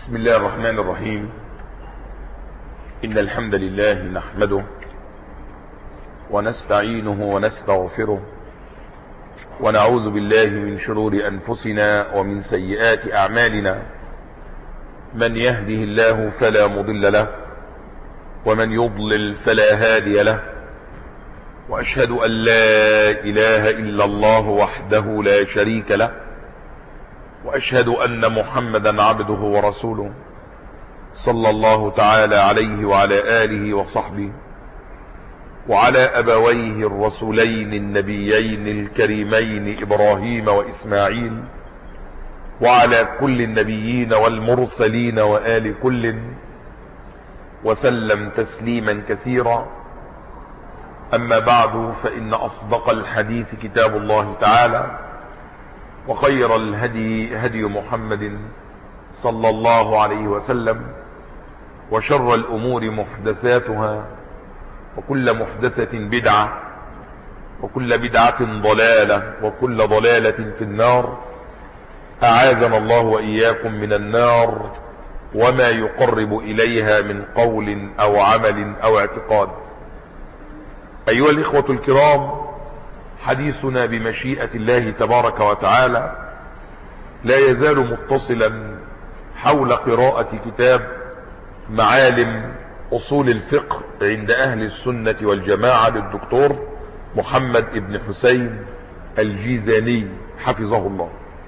بسم الله الرحمن الرحيم. إن الحمد لله نحمده ونستعينه ونستغفره ونعوذ بالله من شرور أنفسنا ومن سيئات أعمالنا. من يهده الله فلا مضل له ومن يضلل فلا هادي له، وأشهد أن لا إله إلا الله وحده لا شريك له، وأشهد أن محمدا عبده ورسوله صلى الله تعالى عليه وعلى آله وصحبه وعلى أبويه الرسولين النبيين الكريمين إبراهيم وإسماعيل وعلى كل النبيين والمرسلين وآل كل وسلم تسليما كثيرا. أما بعد، فإن أصدق الحديث كتاب الله تعالى، وخير الهدي هدي محمد صلى الله عليه وسلم، وشر الأمور محدثاتها، وكل محدثة بدعة، وكل بدعة ضلالة، وكل ضلالة في النار. أعاذنا الله وإياكم من النار وما يقرب إليها من قول أو عمل أو اعتقاد. أيها الإخوة الكرام، حديثنا بمشيئة الله تبارك وتعالى لا يزال متصلا حول قراءة كتاب معالم أصول الفقه عند أهل السنة والجماعة للدكتور محمد ابن حسين الجيزاني حفظه الله.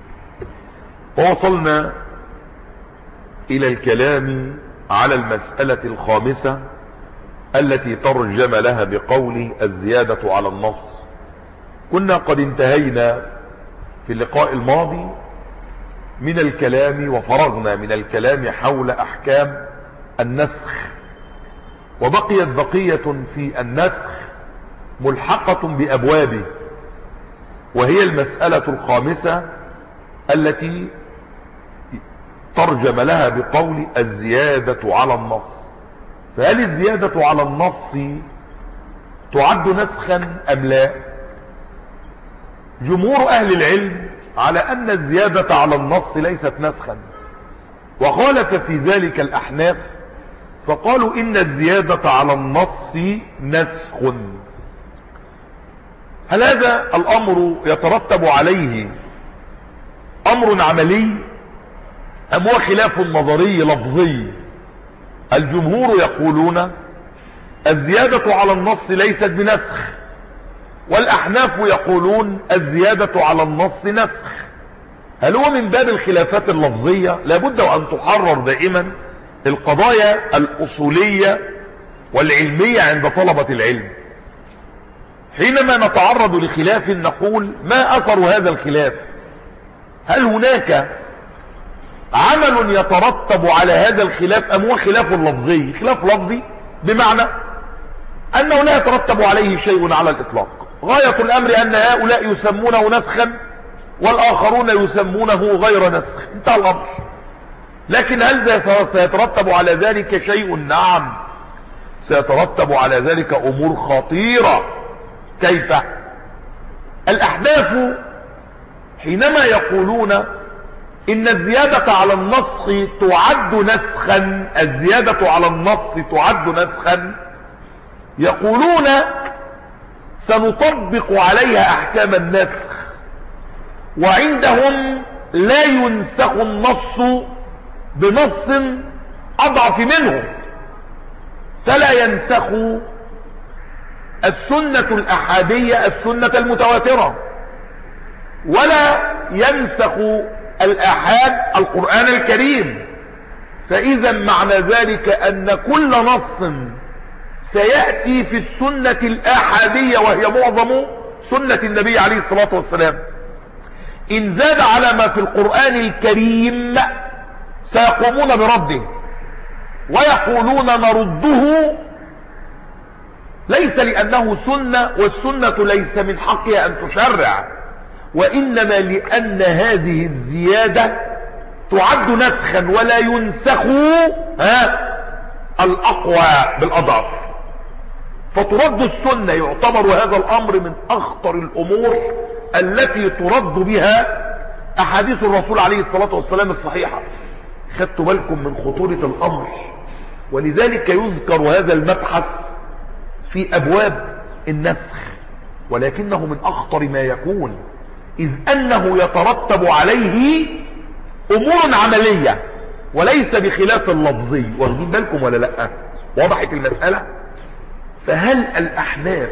ووصلنا إلى الكلام على المسألة الخامسة التي ترجم لها بقوله الزيادة على النص. كنا قد انتهينا في اللقاء الماضي من الكلام وفرغنا من الكلام حول أحكام النسخ، وبقيت بقية في النسخ ملحقة بأبوابه، وهي المسألة الخامسة التي ترجم لها بقول الزيادة على النص. فهل الزيادة على النص تعد نسخا أم لا؟ جمهور أهل العلم على أن الزيادة على النص ليست نسخا، وخالف في ذلك الأحناف فقالوا إن الزيادة على النص نسخ. هل هذا الأمر يترتب عليه أمر عملي أم هو خلاف نظري لفظي؟ الجمهور يقولون الزيادة على النص ليست بنسخ، والأحناف يقولون الزيادة على النص نسخ. هل هو من باب الخلافات اللفظية؟ لابد أن تحرر دائما القضايا الأصولية والعلمية عند طلبة العلم. حينما نتعرض لخلاف نقول ما أثر هذا الخلاف؟ هل هناك عمل يترتب على هذا الخلاف أم هو خلاف لفظي؟ خلاف لفظي بمعنى أنه لا يترتب عليه شيء على الإطلاق. غاية الأمر أن هؤلاء يسمونه نسخا والآخرون يسمونه غير نسخ، انتهى الأمر. لكن هل سيترتب على ذلك شيء؟ نعم، سيترتب على ذلك أمور خطيرة. كيف؟ الأحناف حينما يقولون إن الزيادة على النص تعد نسخا، الزيادة على النص تعد نسخا، يقولون سنطبق عليها أحكام النسخ، وعندهم لا ينسخ النص بنص أضعف منه، فلا ينسخ السنة الأحادية السنة المتواترة، ولا ينسخ الآحاد القرآن الكريم. فإذا معنى ذلك أن كل نص سيأتي في السنة الآحادية وهي معظم سنة النبي عليه الصلاة والسلام، إن زاد على ما في القرآن الكريم سيقومون برده ويقولون نرده، ليس لأنه سنة والسنة ليس من حقها أن تشرع، وإنما لأن هذه الزيادة تعد نسخا ولا ينسخ الأقوى بالأضعف، فترد السنة. يعتبر هذا الأمر من أخطر الأمور التي ترد بها أحاديث الرسول عليه الصلاة والسلام الصحيحة. خدتوا بالكم من خطورة الأمر؟ ولذلك يذكر هذا المبحث في أبواب النسخ، ولكنه من أخطر ما يكون، إذ أنه يترتب عليه أمور عملية وليس بخلاف اللفظي. واخدين بالكم ولا لأ؟ وضحت المسألة؟ فهل الأحناف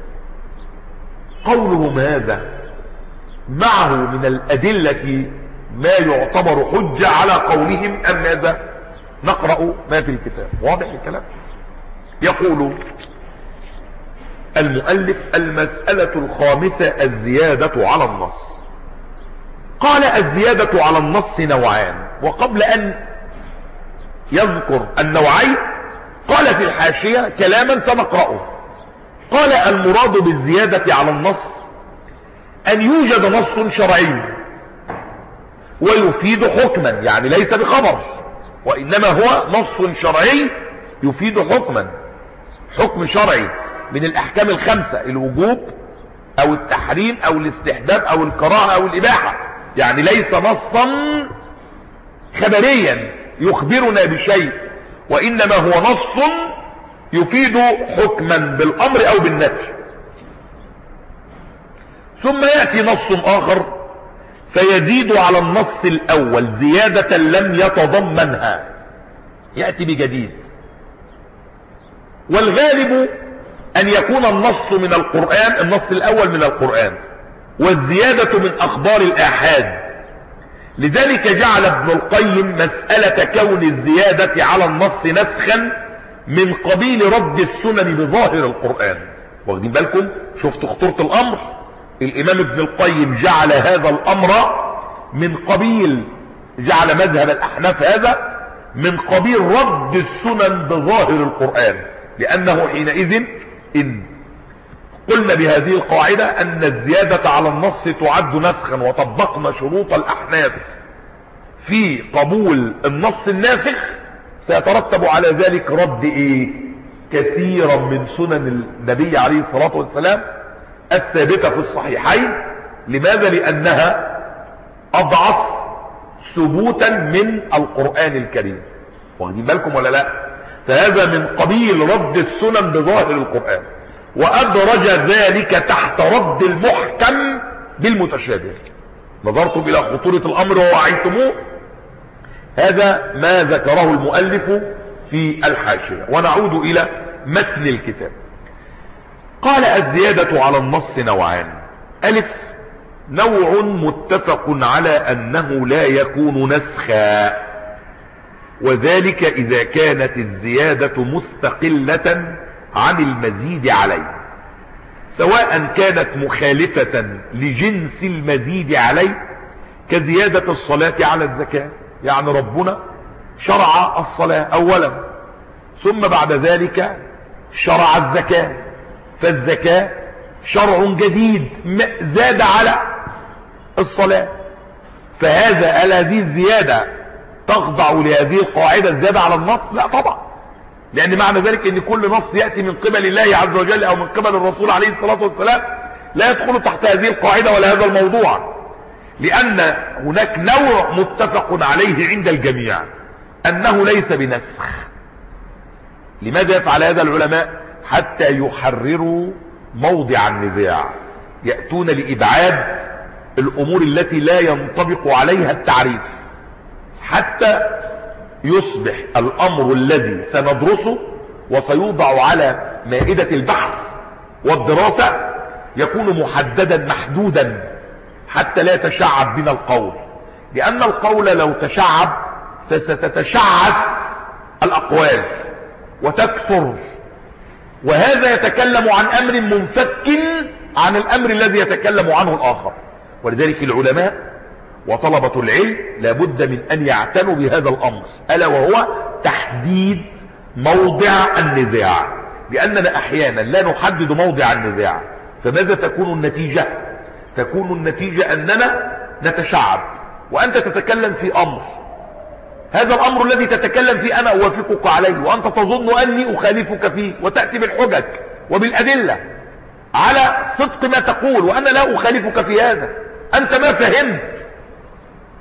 قولهم هذا معه من الأدلة ما يعتبر حجة على قولهم أم ماذا؟ نقرأ ما في الكتاب. واضح الكلام؟ يقول المؤلف: المسألة الخامسة الزيادة على النص. قال: الزيادة على النص نوعان. وقبل أن يذكر النوعين قال في الحاشية كلاما سنقرأه. قال: المراد بالزيادة على النص أن يوجد نص شرعي ويفيد حكما، يعني ليس بخبر، وإنما هو نص شرعي يفيد حكما، حكم شرعي من الأحكام الخمسة: الوجوب أو التحريم أو الاستحباب أو الكراهة أو الإباحة. يعني ليس نصا خبريا يخبرنا بشيء، وإنما هو نص يفيد حكما بالأمر أو بالنهي. ثم يأتي نص آخر فيزيد على النص الأول زيادة لم يتضمنها، يأتي بجديد. والغالب أن يكون النص من القرآن، النص الأول من القرآن، والزيادة من أخبار الآحاد. لذلك جعل ابن القيم مسألة كون الزيادة على النص نسخا من قبيل رد السنن بظاهر القرآن. واخدين بالكم؟ شفتوا خطورة الأمر؟ الإمام ابن القيم جعل هذا الأمر من قبيل، جعل مذهب الأحناف هذا من قبيل رد السنن بظاهر القرآن، لأنه حينئذ إن قلنا بهذه القاعدة أن الزيادة على النص تعد نسخا، وطبقنا شروط الأحناف في قبول النص الناسخ، سيترتب على ذلك رد كثيرا من سنن النبي عليه الصلاة والسلام الثابتة في الصحيحين. لماذا؟ لأنها أضعف ثبوتا من القرآن الكريم. واخدين بالكم ولا لا؟ فهذا من قبيل رد السنن بظاهر القرآن، وأدرج ذلك تحت رد المحكم بالمتشابه. نظرتم إلى خطورة الأمر ووعيتموه؟ هذا ما ذكره المؤلف في الحاشية. ونعود إلى متن الكتاب. قال: الزيادة على النص نوعان. ألف: نوع متفق على أنه لا يكون نسخا، وذلك إذا كانت الزيادة مستقلة عن المزيد عليه، سواء كانت مخالفة لجنس المزيد عليه، كزيادة الصلاة على الزكاة. يعني ربنا شرع الصلاة أولا، ثم بعد ذلك شرع الزكاة، فالزكاة شرع جديد زاد على الصلاة. فهذا هذه الزيادة تخضع لهذه القاعدة الزيادة على النص؟ لا طبعا، لأن معنى ذلك أن كل نص يأتي من قبل الله عز وجل أو من قبل الرسول عليه الصلاة والسلام لا يدخل تحت هذه القاعدة ولا هذا الموضوع، لأن هناك نوع متفق عليه عند الجميع أنه ليس بنسخ. لماذا يفعل هذا العلماء؟ حتى يحرروا موضع النزاع، يأتون لإبعاد الأمور التي لا ينطبق عليها التعريف، حتى يصبح الأمر الذي سندرسه وسيوضع على مائدة البحث والدراسة يكون محددا محدودا، حتى لا يتشعب بنا القول، لأن القول لو تشعب فستتشعث الأقوال وتكثر، وهذا يتكلم عن أمر منفك عن الأمر الذي يتكلم عنه الآخر. ولذلك العلماء وطلبة العلم لابد من أن يعتنوا بهذا الأمر، ألا وهو تحديد موضع النزاع، لأننا أحيانا لا نحدد موضع النزاع، فماذا تكون النتيجة؟ تكون النتيجة أننا نتشعب، وأنت تتكلم في أمر، هذا الأمر الذي تتكلم فيه أنا أوافقك عليه، وأنت تظن أني أخالفك فيه، وتأتي بالحجج وبالأدلة على صدق ما تقول، وأنا لا أخالفك في هذا، أنت ما فهمت.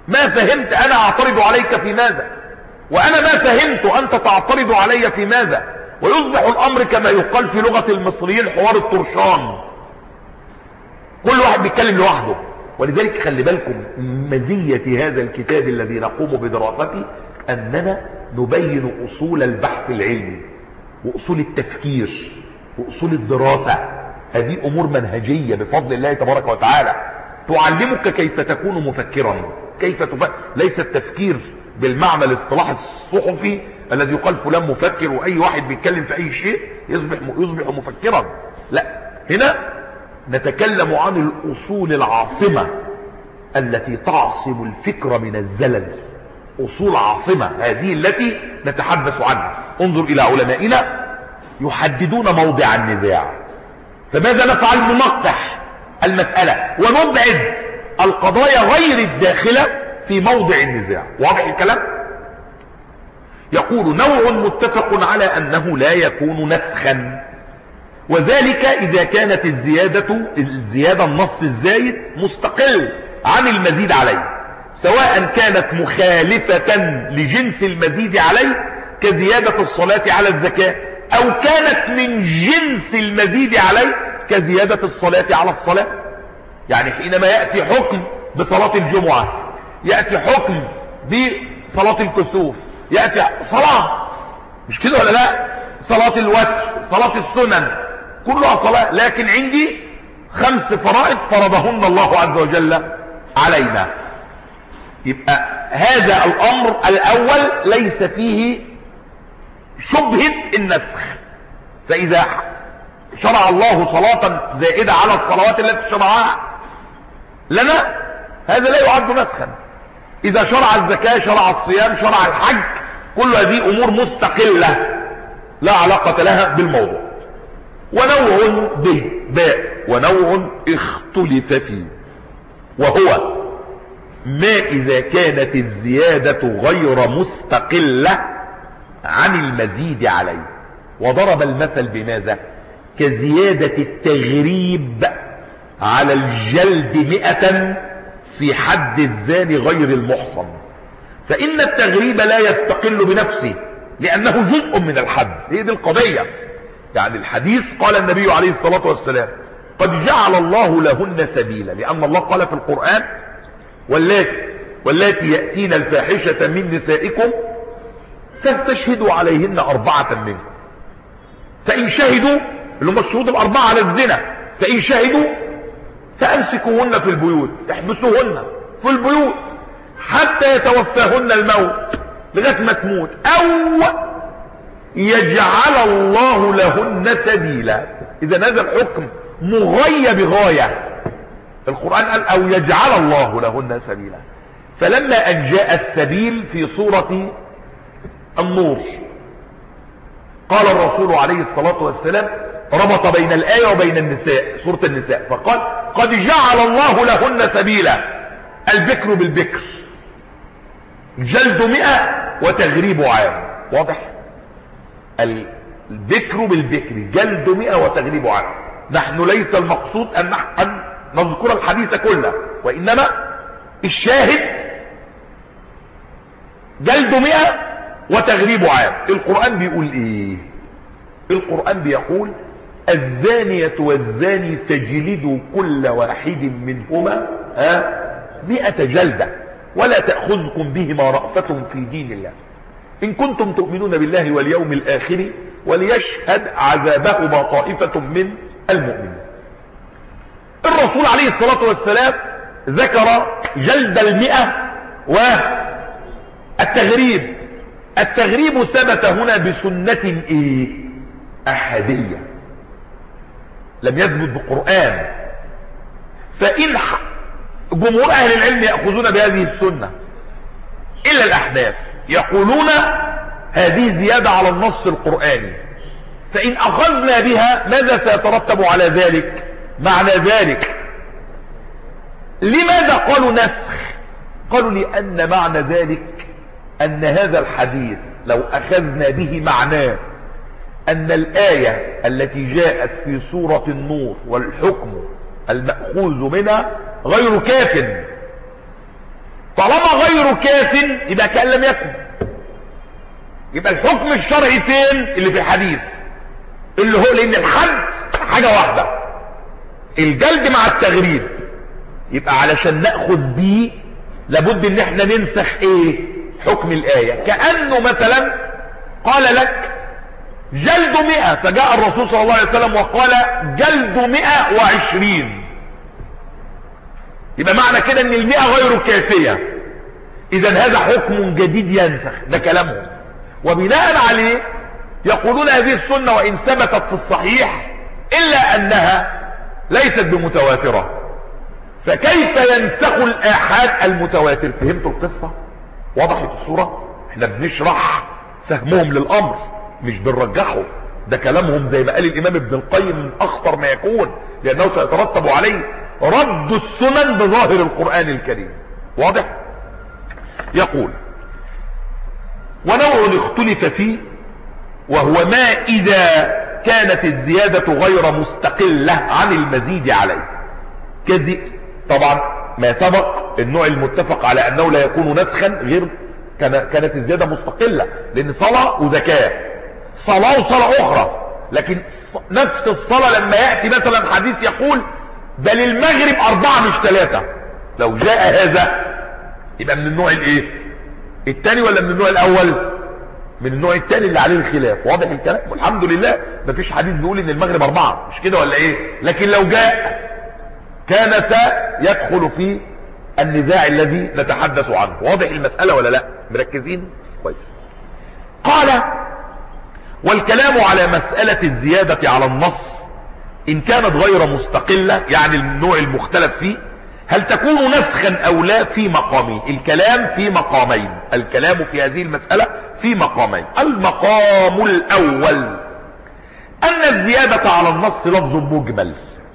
ما فهمت أنا أعترض عليك في ماذا، وأنا ما فهمت أنت تعترض علي في ماذا. ويصبح الأمر كما يقال في لغة المصريين حوار الطرشان، كل واحد بيتكلم لوحده. ولذلك خلي بالكم مزية هذا الكتاب الذي نقوم بدراسته أننا نبين أصول البحث العلمي وأصول التفكير وأصول الدراسة. هذه أمور منهجية بفضل الله تبارك وتعالى تعلمك كيف تكون مفكرا، كيف تفكر. ليس التفكير بالمعنى الاصطلاح الصحفي الذي يقال فلان مفكر وأي واحد بيتكلم في أي شيء يصبح مفكرا. لا، هنا نتكلم عن الأصول العاصمة التي تعصم الفكر من الزلل. أصول عاصمة هذه التي نتحدث عنها. انظر إلى علمائنا يحددون موضع النزاع، فماذا نفعل؟ ننقح المسألة ونبعد القضايا غير الداخلة في موضع النزاع. واضح الكلام؟ يقول نوع متفق على أنه لا يكون نسخا، وذلك إذا كانت الزيادة النص الزايد مستقل عن المزيد عليه، سواء كانت مخالفة لجنس المزيد عليه كزيادة الصلاة على الزكاة، أو كانت من جنس المزيد عليه كزيادة الصلاة على الصلاة. يعني حينما يأتي حكم بصلاة الجمعة، يأتي حكم بصلاة الكسوف، يأتي صلاة، مش كده ولا لا؟ صلاة الوتر، صلاة السنن، كلها صلاة، لكن عندي 5 فرائض فرضهن الله عز وجل علينا. يبقى هذا الأمر الأول ليس فيه شبهة النسخ. فإذا شرع الله صلاة زائدة على الصلوات التي شرعها لنا، هذا لا يعد نسخا. إذا شرع الزكاة، شرع الصيام، شرع الحج، كل هذه أمور مستقلة لا علاقة لها بالموضوع. ونوع باء ونوع اختلف فيه، وهو ما إذا كانت الزيادة غير مستقلة عن المزيد عليه. وضرب المثل بماذا؟ كزيادة التغريب على الجلد 100 في حد الزاني غير المحصن. فإن التغريب لا يستقل بنفسه لأنه جزء من الحد. هي دي القضية. يعني الحديث قال النبي عليه الصلاة والسلام قد جعل الله لهن سبيلا، لأن الله قال في القرآن واللاتي يأتين الفاحشة من نسائكم فاستشهدوا عليهن 4 منكم، فإن شهدوا، اللي هم الشهود 4 على الزنا، فإن شهدوا فأمسكوهن في البيوت، احبسوهن في البيوت حتى يتوفاهن الموت، لغاية ما تموت، أو يجعل الله لهن سبيلا. إذا هذا الحكم مغاية بغاية. القرآن قال أو يجعل الله لهن سبيلا. فلما أن جاء السبيل في سورة النور قال الرسول عليه الصلاة والسلام، ربط بين الآية وبين النساء، سورة النساء، فقال قد جعل الله لهن سبيلا. البكر بالبكر جلد 100 وتغريب عام. واضح؟ البكر بالبكر جلد 100 وتغريب عام. نحن ليس المقصود أن نذكر الحديث كله، وإنما الشاهد جلد 100 وتغريب عام. القرآن بيقول ايه؟ القرآن بيقول الزانية والزاني فاجلدوا كل واحد منهما 100 جلدة ولا تأخذكم بهما رأفة في دين الله إن كنتم تؤمنون بالله واليوم الآخر وليشهد عذابهما طائفة من المؤمنين. الرسول عليه الصلاة والسلام ذكر جلد 100 والتغريب. التغريب ثبت هنا بسنة أحادية، لم يثبت بقرآن. فإن جمهور أهل العلم يأخذون بهذه السنة إلا الأحناف يقولون هذه زيادة على النص القرآني. فإن أخذنا بها ماذا سيترتب على ذلك؟ معنى ذلك لماذا قالوا نسخ؟ قالوا لأن معنى ذلك أن هذا الحديث لو أخذنا به معناه أن الآية التي جاءت في سورة النور والحكم المأخوذ منها غير كاف، طالما غير كاف يبقى كأن لم يكن. يبقى الحكم الشرعي فين؟ اللي في الحديث، اللي هو لان الحد حاجة واحدة، الجلد مع التغريب. يبقى علشان نأخذ بيه لابد ان احنا ننسخ ايه؟ حكم الآية. كأنه مثلا قال لك جلد 100، فجاء الرسول صلى الله عليه وسلم وقال جلد 120، يبقى معنى كده ان 100 غير كافية، اذا هذا حكم جديد ينسخ. ده كلامهم، وبناء عليه يقولون هذه السنة وان ثبتت في الصحيح الا انها ليست بمتواترة، فكيف ينسخ الآحاد المتواتر؟ فهمتوا القصة؟ وضحت الصورة؟ احنا بنشرح فهمهم للامر مش بنرجحه. ده كلامهم زي ما قال الامام ابن القيم من اخطر ما يكون، لانه سيترتب عليه رد السنن بظاهر القرآن الكريم. واضح؟ يقول ونوع اختلف فيه وهو ما اذا كانت الزيادة غير مستقلة عن المزيد عليه. طبعا ما سبق النوع المتفق على انه لا يكون نسخا غير كانت الزيادة مستقلة، لان صلاة وزكاة، صلاة وصلاة اخرى. لكن نفس الصلاة لما يأتي مثلا حديث يقول بل المغرب 4 مش 3، لو جاء هذا يبقى من النوع الايه؟ الثاني ولا من النوع الاول؟ من النوع الثاني اللي عليه الخلاف. واضح الكلام؟ والحمد لله مفيش حديث بيقول ان المغرب 4، مش كده ولا ايه؟ لكن لو جاء كان سيدخل في النزاع الذي نتحدث عنه. واضح المسألة ولا لا؟ مركزين كويس. قال والكلام على مسألة الزيادة على النص إن كانت غير مستقلة، يعني النوع المختلف فيه، هل تكون نسخا أو لا في مقامين. الكلام في مقامين، الكلام في هذه المسألة في مقامين. المقام الأول أن الزيادة على النص لفظ مجمل،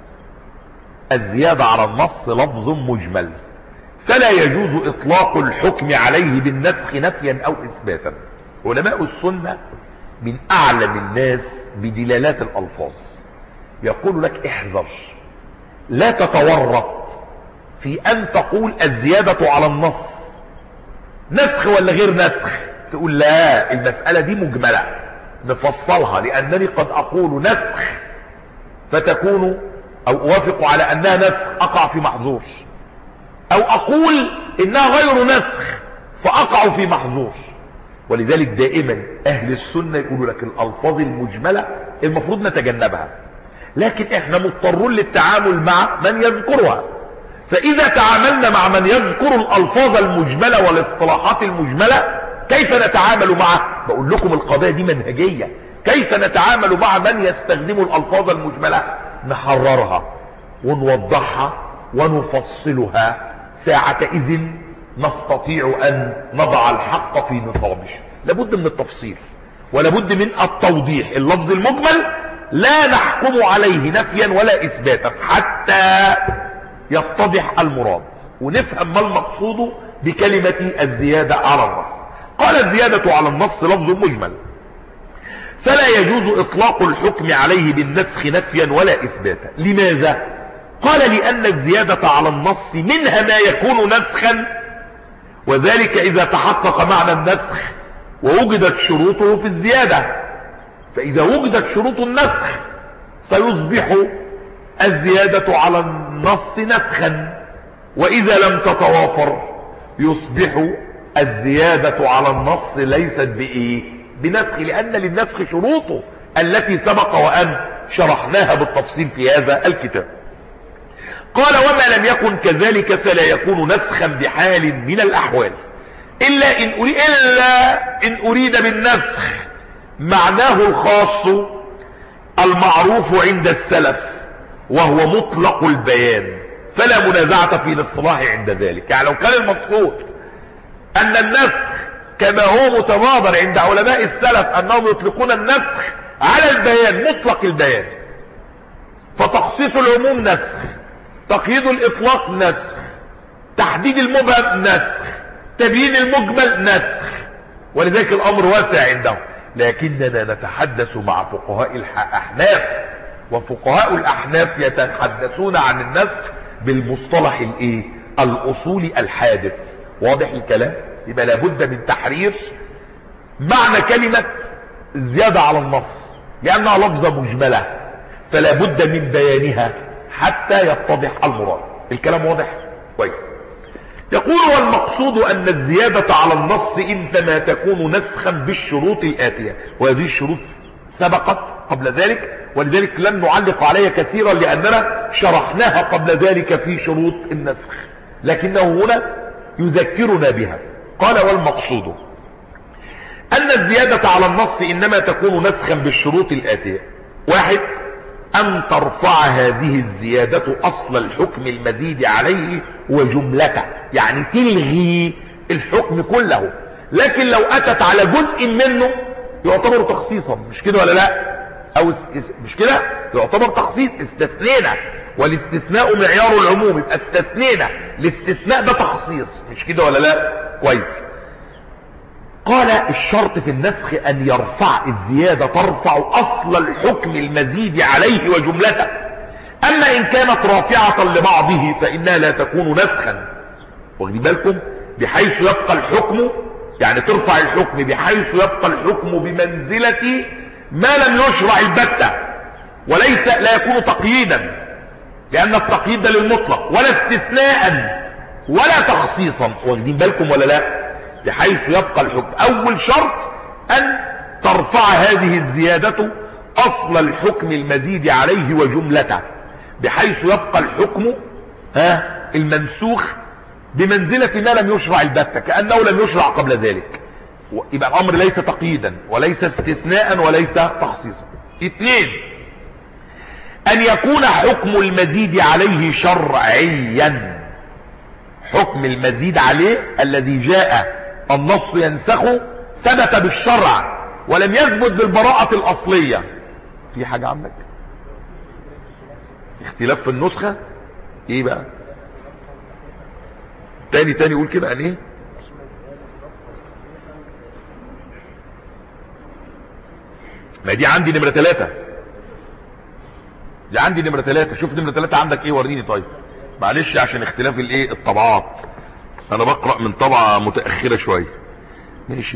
الزيادة على النص لفظ مجمل، فلا يجوز إطلاق الحكم عليه بالنسخ نفيا أو إثباتا. علماء السنة من أعلم الناس بدلالات الألفاظ، يقول لك احذر، لا تتورط في أن تقول الزيادة على النص نسخ ولا غير نسخ. تقول لا، المسألة دي مجملة نفصلها، لأنني قد أقول نسخ فتكون أو أوافق على أنها نسخ أقع في محظور، أو أقول إنها غير نسخ فأقع في محظور. ولذلك دائما أهل السنة يقولوا لك الألفاظ المجملة المفروض نتجنبها، لكن احنا مضطرون للتعامل مع من يذكرها. فإذا تعاملنا مع من يذكر الألفاظ المجملة والاصطلاحات المجملة كيف نتعامل معه؟ بقول لكم القضايا دي منهجية. كيف نتعامل مع من يستخدم الألفاظ المجملة؟ نحررها ونوضحها ونفصلها، ساعة إذن نستطيع أن نضع الحق في نصابه. لابد من التفصيل ولابد من التوضيح. اللفظ المجمل لا نحكم عليه نفيا ولا إثباتا حتى يتضح المراد ونفهم ما المقصود بكلمة الزيادة على النص. قال الزيادة على النص لفظ مجمل فلا يجوز إطلاق الحكم عليه بالنسخ نفيا ولا إثباتا. لماذا؟ قال لأن الزيادة على النص منها ما يكون نسخا، وذلك إذا تحقق معنى النسخ ووجدت شروطه في الزيادة. فإذا وجدت شروط النسخ سيصبح الزيادة على النص نسخا، وإذا لم تتوافر يصبح الزيادة على النص ليست بنسخ، لأن للنسخ شروطه التي سبق وأن شرحناها بالتفصيل في هذا الكتاب. قال وما لم يكن كذلك فلا يكون نسخا بحال من الأحوال إلا إن أريد بالنسخ معناه الخاص المعروف عند السلف وهو مطلق البيان، فلا منازعة في الاصطلاح عند ذلك. يعني لو كان المقصود أن النسخ كما هو متبادر عند علماء السلف أنهم يطلقون النسخ على البيان مطلق البيان، فتخصيص العموم نسخ، تقييد الإطلاق نسخ، تحديد المبهم نسخ، تبيين المجمل نسخ، ولذلك الأمر واسع عندهم. لكننا نتحدث مع فقهاء الأحناف، وفقهاء الأحناف يتحدثون عن النسخ بالمصطلح الأصولي الحادث، واضح الكلام؟ يبقى لابد من تحرير معنى كلمة زيادة على النص، لأنها لفظة مجملة فلا بد من بيانها حتى يتضح المراد. الكلام واضح كويس. يقول: والمقصود أن الزيادة على النص إنما تكون نسخا بالشروط الآتية، وهذه الشروط سبقت قبل ذلك، ولذلك لن نعلق عليها كثيرا لأننا شرحناها قبل ذلك في شروط النسخ، لكنه هنا يذكرنا بها. قال: والمقصود أن الزيادة على النص إنما تكون نسخا بالشروط الآتية: 1. أن ترفع هذه الزيادة أصل الحكم المزيد عليه وجملته، يعني تلغي الحكم كله، لكن لو أتت على جزء منه يعتبر تخصيصا، مش كده ولا لا؟ أو مش كده يعتبر تخصيص، استثنينا، والاستثناء معيار العموم، يبقى استثنينا، الاستثناء ده تخصيص، مش كده ولا لا؟ كويس. قال: الشرط في النسخ أن يرفع الزيادة، ترفع أصل الحكم المزيد عليه وجملته. أما إن كانت رافعة لبعضه فإنها لا تكون نسخا، واخدين بالكم؟ بحيث يبقى الحكم، يعني ترفع الحكم بحيث يبقى الحكم بمنزلة ما لم يشرع البتة، وليس لا يكون تقييدا، لأن التقييد ده للمطلق، ولا استثناء ولا تخصيصا، واخدين بالكم ولا لا؟ بحيث يبقى الحكم. أول شرط أن ترفع هذه الزيادة أصل الحكم المزيد عليه وجملته، بحيث يبقى الحكم المنسوخ بمنزلة ما لم يشرع البتة، كأنه لم يشرع قبل ذلك، يبقى الأمر ليس تقييدا وليس استثناء وليس تخصيصا. 2. أن يكون حكم المزيد عليه شرعيا، حكم المزيد عليه الذي جاء النص ينسخه ثبت بالشرع ولم يثبت بالبراءة الأصلية. في حاجة عندك اختلاف في النسخة؟ ايه بقى؟ تاني قول كده. عن ايه؟ ما دي عندي نمرة 3، دي عندي نمرة 3. شوف نمرة 3 عندك ايه، وريني. طيب معلش عشان اختلاف الايه الطبعات، انا بقرأ من طبعة متأخرة شوية. ماشي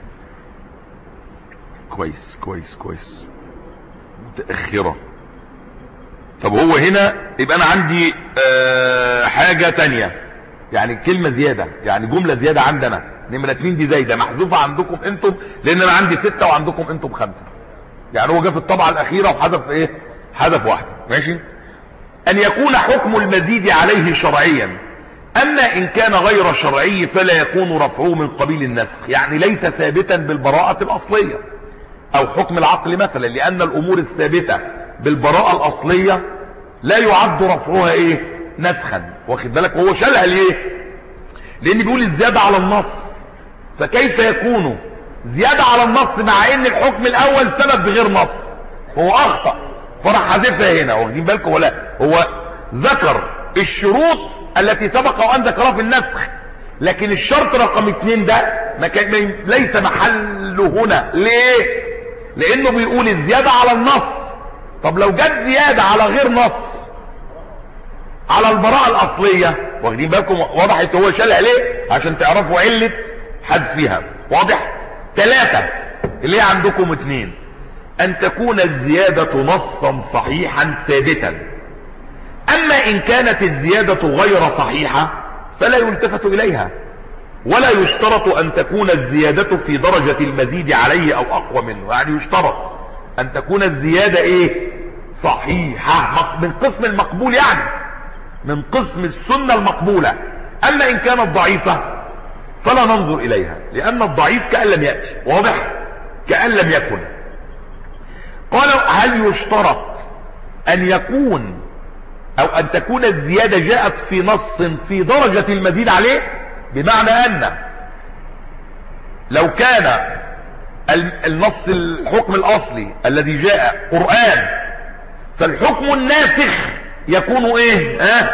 كويس متأخرة. طب هو هنا يبقى انا عندي حاجة تانية، يعني كلمة زيادة، يعني جملة زيادة عندنا. نمرة 2 دي زايدة محذوفة عندكم انتم، لان انا عندي 6 وعندكم انتم 5، يعني هو جاء في الطبعة الاخيرة وحذف ايه؟ حذف واحدة. ماشي. ان يكون حكم المزيد عليه شرعيا، اما ان كان غير شرعي فلا يكون رفعه من قبيل النسخ، يعني ليس ثابتا بالبراءة الاصلية او حكم العقل مثلا، لان الامور الثابتة بالبراءة الاصلية لا يعد رفعها ايه؟ نسخا. واخد بالك؟ وهو شالها ليه؟ لان بيقول الزيادة على النص، فكيف يكون زيادة على النص مع ان الحكم الاول ثبت بغير نص؟ هو اخطأ فراح حذفها هنا. واخدين بالكم ولا؟ هو ذكر الشروط التي سبق وان ذكرها في النسخ، لكن الشرط رقم 2 ده ليس محله هنا. ليه؟ لانه بيقول الزيادة على النص. طب لو جت زيادة على غير نص على البراءة الاصلية، واخدين بالكم؟ وضحت هو شالها ليه؟ عشان تعرفوا علة حذفها. واضح؟ 3 اللي هي عندكم 2، ان تكون الزيادة نصا صحيحا ثابتا. اما ان كانت الزيادة غير صحيحة فلا يلتفت اليها، ولا يشترط ان تكون الزيادة في درجة المزيد عليه او اقوى منه، يعني يشترط ان تكون الزيادة ايه؟ صحيحة، من قسم المقبول، يعني من قسم السنة المقبولة. اما ان كانت ضعيفة فلا ننظر اليها، لان الضعيف كأن لم يأتي. واضح؟ كأن لم يكن. قالوا: هل يشترط ان يكون او ان تكون الزيادة جاءت في نص في درجة المزيد عليه؟ بمعنى ان لو كان النص الحكم الاصلي الذي جاء قرآن، فالحكم الناسخ يكون ايه؟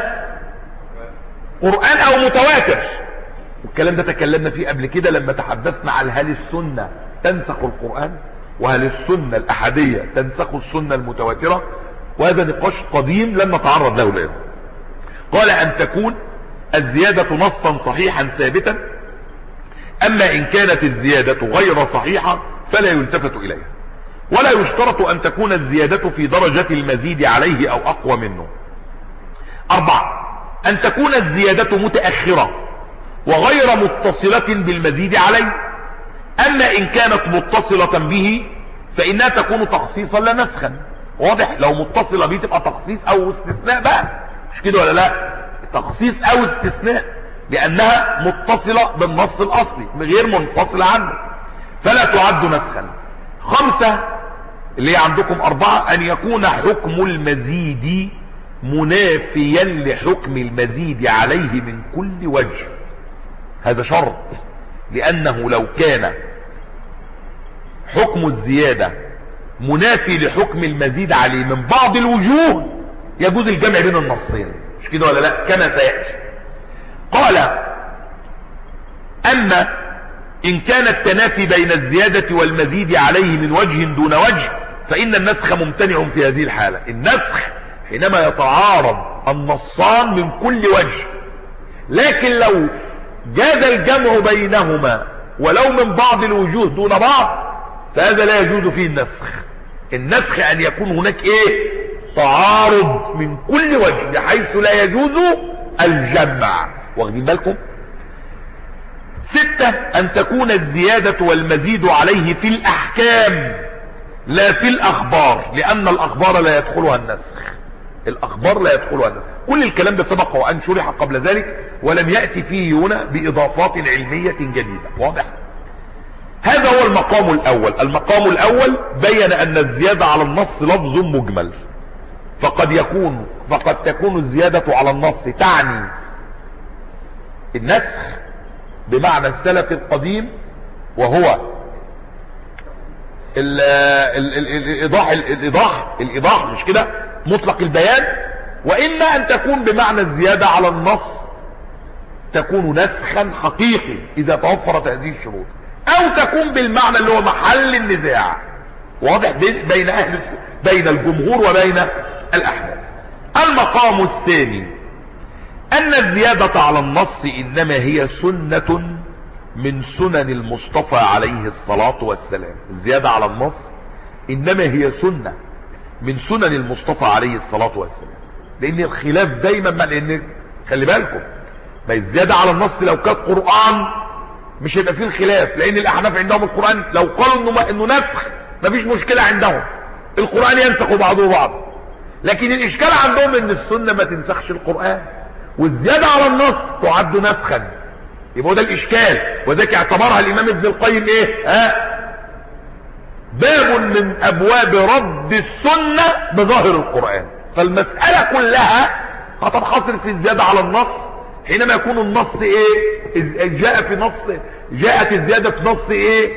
قرآن او متواتر. والكلام ده تكلمنا فيه قبل كده لما تحدثنا عن هل السنة تنسخ القرآن، وهل السنة الأحادية تنسخ السنة المتواترة، وهذا نقاش قديم لن نتعرض له الآن. قال: أن تكون الزيادة نصا صحيحا ثابتا، أما إن كانت الزيادة غير صحيحة فلا يلتفت إليها. ولا يشترط أن تكون الزيادة في درجة المزيد عليه أو أقوى منه. 4. أن تكون الزيادة متأخرة وغير متصلة بالمزيد عليه. أما إن كانت متصلة به فإنها تكون تخصيصا لا نسخا. واضح؟ لو متصلة به تبقى تخصيص أو استثناء بقى، مش كده ولا لا؟ تخصيص أو استثناء، لأنها متصلة بالنص الأصلي غير منفصلة عنه، فلا تعد نسخا. 5 اللي هي عندكم 4، أن يكون حكم المزيد منافيا لحكم المزيد عليه من كل وجه. هذا شرط، لأنه لو كان حكم الزيادة منافي لحكم المزيد عليه من بعض الوجوه يجوز الجمع بين النصين، مش كده ولا لا؟ كما سيأتي. قال: أما إن كان التنافي بين الزيادة والمزيد عليه من وجه دون وجه فإن النسخ ممتنع في هذه الحالة. النسخ حينما يتعارض النصان من كل وجه، لكن لو جاز الجمع بينهما ولو من بعض الوجوه دون بعض فهذا لا يجوز فيه النسخ. النسخ أن يكون هناك تعارض من كل وجه بحيث لا يجوز الجمع. واخدين بالكم؟ 6 أن تكون الزيادة والمزيد عليه في الأحكام لا في الأخبار، لأن الأخبار لا يدخلها النسخ. الأخبار لا يدخلها النسخ. كل الكلام ده سبق وأن شرح قبل ذلك ولم يأتي فيه هنا بإضافات علمية جديدة. واضح؟ هذا هو المقام الأول. المقام الأول بين أن الزيادة على النص لفظ مجمل، فقد تكون الزيادة على النص تعني النسخ بمعنى السلف القديم، وهو الإيضاح مش كده، مطلق البيان. وإما أن تكون بمعنى الزيادة على النص تكون نسخا حقيقي إذا توفرت هذه الشروط، أو تكون بالمعنى اللي هو محل النزاع. واضح؟ بين الجمهور وبين الأحناف. المقام الثاني أن الزيادة على النص إنما هي سنة من سنن المصطفى عليه الصلاة والسلام. الزيادة على النص إنما هي سنة من سنن المصطفى عليه الصلاة والسلام، لأن الخلاف دايما لأن خلي بالكم، ما الزيادة على النص لو كانت قرآن مش هيبقى فيه الخلاف، لأن الأحناف عندهم القرآن لو قالوا إنه نسخ مفيش مشكلة عندهم، القرآن ينسخ بعضه بعض. لكن الإشكال عندهم إن السنة ما تنسخش القرآن، والزيادة على النص تعد نسخا. يبقى ده الإشكال، وذلك اعتبرها الإمام ابن القيم باب من أبواب رد السنة بظاهر القرآن. فالمسألة كلها هتنحصر في الزيادة على النص حينما يكون النص جاءت الزيادة في نص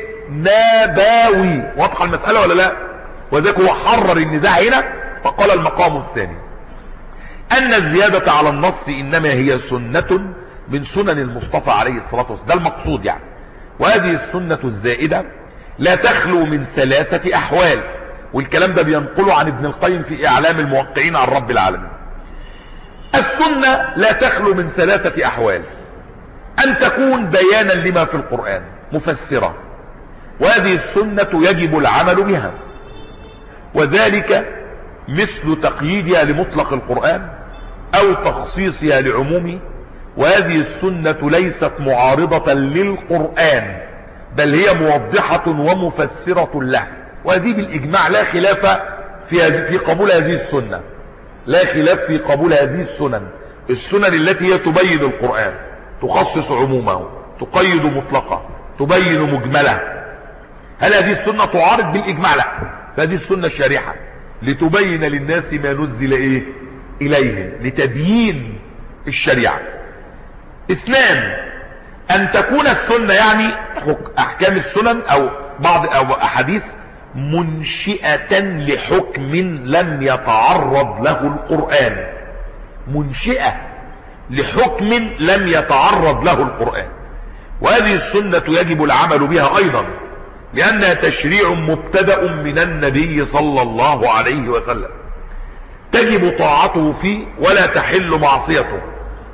نبوي. واضحة المسألة ولا لا؟ وذلك هو حرر النزاع هنا فقال المقام الثاني أن الزيادة على النص إنما هي سنة من سنن المصطفى عليه الصلاة والسلام. ده المقصود يعني. وهذه السنة الزائدة لا تخلو من 3 أحوال، والكلام ده بينقله عن ابن القيم في إعلام الموقعين عن رب العالمين. السنة لا تخلو من 3 أحوال: أن تكون بيانا لما في القرآن مفسرة، وهذه السنة يجب العمل بها، وذلك مثل تقييدها لمطلق القرآن أو تخصيصها لعمومه. وهذه السنة ليست معارضة للقرآن، بل هي موضحة ومفسرة له. وهذه بالإجماع لا خلاف في قبول هذه السنة، لا خلاف في قبول هذه السنن التي هي تبين القرآن، تخصص عمومه، تقيد مطلقه، تبين مجمله. هل هذه السنة تعارض؟ بالإجماع لا. فهذه السنة الشارحة لتبين للناس ما نزل إليهم، لتبيين الشريعة. 2 أن تكون السنة يعني أحكام السنن أو بعض أحاديث منشئة لحكم لم يتعرض له القرآن، منشئة لحكم لم يتعرض له القرآن. وهذه السنة يجب العمل بها أيضا، لأنها تشريع مبتدأ من النبي صلى الله عليه وسلم، تجب طاعته فيه ولا تحل معصيته،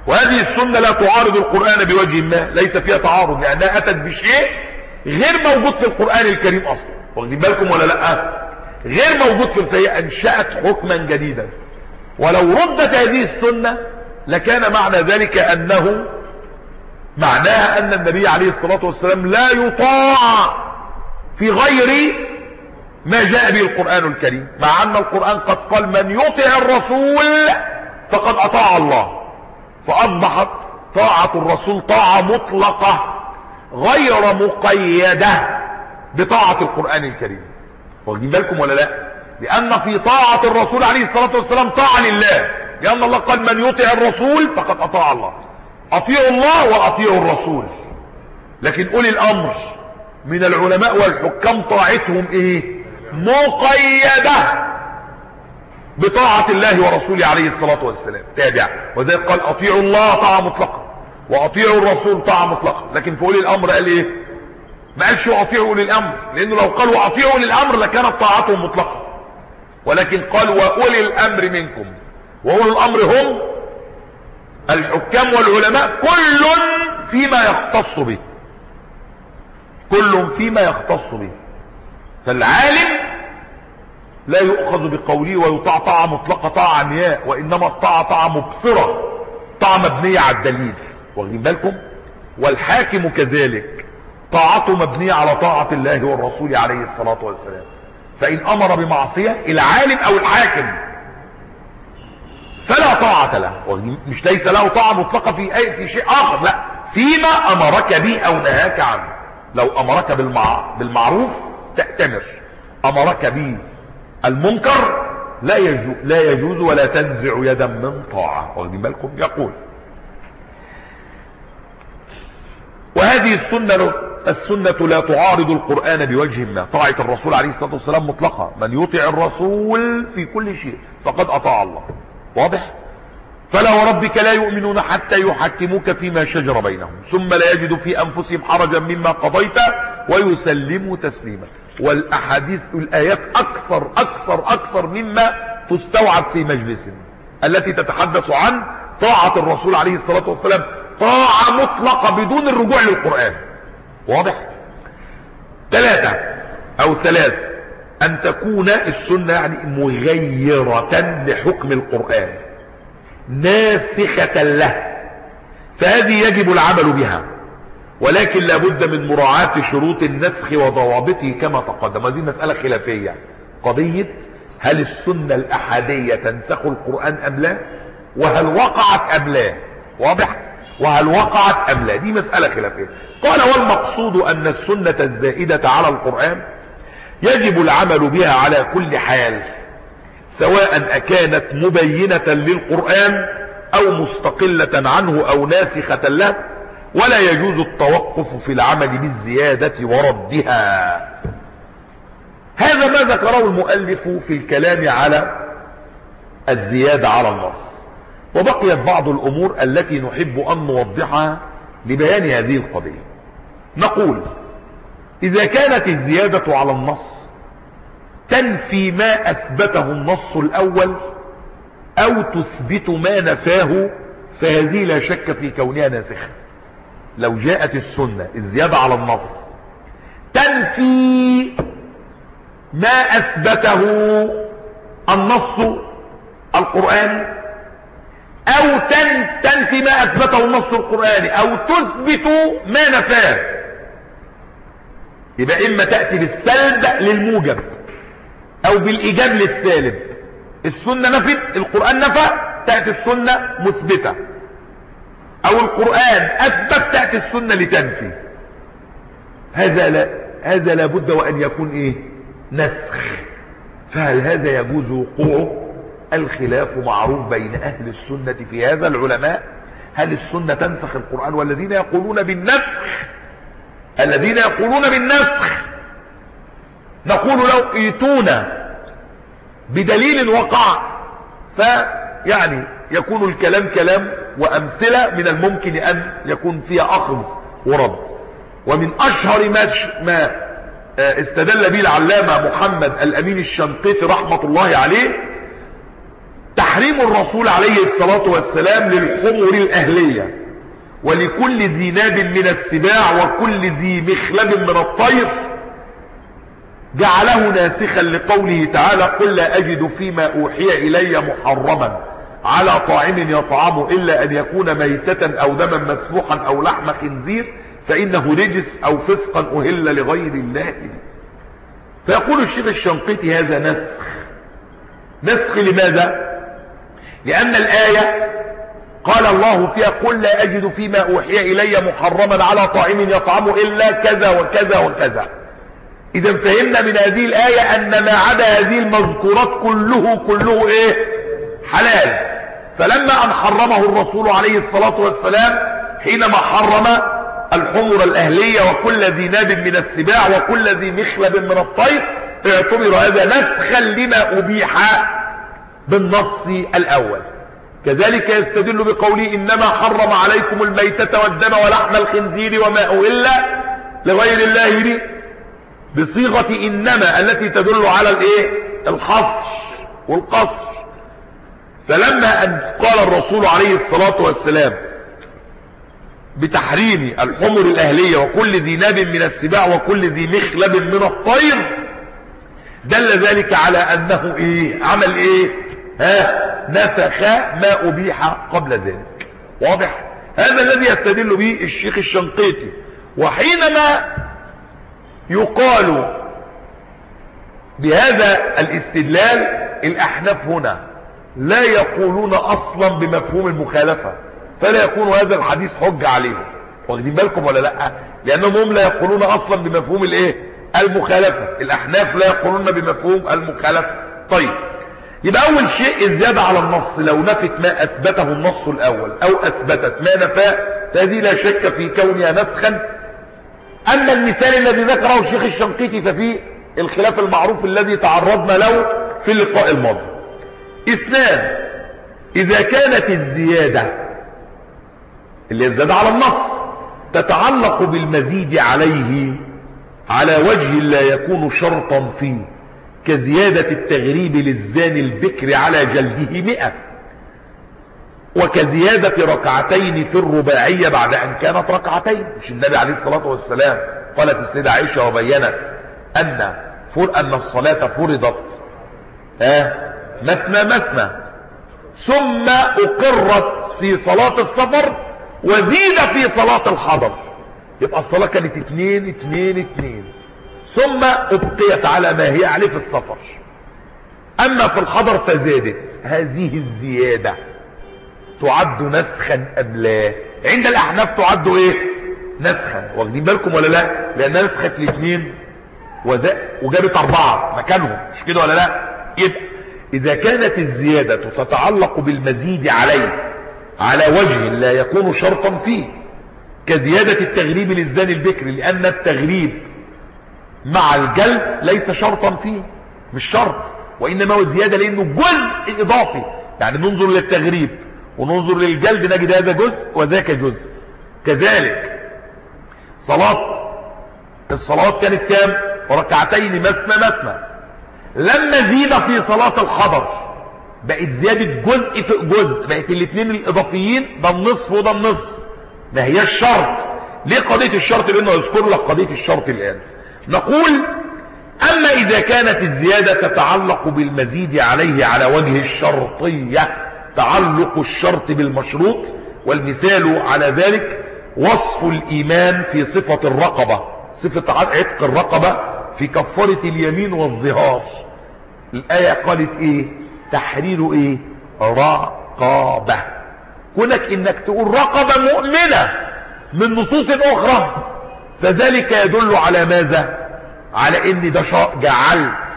وهذه السنة لا تعارض القرآن بوجه ما، ليس فيها تعارض، لأنها أتت بشيء غير موجود في القرآن الكريم أصلا. واخدين بالكم ولا لا؟ غير موجود فهي أنشأت حكما جديدا. ولو ردت هذه السنة لكان معنى ذلك أنه معناها أن النبي عليه الصلاة والسلام لا يطاع في غير ما جاء به القرآن الكريم، مع أن القرآن قد قال من يطع الرسول فقد أطاع الله. فأصبحت طاعة الرسول طاعة مطلقة غير مقيدة بطاعة القرآن الكريم. واخدين بالكم ولا لا؟ لأن في طاعة الرسول عليه الصلاة والسلام طاعة لله، لأن الله قال من يطع الرسول فقد أطاع الله. أطيعوا الله وأطيعوا الرسول. لكن أولي الأمر من العلماء والحكام طاعتهم إيه؟ مقيدة بطاعة الله ورسوله عليه الصلاة والسلام. تابع. وذلك قال أطيعوا الله طاعة مطلقة وأطيعوا الرسول طاعة مطلقة. لكن في أولي الأمر قال إيه؟ ما قالش أطيعوا أولي الأمر، لأنه لو قالوا أطيعوا أولي الأمر لكانت طاعتهم مطلقة. ولكن قال وأولي الأمر منكم. وأولي الأمر هم الحكام والعلماء، كل فيما يختص به، كل فيما يختص به. فالعالم لا يؤخذ بقوله ويطاع طاعة مطلقة طاعة عمياء، وإنما الطاعة طاعة مبصرة، طاعة مبنية على الدليل. واخدين بالكم؟ والحاكم كذلك طاعته مبنية على طاعة الله والرسول عليه الصلاة والسلام. فإن أمر بمعصية العالم أو الحاكم فلا طاعة له، مش ليس له طاعة مطلقة في شيء آخر، لا، فيما أمرك به أو نهاك عنه. لو أمرك بالمعروف تأتمر، أمرك به المنكر لا يجوز ولا تنزع يدا من طاعة. واخدين بالكم؟ يقول وهذه السنة لا تعارض القرآن بوجه ما. طاعة الرسول عليه الصلاة والسلام مطلقة، من يطع الرسول في كل شيء فقد أطاع الله. واضح؟ فلا وربك لا يؤمنون حتى يحكموك فيما شجر بينهم ثم لا يجدوا في أنفسهم حرجا مما قضيت ويسلموا تسليما. والأحاديث الآيات أكثر مما تستوعب في مجلس، التي تتحدث عن طاعة الرسول عليه الصلاة والسلام طاعة مطلقة بدون الرجوع للقرآن. واضح؟ ثلاث أن تكون السنة يعني مغيرة لحكم القرآن ناسخة له، فهذه يجب العمل بها، ولكن لابد من مراعاة شروط النسخ وضوابطه كما تقدم. هذه مسألة خلافية، قضية هل السنة الأحادية تنسخ القرآن أم لا، وهل وقعت أم لا. واضح؟ وهل وقعت أم لا، دي مسألة خلافية. قال والمقصود أن السنة الزائدة على القرآن يجب العمل بها على كل حال، سواء أكانت مبينة للقرآن أو مستقلة عنه أو ناسخة له، ولا يجوز التوقف في العمل بالزيادة وردها. هذا ما ذكره المؤلف في الكلام على الزيادة على النص. وبقيت بعض الأمور التي نحب أن نوضحها لبيان هذه القضية. نقول إذا كانت الزيادة على النص تنفي ما أثبته النص الأول أو تثبت ما نفاه فهذه لا شك في كونها ناسخة. لو جاءت السنة الزيادة على النص تنفي ما أثبته النص القرآني أو تنفي ما أثبته النص القرآني أو تثبت ما نفاه، يبقى إما تأتي بالسلب للموجب أو بالإيجاب للسالب. السنة نفت، القرآن نفى، تأتي السنة مثبتة، أو القرآن أثبت تأتي السنة لتنفي. هذا لابد وأن يكون إيه؟ نسخ. فهل هذا يجوز وقوعه؟ الخلاف معروف بين أهل السنة في هذا. العلماء هل السنة تنسخ القرآن؟ والذين يقولون بالنسخ نقول لو ايتونا بدليل وقع فيعني يكون الكلام كلام وأمثلة من الممكن أن يكون فيها أخذ ورد. ومن أشهر ما استدل به العلامة محمد الأمين الشنقيطي رحمة الله عليه تحريم تحريم الرسول عليه الصلاة والسلام للحمر الأهلية ولكل ذي ناب من السباع وكل ذي مخلب من الطير جعله ناسخا لقوله تعالى قل لا أجد فيما أوحي إلي محرما على طاعم يطعمه إلا أن يكون ميتة أو دما مسفوحا أو لحم خنزير فإنه رجس أو فسقا أهل لغير الله به. فيقول الشيخ الشنقيطي هذا نسخ لماذا؟ لأن الآية قال الله فيها قل لا أجد فيما أوحي إلي محرما على طاعم يطعمه إلا كذا وكذا وكذا. إذا فهمنا من هذه الآية أن ما عدا هذه المذكورات كله إيه؟ حلال. فلما أن حرمه الرسول عليه الصلاة والسلام حينما حرم الحمر الأهلية وكل ذي ناب من السباع وكل ذي مخلب من الطير اعتبر هذا نسخا لما أبيح بالنص الأول. كذلك يستدل بقوله إنما حرم عليكم الميتة والدم ولحم الخنزير وما أهل لغير الله به بصيغة إنما التي تدل على الايه؟ الحصر والقصر. فلما أن قال الرسول عليه الصلاة والسلام بتحريم الحمر الأهلية وكل ذي ناب من السباع وكل ذي مخلب من الطير دل ذلك على أنه إيه؟ عمل إيه؟ نسخ ما أبيح قبل ذلك. واضح؟ هذا الذي يستدل به الشيخ الشنقيطي. وحينما يقال بهذا الاستدلال الأحناف هنا لا يقولون أصلا بمفهوم المخالفة، فلا يكون هذا الحديث حجة عليهم. واخدين بالكم ولا لا؟ لأنهم هم لا يقولون أصلا بمفهوم الايه؟ المخالفة. الأحناف لا يقولون بمفهوم المخالفة. طيب، يبقى أول شيء الزيادة على النص لو نفت ما أثبته النص الأول أو أثبتت ما نفاه فهذه لا شك في كونها نسخا. أما المثال الذي ذكره الشيخ الشنقيطي ففيه الخلاف المعروف الذي تعرضنا له في اللقاء الماضي. اثنان، إذا كانت الزيادة اللي الزيادة على النص تتعلق بالمزيد عليه على وجه لا يكون شرطا فيه كزيادة التغريب للزاني البكر على جلده 100 وكزيادة ركعتين في الرباعية بعد أن كانت ركعتين. مش النبي عليه الصلاة والسلام قالت السيدة عائشة وبينت أن الصلاة فرضت مثنى ثم أقرت في صلاة السفر وزيد في صلاة الحضر، يبقى الصلاة كانت 2 ثم أبقيت على ما هي عليه في السفر. أما في الحضر فزادت. هذه الزيادة تعد نسخا أم لا؟ عند الأحناف تعد إيه؟ نسخا. واخدين بالكم ولا لا؟ لأنها نسخت الاثنين وجابت 4 مكانهم، مش كده ولا لا؟ يبقى إذا كانت الزيادة تتعلق بالمزيد عليه على وجه لا يكون شرطا فيه كزيادة التغريب للزاني البكر، لأن التغريب مع الجلد ليس شرطا فيه، مش شرط، وإنما هو زيادة لأنه جزء إضافي. يعني ننظر للتغريب وننظر للجلد نجد هذا جزء وذاك جزء. كذلك الصلاة كانت كام؟ ركعتين مثنى. لما زيد في صلاة الحضر بقت زيادة جزء في جزء، بقت الاثنين الإضافيين ده النصف وده النصف. ما هي الشرط. ليه قضية الشرط؟ لأنه يذكر لك قضية الشرط الآن. نقول أما إذا كانت الزيادة تتعلق بالمزيد عليه على وجه الشرطية تعلق الشرط بالمشروط، والمثال على ذلك وصف الإيمان في صفة الرقبة، صفة عتق الرقبة في كفارة اليمين والظهار. الآية قالت إيه؟ تحرير إيه؟ رقبة. كونك إنك تقول رقبة مؤمنة من نصوص أخرى فذلك يدل على ماذا؟ على إن ده جعلت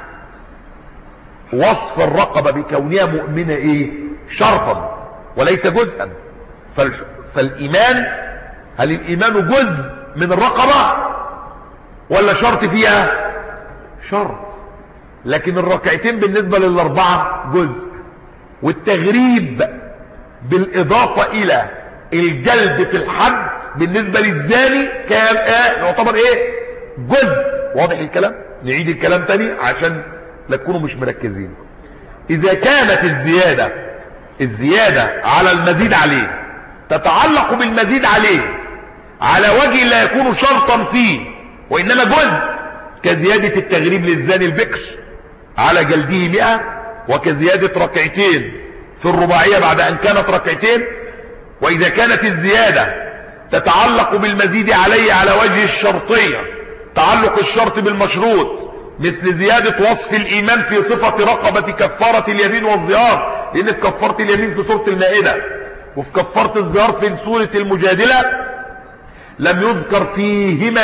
وصف الرقبة بكونها مؤمنة إيه؟ شرطا وليس جزءا. فالإيمان، هل الإيمان جزء من الرقبة ولا شرط فيها؟ شرط. لكن الركعتين بالنسبة للأربعة جزء، والتغريب بالإضافة إلى الجلد في الحد بالنسبة للزاني كان يعتبر إيه؟ جزء. واضح الكلام؟ نعيد الكلام تاني عشان لا تكونوا مش مركزين. إذا كانت الزيادة الزيادة على المزيد عليه تتعلق بالمزيد عليه على وجه لا يكون شرطا فيه وإنما جزء، كزيادة التغريب للزاني البكر على جلده 100، وكزيادة ركعتين في الرباعية بعد أن كانت ركعتين. وإذا كانت الزيادة تتعلق بالمزيد عليه على وجه الشرطية، تعلق الشرط بالمشروط، مثل زيادة وصف الإيمان في صفة رقبة كفارة اليمين والظهار، لأن في كفارة اليمين في سورة المائدة وفي كفارة الظهار في سورة المجادلة لم يذكر فيهما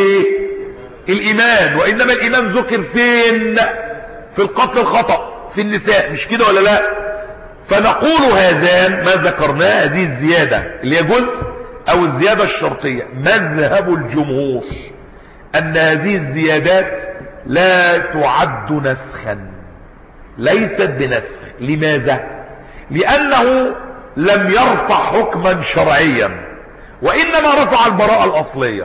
الإيمان، وإنما الإيمان ذكر فين؟ في القتل الخطأ في النساء، مش كده ولا لا؟ فنقول هذان ما ذكرناه، هذه الزيادة اللي هي جزء أو الزيادة الشرطية، مذهب الجمهور أن هذه الزيادات لا تعد نسخا، ليست بنسخ. لماذا؟ لأنه لم يرفع حكما شرعيا، وإنما رفع البراءة الأصلية.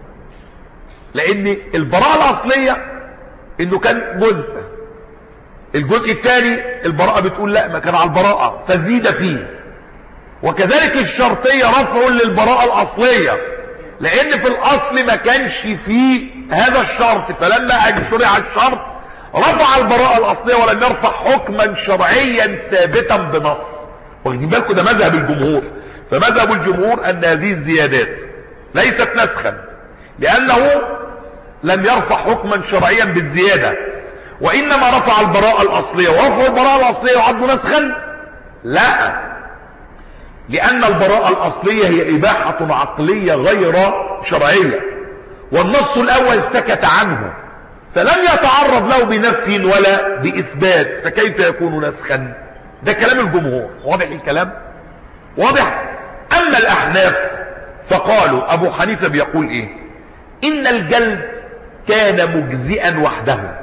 لأن البراءة الأصلية إنه كان جزء، الجزء الثاني البراءة بتقول لا، ما كان على البراءة فزيد فيه. وكذلك الشرطية رفع للبراءة الأصلية، لأن في الأصل ما كانش فيه هذا الشرط، فلما أن شرع الشرط رفع البراءة الأصلية ولم يرفع حكما شرعيا ثابتا بنص. واخدين بالكم؟ ده مذهب الجمهور. فمذهب الجمهور أن هذه الزيادات ليست نسخا، لأنه لم يرفع حكما شرعيا بالزيادة، وإنما رفع البراءة الأصلية. ورفع البراءة الأصلية يعد نسخا؟ لا، لأن البراءة الأصلية هي إباحة عقلية غير شرعية، والنص الأول سكت عنه فلم يتعرض له بنفي ولا بإثبات، فكيف يكون نسخا؟ ده كلام الجمهور. واضح الكلام؟ واضح. أما الأحناف فقالوا، أبو حنيفة بيقول إيه؟ إن الجلد كان مجزئا وحده،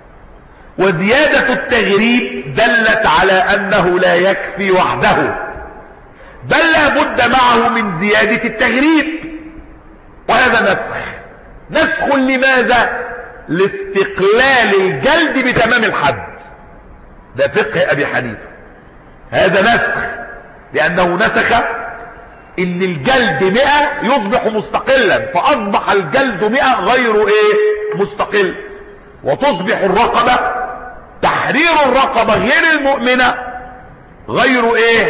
وزيادة التغريب دلت على أنه لا يكفي وحده، بل لا بد معه من زيادة التغريب، وهذا نسخ. نسخ لماذا؟ لاستقلال الجلد بتمام الحد. ده فقه أبي حنيفة. هذا نسخ، لأنه نسخ إن الجلد 100 يصبح مستقلا، فأصبح الجلد 100 غير مستقل، وتصبح الرقبة، تحرير الرقبة غير المؤمنة غير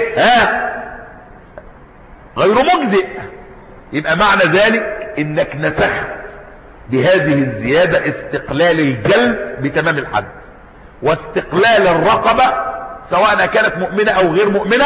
غير مجزئ. يبقى معنى ذلك انك نسخت بهذه الزيادة استقلال الجلد بتمام الحد، واستقلال الرقبة سواء كانت مؤمنة او غير مؤمنة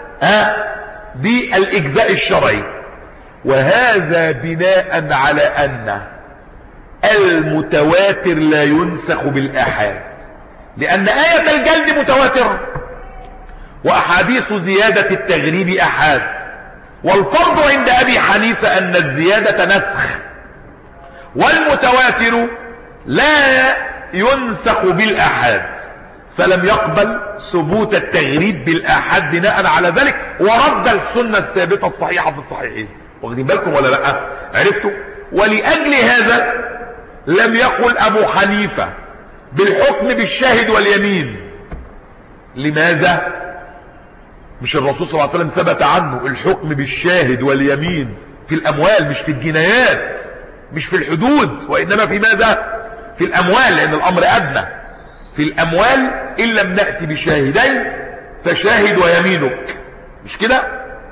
بالاجزاء الشرعي. وهذا بناء على ان المتواتر لا ينسخ بالآحاد، لأن آية الجلد متواترة، وأحاديث زيادة التغريب آحاد. والفرض عند أبي حنيفة أن الزيادة نسخ، والمتواتر لا ينسخ بالآحاد، فلم يقبل ثبوت التغريب بالآحاد بناء على ذلك، ورد السنة الثابتة الصحيحة في الصحيحين. واخدين بالكم ولا لا؟ عرفتوا؟ ولأجل هذا لم يقل أبو حنيفة بالحكم بالشاهد واليمين. لماذا؟ مش الرسول صلى الله عليه وسلم ثبت عنه الحكم بالشاهد واليمين في الأموال، مش في الجنايات، مش في الحدود، وإنما في ماذا؟ في الأموال، لأن الأمر أدنى. في الأموال إن لم نأتي بشاهدين فشاهد ويمينك، مش كده؟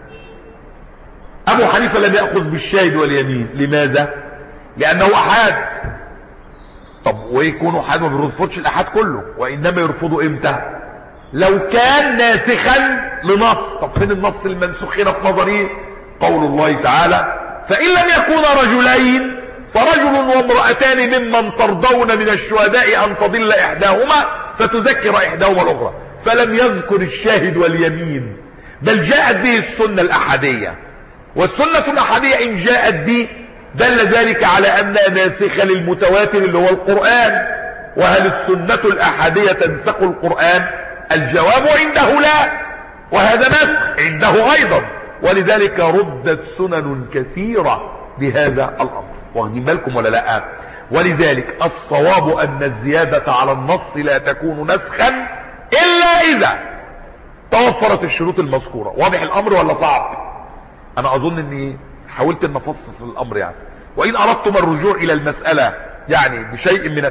أبو حنيفة لم يأخذ بالشاهد واليمين. لماذا؟ لأنه أحاد. طب ويكونوا أحاد ما بيرفضش الأحاد كله، وإنما يرفضوا إمتى؟ لو كان ناسخا لنص. طب فين النص المنسوخ هنا في نظري؟ قول الله تعالى: فإن لم يكونا رجلين فرجل وامرأتان ممن ترضون من الشهداء أن تضل إحداهما فتذكر إحداهما الأخرى. فلم يذكر الشاهد واليمين، بل جاءت به السنة الأحادية. والسنة الأحادية إن جاءت به دل ذلك على أنها ناسخة للمتواتر اللي هو القرآن. وهل السنة الأحادية تنسخ القرآن؟ الجواب عنده لا، وهذا نسخ عنده أيضا. ولذلك ردت سنن كثيرة بهذا الأمر. واخدين بالكم ولا لا؟ ولذلك الصواب أن الزيادة على النص لا تكون نسخا إلا إذا توفرت الشروط المذكورة. واضح الامر ولا صعب؟ انا اظن اني حاولت ان افصص الامر يعني. وان اردتم الرجوع الى المسألة يعني بشيء من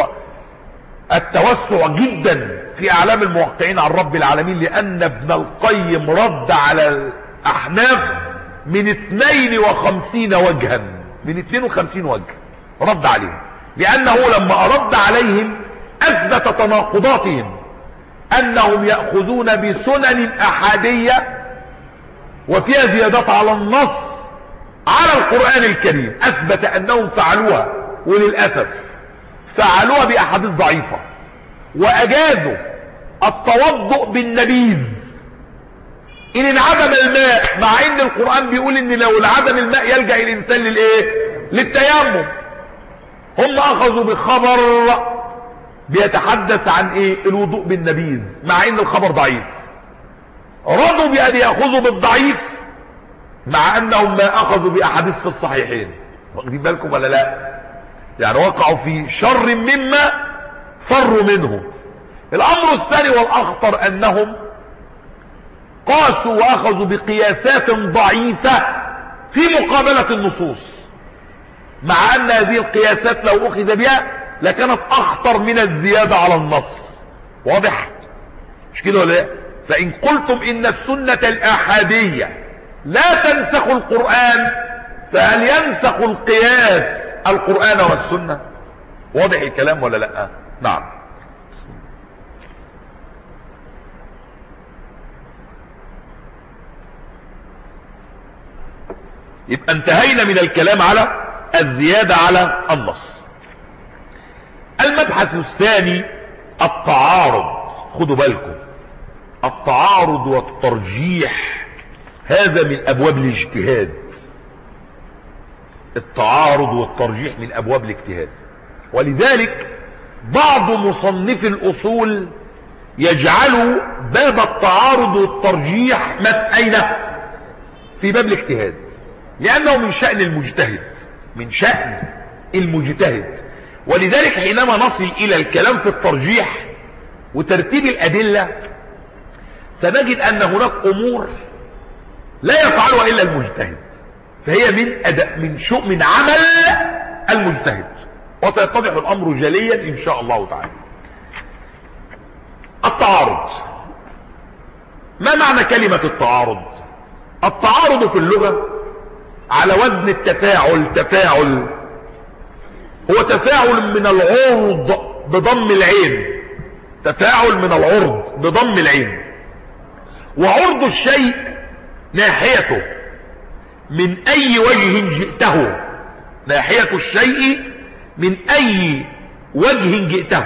التوسع جدا في اعلام الموقعين عن رب العالمين، لان ابن القيم رد على الاحناف من 52 وجها، من 52 وجه رد عليهم، لانه لما رد عليهم اثبت تناقضاتهم، انهم يأخذون بسنن احادية وفيها زيادات على النص على القرآن الكريم، اثبت انهم فعلوها، وللأسف فعلوها باحاديث ضعيفة، واجازوا التوضؤ بالنبيذ ان انعدم الماء، مع ان القرآن بيقول ان لو انعدم الماء يلجأ الانسان للتيمم. هم اخذوا بخبر بيتحدث عن الوضوء بالنبيذ، مع ان الخبر ضعيف. رضوا بان ياخذوا بالضعيف مع انهم ما اخذوا باحاديث في الصحيحين. واخدين بالكم ولا لا؟ يعني وقعوا في شر مما فروا منه. الامر الثاني والاخطر انهم قاسوا واخذوا بقياسات ضعيفة في مقابلة النصوص، مع ان هذه القياسات لو اخذ بها لكانت اخطر من الزيادة على النص. واضح مش كده ولا لا؟ فان قلتم ان السنة الاحادية لا تنسخ القرآن، فهل ينسخ القياس القرآن والسنة؟ واضح الكلام ولا لا؟ نعم. يبقى انتهينا من الكلام على الزيادة على النص. المبحث الثاني التعارض. خدوا بالكم، التعارض والترجيح هذا من ابواب الاجتهاد. التعارض والترجيح من ابواب الاجتهاد، ولذلك بعض مصنفي الاصول يجعلوا باب التعارض والترجيح اين؟ في باب الاجتهاد، لانه من شأن المجتهد، من شأن المجتهد. ولذلك حينما نصل الى الكلام في الترجيح وترتيب الادلة سنجد ان هناك امور لا يفعلها الا المجتهد، فهي من عمل المجتهد، وسيتضح الامر جليا ان شاء الله تعالى. التعارض، ما معنى كلمة التعارض؟ التعارض في اللغة على وزن التفاعل. تفاعل هو تفاعل من العرض بضم العين، تفاعل من العرض بضم العين. وعرض الشيء ناحيته من اي وجه جئته، ناحية الشيء من اي وجه جئته.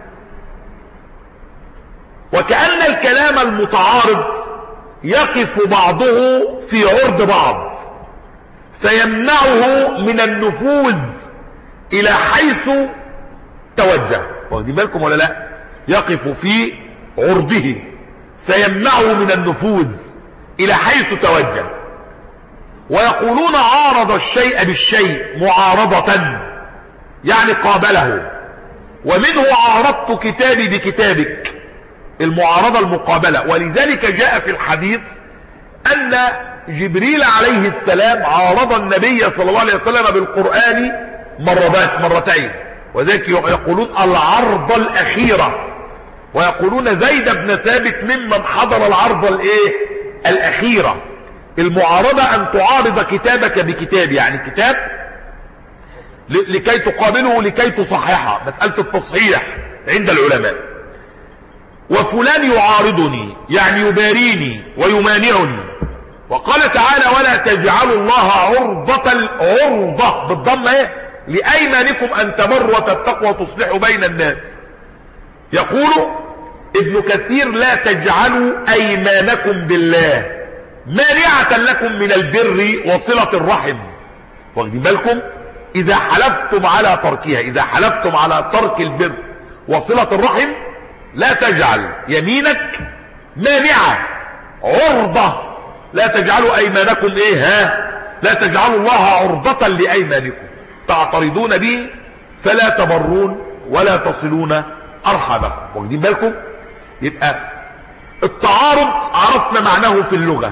وكأن الكلام المتعارض يقف بعضه في عرض بعض فيمنعه من النفوذ الى حيث توجه. واخدين بالكم ولا لا؟ يقف في عرضه فيمنعه من النفوذ الى حيث توجه. ويقولون عارض الشيء بالشيء معارضة، يعني قابله. ومنه عارضت كتابي بكتابك، المعارضة المقابلة. ولذلك جاء في الحديث ان جبريل عليه السلام عارض النبي صلى الله عليه وسلم بالقرآن مرتين، وذلك يقولون العرض الأخيرة، ويقولون زيد بن ثابت ممن حضر العرض الأخيرة. المعارضة أن تعارض كتابك بكتاب، يعني كتاب لكي تقابله لكي تصححه، مسألة التصحيح عند العلماء. وفلان يعارضني يعني يباريني ويمانعني. وقال تعالى ولا تجعلوا الله عرضة بالضم لأيمانكم أن تبروا وتتقوا وتصلحوا بين الناس. يقول ابن كثير لا تجعلوا أيمانكم بالله مانعة لكم من البر وصلة الرحم. واخدين بالكم؟ إذا حلفتم على تركها، إذا حلفتم على ترك البر وصلة الرحم لا تجعل يمينك مانعة عرضة. لا تجعلوا أيمانكم لا تجعلوا الله عرضة لأيمانكم تعترضون به فلا تبرون ولا تصلون أرحمكم. واخدين بالكم؟ يبقى التعارض عرفنا معناه في اللغة.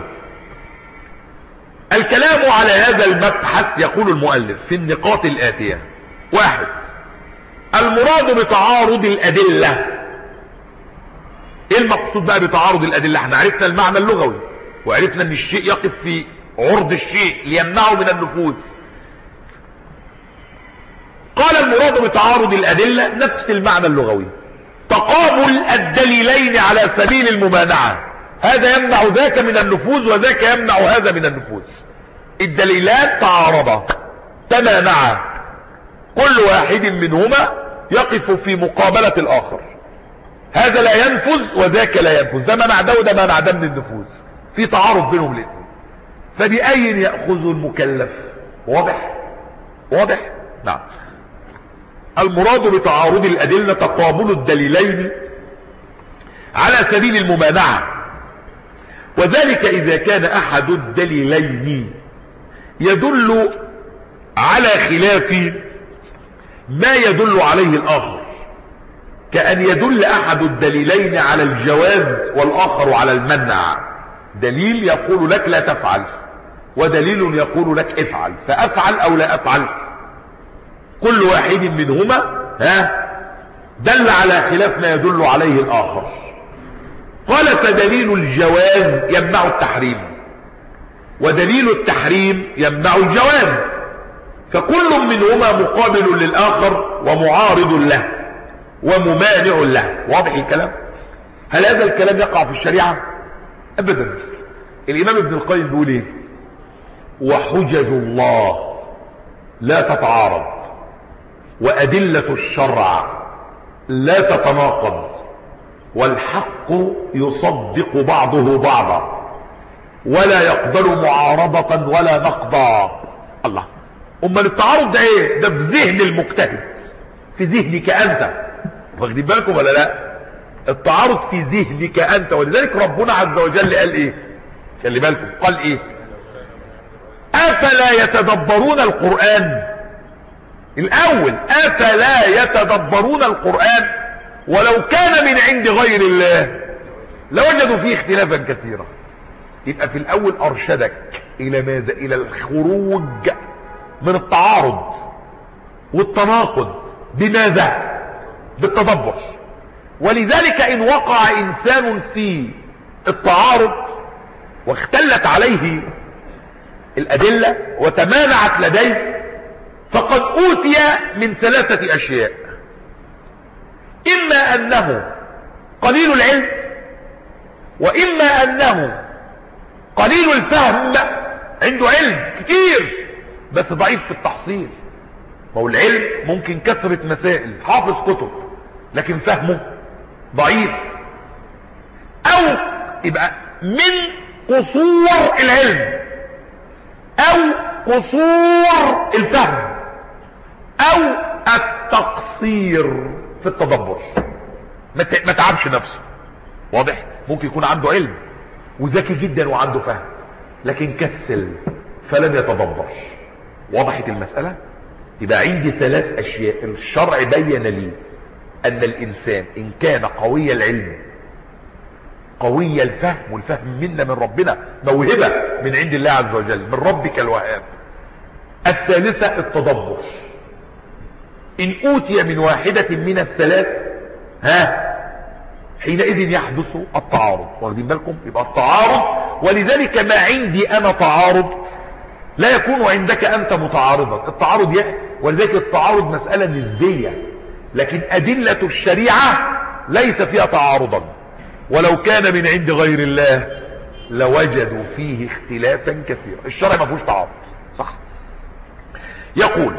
الكلام على هذا المبحث يقول المؤلف في النقاط الآتية: 1. المراد بتعارض الأدلة. ايه المقصود بقى بتعارض الأدلة؟ احنا عرفنا المعنى اللغوي، وعرفنا ان الشيء يقف في عرض الشيء ليمنعه من النفوذ. قال المراد بتعارض الأدلة نفس المعنى اللغوي، تقابل الدليلين على سبيل الممانعة، هذا يمنع ذاك من النفوذ وذاك يمنع هذا من النفوذ. الدليلان تعارضا تمانعا، كل واحد منهما يقف في مقابلة الآخر، هذا لا ينفذ وذاك لا ينفذ، ده منع ده وده منع ده من النفوذ، في تعارض بينهم الاثنين. فبأي يأخذ المكلف؟ واضح؟ واضح؟ نعم. المراد بتعارض الأدلة تقابل الدليلين على سبيل الممانعة، وذلك إذا كان أحد الدليلين يدل على خلاف ما يدل عليه الآخر، كأن يدل أحد الدليلين على الجواز والآخر على المنع. دليل يقول لك لا تفعل، ودليل يقول لك افعل، فأفعل أو لا أفعل، كل واحد منهما دل على خلاف ما يدل عليه الآخر. قال: فدليل الجواز يمنع التحريم، ودليل التحريم يمنع الجواز، فكل منهما مقابل للآخر ومعارض له وممانع له. واضح الكلام؟ هل هذا الكلام يقع في الشريعة؟ أبدا. الإمام ابن القيم بيقول ايه؟ وحجج الله لا تتعارض، وأدلة الشرع لا تتناقض، والحق يصدق بعضه بعضا، ولا يقبل معارضة ولا نقضا. الله، امال التعارض ده ايه؟ ده في ذهن المجتهد، في ذهنك انت، واخدين بالكم ولا لا؟ التعارض في ذهنك انت، ولذلك ربنا عز وجل قال ايه؟ خلي بالكم، قال ايه؟ افلا يتدبرون القرآن؟ الاول افلا يتدبرون القرآن؟ ولو كان من عند غير الله لوجدوا فيه اختلافا كثيرا. يبقى في الاول ارشدك الى ماذا؟ الى الخروج من التعارض والتناقض. بماذا؟ بالتدبر. ولذلك ان وقع انسان في التعارض واختلت عليه الادلة وتمانعت لديه، فقد اوتي من 3 اشياء: اما انه قليل العلم، واما انه قليل الفهم، عنده علم كتير بس ضعيف في التحصيل. ما هو العلم ممكن كثرة مسائل، حافظ كتب، لكن فهمه ضعيف. او يبقى من قصور العلم، او قصور الفهم، او التقصير في التدبر، ما تعبش نفسه. واضح؟ ممكن يكون عنده علم وذكي جدا وعنده فهم، لكن كسل فلم يتدبر. وضحت المسألة؟ يبقى عندي 3 اشياء الشرع بين لي ان الانسان ان كان قوي العلم قوي الفهم، والفهم منا من ربنا، موهبة من عند الله عز وجل، من ربك الوهاب. الثالثة التدبر. ان اوتي من واحدة من الثلاث حينئذ يحدث التعارض. واخدين بالكم؟ يبقى التعارض. ولذلك ما عندي انا تعارض لا يكون عندك انت متعارضا. التعارض ولذلك التعارض مسألة نسبية، لكن ادلة الشريعة ليس فيها تعارضا، ولو كان من عند غير الله لوجدوا فيه اختلافا كثيرا. الشرع ما فيهوش تعارض، صح؟ يقول،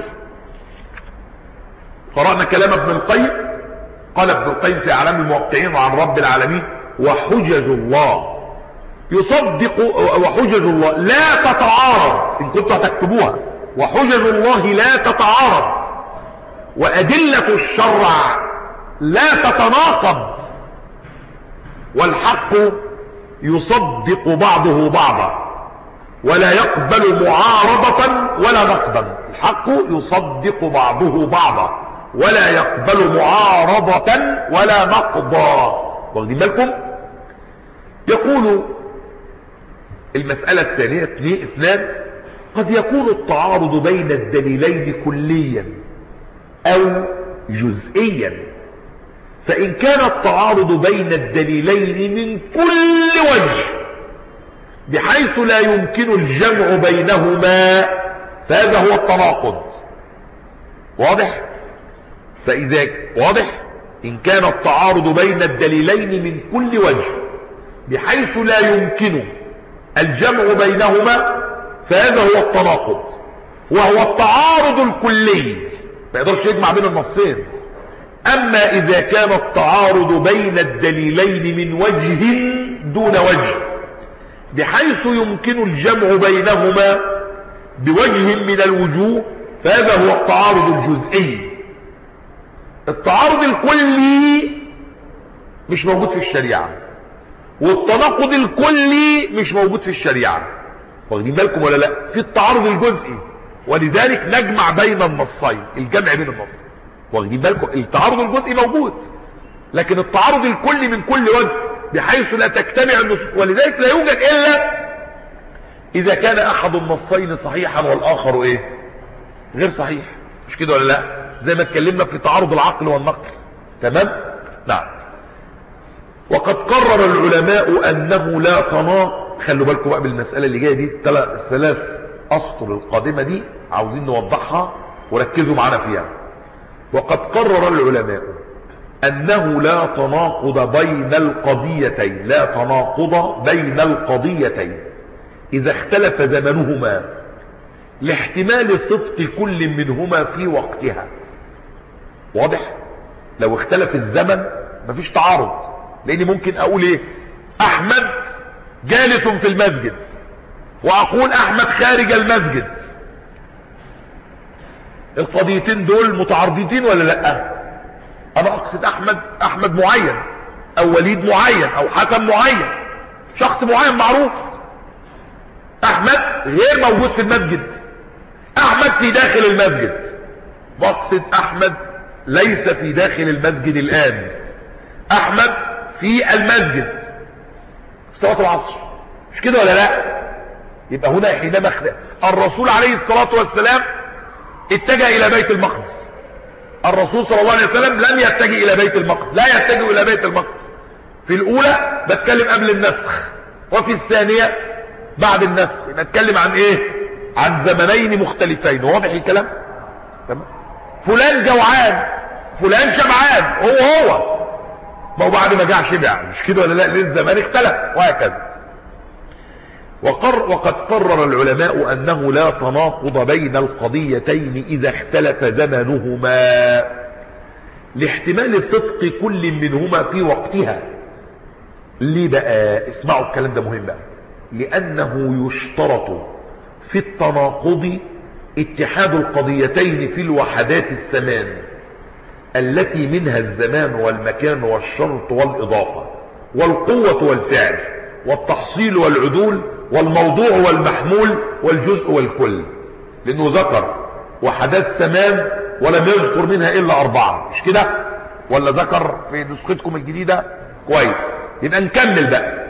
قرأنا كلام ابن القيم. قال ابن القيم في اعلام الموقعين عن رب العالمين: وحجج الله يصدق، وحجج الله لا تتعارض، ان كنتوا هتكتبوها، وحجج الله لا تتعارض، وأدلة الشرع لا تتناقض، والحق يصدق بعضه بعضا ولا يقبل معارضة ولا نقضا. الحق يصدق بعضه بعضا ولا يقبل معارضة ولا نقضا. واخدين بالكم؟ يقول المسألة الثانية اثنان: قد يكون التعارض بين الدليلين كليا أو جزئيا، فإن كان التعارض بين الدليلين من كل وجه بحيث لا يمكن الجمع بينهما فهذا هو التناقض. واضح؟ واضح؟ إن كان التعارض بين الدليلين من كل وجه بحيث لا يمكن الجمع بينهما فهذا هو التناقض، وهو التعارض الكلي ما يقدرش يجمع بين النصين. أما إذا كان التعارض بين الدليلين من وجه دون وجه بحيث يمكن الجمع بينهما بوجه من الوجوه فهذا هو التعارض الجزئي. التعارض الكلي مش موجود في الشريعة، والتناقض الكلي مش موجود في الشريعة. واخدين بالكم ولا لا؟ في التعارض الجزئي، ولذلك نجمع بين النصين، الجمع بين النصين. واخدين بالكم؟ التعارض الجزئي موجود، لكن التعارض الكلي من كل وجه بحيث لا تجتمع النصوص، ولذلك لا يوجد الا اذا كان احد النصين صحيحا والاخر ايه؟ غير صحيح. مش كده ولا لا؟ زي ما اتكلمنا في تعارض العقل والنقل. تمام؟ نعم. وقد قرر العلماء انه لا تناقض. خلوا بالكم بقى بالمسألة اللي جاية دي، الثلاث اسطر القادمة دي عاوزين نوضحها وركزوا معنا فيها. وقد قرر العلماء انه لا تناقض بين القضيتين، لا تناقض بين القضيتين اذا اختلف زمنهما لاحتمال صدق كل منهما في وقتها. واضح؟ لو اختلف الزمن مفيش تعارض، لاني ممكن اقول ايه؟ احمد جالس في المسجد واقول احمد خارج المسجد. القضيتين دول متعارضين ولا لا؟ انا اقصد احمد معين، او وليد معين، او حسن معين، شخص معين معروف. احمد غير موجود في المسجد، احمد في داخل المسجد. بقصد احمد ليس في داخل المسجد الان، احمد في المسجد في صلاة العصر. مش كده ولا لا؟ يبقى هنا حينما الرسول عليه الصلاة والسلام اتجه الى بيت المقدس. الرسول صلى الله عليه وسلم لم يتجه الى بيت المقدس، لا يتجه الى بيت المقدس. في الاولى بتكلم قبل النسخ، وفي الثانية بعد النسخ. نتكلم عن ايه؟ عن زمنين مختلفين. واضح الكلام؟ تمام. فلان جوعان، فلان شبعان، هو ما هو بعد ما جاع شبع. مش كده ولا لا؟ للزمان اختلف، وهكذا. وقد قرر العلماء أنه لا تناقض بين القضيتين إذا اختلف زمنهما لاحتمال صدق كل منهما في وقتها. ليه بقى؟ اسمعوا الكلام ده مهم بقى. لأنه يشترط في التناقض اتحاد القضيتين في الوحدات الثمان التي منها الزمان والمكان والشرط والإضافة والقوة والفعل والتحصيل والعدول والموضوع والمحمول والجزء والكل. لأنه ذكر وحدات زمان ولم يذكر منها إلا 4. مش كده؟ ولا ذكر في نسختكم الجديدة؟ كويس. يبقى نكمل بقى.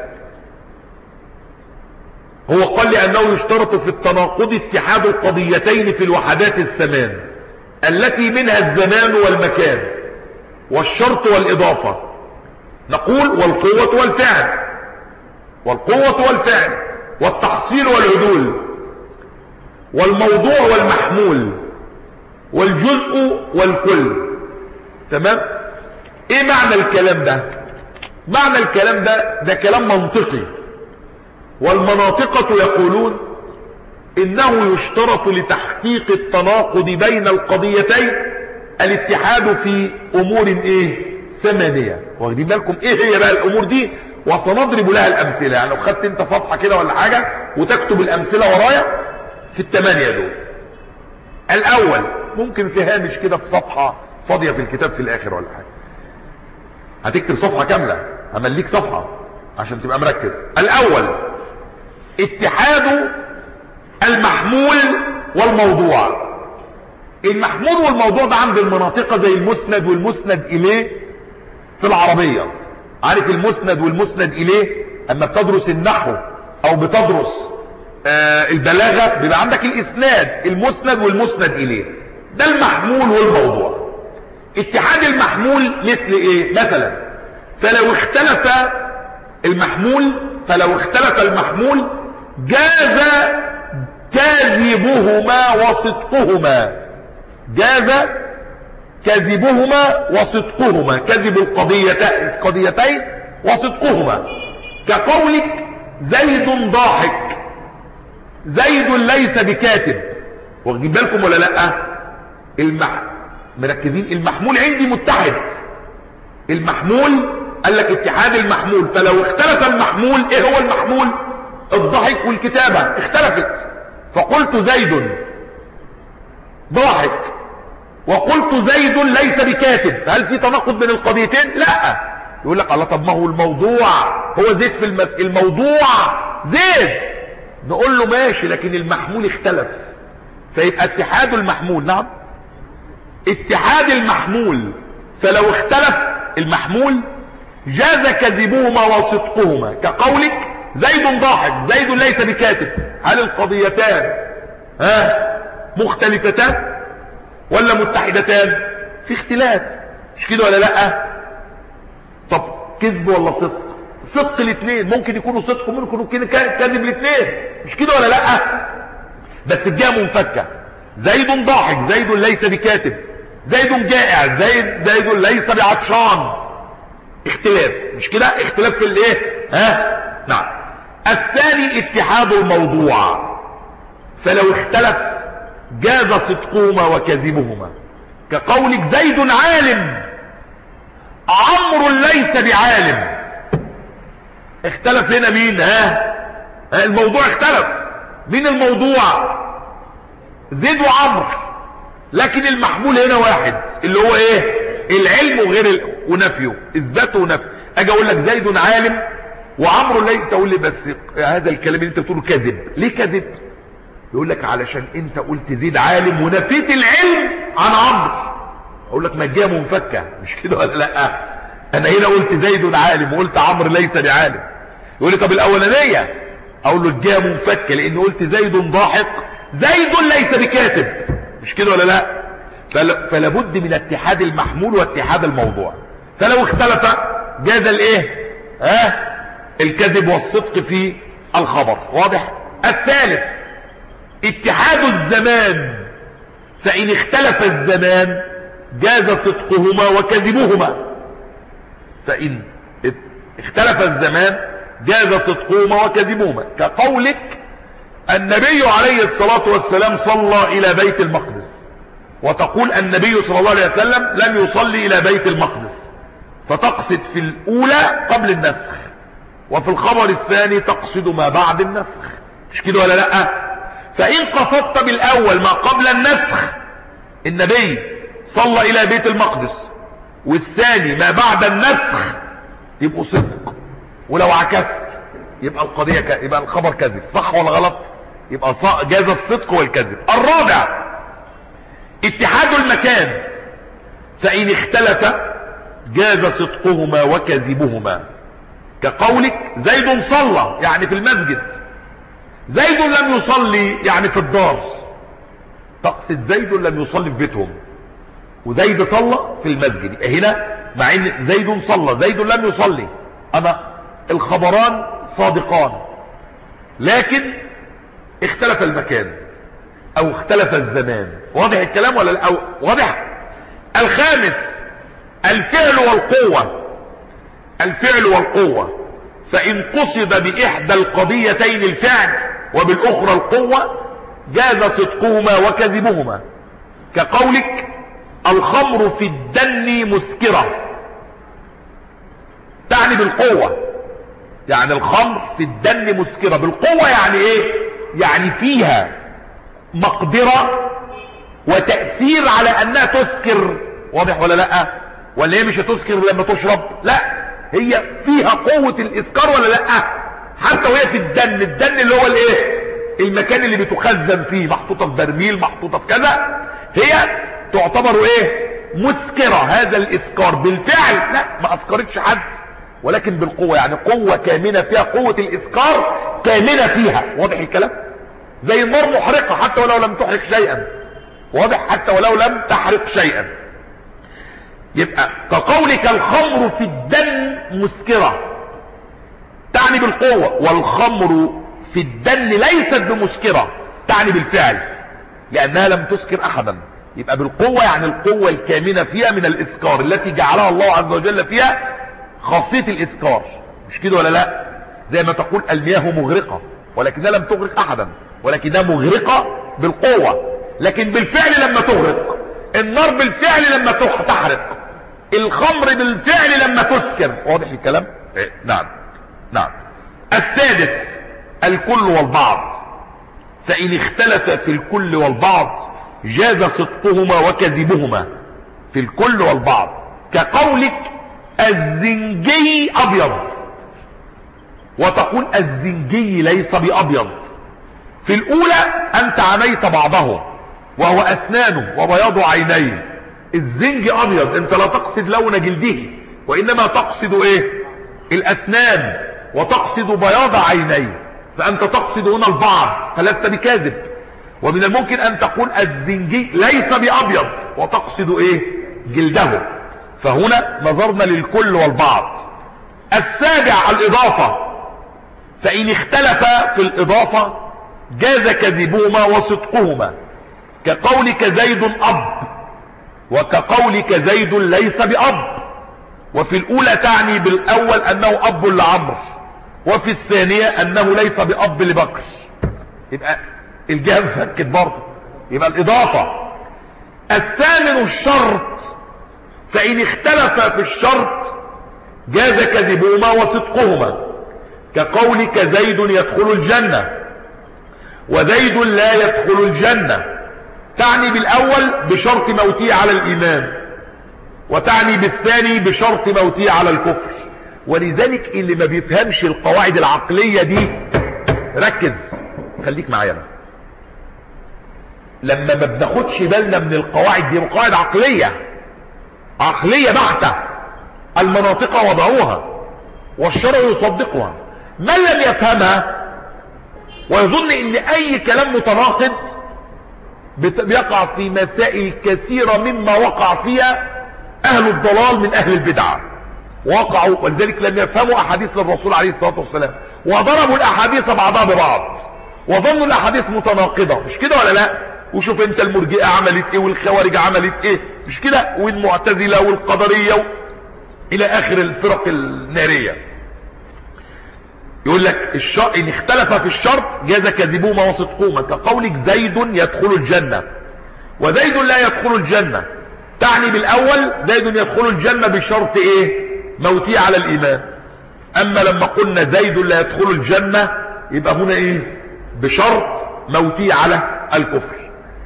هو قال لأنه يشترط في التناقض اتحاد القضيتين في الوحدات الثمان التي منها الزمان والمكان والشرط والإضافة. نقول والقوة والفعل، والقوة والفعل والتحصيل والعدول والموضوع والمحمول والجزء والكل. تمام؟ ايه معنى الكلام ده؟ معنى الكلام ده كلام منطقي. والمناطقة يقولون انه يشترط لتحقيق التناقض بين القضيتين الاتحاد في امور ايه؟ ثمانية. واخدين بالكم ايه هي بقى الامور دي؟ وسنضرب لها الامثله. يعني لو خدت انت صفحه كده ولا حاجه وتكتب الامثله ورايا في ال8 دول. الاول ممكن في هامش كده في صفحه فاضيه في الكتاب في الاخر ولا حاجه، هتكتب صفحه كامله، همليك صفحه عشان تبقى مركز. الاول اتحاد المحمول والموضوع. المحمول والموضوع ده عند المناطق زي المسند والمسند اليه في العربيه. عارف المسند والمسند اليه؟ اما بتدرس النحو او بتدرس البلاغة بيبقى عندك الاسناد، المسند والمسند اليه، ده المحمول والموضوع. اتحاد المحمول مثل ايه؟ مثلا فلو اختلف المحمول جاز كذبهما وصدقهما، جاز كذبهما وصدقهما، كذب القضيتين وصدقهما، كقولك زيد ضاحك، زيد ليس بكاتب. واخدين بالكم ولا لا؟ مركزين؟ المحمول عندي متحد، المحمول قال لك اتحاد المحمول. فلو اختلف المحمول، ايه هو المحمول؟ الضحك والكتابة اختلفت، فقلت زيد ضاحك وقلت زيد ليس بكاتب، هل في تناقض بين القضيتين؟ لا. يقول لك الله، طب ما هو الموضوع هو زيد في الموضوع زيد، نقول له ماشي، لكن المحمول اختلف، فيبقى اتحاد المحمول. نعم، اتحاد المحمول. فلو اختلف المحمول جاز كذبهما وصدقهما، كقولك زيد ضاحك، زيد ليس بكاتب. هل القضيتان مختلفتان ولا متحدتان؟ في اختلاف، مش كده ولا لا؟ طب كذب ولا صدق؟ صدق الاثنين، ممكن يكونوا صدق وممكن يكونوا كذب الاثنين، مش كده ولا لا؟ بس الجهه منفكه، زيد ضاحك، زيد ليس بكاتب، زيد جائع، زيد ليس بعطشان، اختلاف، مش كده؟ اختلاف في الايه؟ نعم. الثاني اتحاد الموضوع، فلو اختلف جاز صدقهما وكذبهما، كقولك زيد عالم، عمرو ليس بعالم. اختلف هنا مين؟ الموضوع اختلف. مين الموضوع؟ زيد وعمرو، لكن المحمول هنا واحد، اللي هو ايه؟ العلم وغير ونفيه، اثباته ونفيه. اجي اقول لك زيد عالم وعمرو ليس، تقول لي بس هذا الكلام اللي انت بتقوله كذب. ليه كذب؟ يقول لك علشان انت قلت زيد عالم ونفيت العلم عن عمرو. اقول لك ما الجهه منفكه، مش كده ولا لا؟ انا هنا قلت زيد عالم وقلت عمرو ليس بعالم. يقول لي طب الاولانيه، اقول له الجهه منفكه، لان قلت زيد ضاحك، زيد ليس بكاتب، مش كده ولا لا؟ فلا بد من اتحاد المحمول واتحاد الموضوع. فلو اختلف جاز الايه؟ الكذب والصدق في الخبر. واضح؟ الثالث اتحاد الزمان، فإن اختلف الزمان جاز صدقهما وكذبهما. فإن اختلف الزمان جاز صدقهما وكذبهما، كقولك النبي عليه الصلاة والسلام صلى إلى بيت المقدس، وتقول النبي صلى الله عليه وسلم لم يصلي إلى بيت المقدس، فتقصد في الأولى قبل النسخ، وفي الخبر الثاني تقصد ما بعد النسخ، مش كده ولا لا؟ فإن قصدت بالأول ما قبل النسخ، النبي صلى إلى بيت المقدس، والثاني ما بعد النسخ، يبقوا صدق. ولو عكست يبقى القضية يبقى الخبر كذب. صح ولا غلط؟ يبقى جاز الصدق والكذب. الرابع اتحاد المكان، فإن اختلف جاز صدقهما وكذبهما، كقولك زيد صلى يعني في المسجد، زيد لم يصلي يعني في الدار. تقصد زيد لم يصلي في بيتهم وزيد صلى في المسجد. هنا مع ان زيد صلى زيد لم يصلي، اما الخبران صادقان، لكن اختلف المكان او اختلف الزمان. واضح الكلام ولا لا؟ واضح. الخامس الفعل والقوة، الفعل والقوة، فإن قصد بإحدى القضيتين الفعل وبالأخرى القوة جاز صدقهما وكذبهما، كقولك الخمر في الدن مسكرة، تعني بالقوة، يعني الخمر في الدن مسكرة. بالقوة يعني ايه؟ يعني فيها مقدرة وتأثير على انها تسكر. واضح ولا لا؟ ولا هي مش هتسكر لما تشرب؟ لا، هي فيها قوة الاسكار ولا لا؟ حتى وهي في الدن، الدن اللي هو الايه؟ المكان اللي بتخزن فيه، محطوطة في برميل، محطوطة في كذا، هي تعتبر ايه؟ مسكرة. هذا الاسكار بالفعل لا، ما اسكرتش حد، ولكن بالقوة، يعني قوة كامنة فيها، قوة الإسكار كامنة فيها. واضح الكلام؟ زي النار محرقة حتى ولو لم تحرق شيئا. واضح؟ حتى ولو لم تحرق شيئا. يبقى كقولك الخمر في الدم مسكرة، تعني بالقوة. والخمر في الدم ليست بمسكرة، تعني بالفعل، لأنها لم تسكر أحدا. يبقى بالقوة يعني القوة الكامنة فيها من الإسكار التي جعلها الله عز وجل فيها خاصية الإسكار. مش كده ولا لا؟ زي ما تقول المياه مغرقة، ولكنها لم تغرق أحدا، ولكنها مغرقة بالقوة. لكن بالفعل لما تغرق. النار بالفعل لما تحرق. الخمر بالفعل لما تسكر. واضح الكلام؟ نعم نعم. السادس الكل والبعض، فإن اختلف في الكل والبعض جاز صدقهما وكذبهما. في الكل والبعض، كقولك الزنجي أبيض، وتقول الزنجي ليس بأبيض. في الأولى أنت عانيت بعضه وهو أسنانه وبياض عينيه. الزنج أبيض، أنت لا تقصد لون جلده، وإنما تقصد إيه؟ الأسنان، وتقصد بياض عينيه، فأنت تقصد هنا البعض، فلست بكاذب. ومن الممكن أن تقول الزنجي ليس بأبيض وتقصد إيه؟ جلده. فهنا نظرنا للكل والبعض. السابع الإضافة، فإن اختلف في الإضافة جاز كذبهما وصدقهما، كقولك زيد أب، وكقولك زيد ليس بأب. وفي الأولى تعني بالأول أنه أب لعمرو، وفي الثانية أنه ليس بأب لبكر. يبقى الجهة مفكت برضه، يبقى الإضافة. الثامن الشرط، فإن اختلف في الشرط جاز كذبهما وصدقهما، كقولك زيد يدخل الجنة وزيد لا يدخل الجنة. تعني بالأول بشرط موته على الإيمان، وتعني بالثاني بشرط موته على الكفر. ولذلك اللي ما بيفهمش القواعد العقلية دي، ركز خليك معايا. لما ما بناخدش بالنا من القواعد دي، قواعد عقلية، عقلية بحتة، المناطق وضعوها والشرع يصدقها. من لم يفهمها ويظن ان اي كلام متناقض بيقع في مسائل كثيرة مما وقع فيها اهل الضلال من اهل البدعة. وقعوا، ولذلك لم يفهموا احاديث للرسول عليه الصلاة والسلام، وضربوا الاحاديث بعضها ببعض، وظنوا الاحاديث متناقضة. مش كده ولا لا؟ وشوف انت المرجئة عملت ايه، والخوارج عملت ايه، مش كده؟ والمعتزلة والقدرية الى اخر الفرق النارية. يقول لك ان اختلف في الشرط جاز كذبهما وصدقهما، كقولك زيد يدخل الجنة وزيد لا يدخل الجنة. تعني بالاول زيد يدخل الجنة بشرط ايه؟ موته على الايمان. اما لما قلنا زيد لا يدخل الجنة يبقى هنا ايه؟ بشرط موته على الكفر.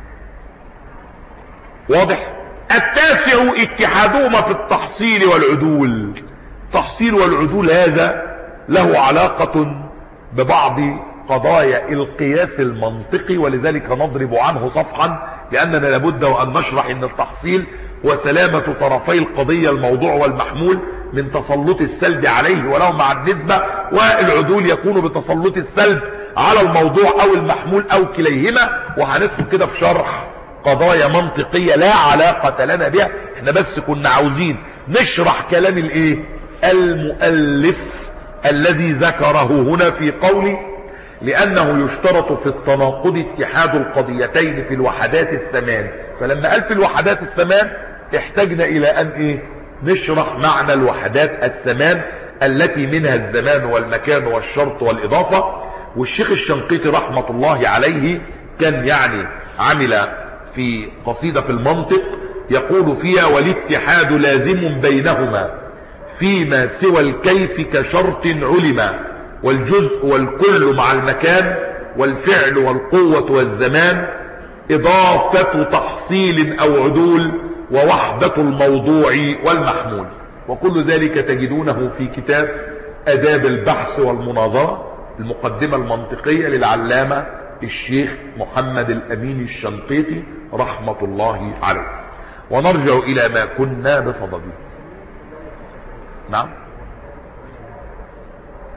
واضح؟ التاسع اتحادهما في التحصيل والعدول. التحصيل والعدول هذا له علاقة ببعض قضايا القياس المنطقي، ولذلك نضرب عنه صفحا، لأننا لابد وأن نشرح أن التحصيل وسلامة طرفي القضية، الموضوع والمحمول، من تسلط السلب عليه ولو مع النسبة، والعدول يكون بتسلط السلب على الموضوع أو المحمول أو كليهما. وهندخل كده في شرح قضايا منطقية لا علاقة لنا بها، احنا بس كنا عاوزين نشرح كلام الايه؟ المؤلف الذي ذكره هنا في قوله لأنه يشترط في التناقض اتحاد القضيتين في الوحدات الثمان. فلما قال في الوحدات الثمان احتاجنا إلى أن ايه؟ نشرح معنى الوحدات الثمان التي منها الزمان والمكان والشرط والإضافة. والشيخ الشنقيطي رحمة الله عليه كان يعني عمل في قصيدة في المنطق يقول فيها: والاتحاد لازم بينهما فيما سوى الكيف كشرط علما، والجزء والكل مع المكان والفعل والقوة والزمان، إضافة تحصيل أو عدول، ووحدة الموضوع والمحمول. وكل ذلك تجدونه في كتاب آداب البحث والمناظرة، المقدمة المنطقية للعلامة الشيخ محمد الأمين الشنقيطي رحمة الله عليه. ونرجع إلى ما كنا بصدده. نعم.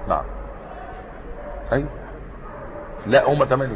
نعم. ايوه لا هم 8.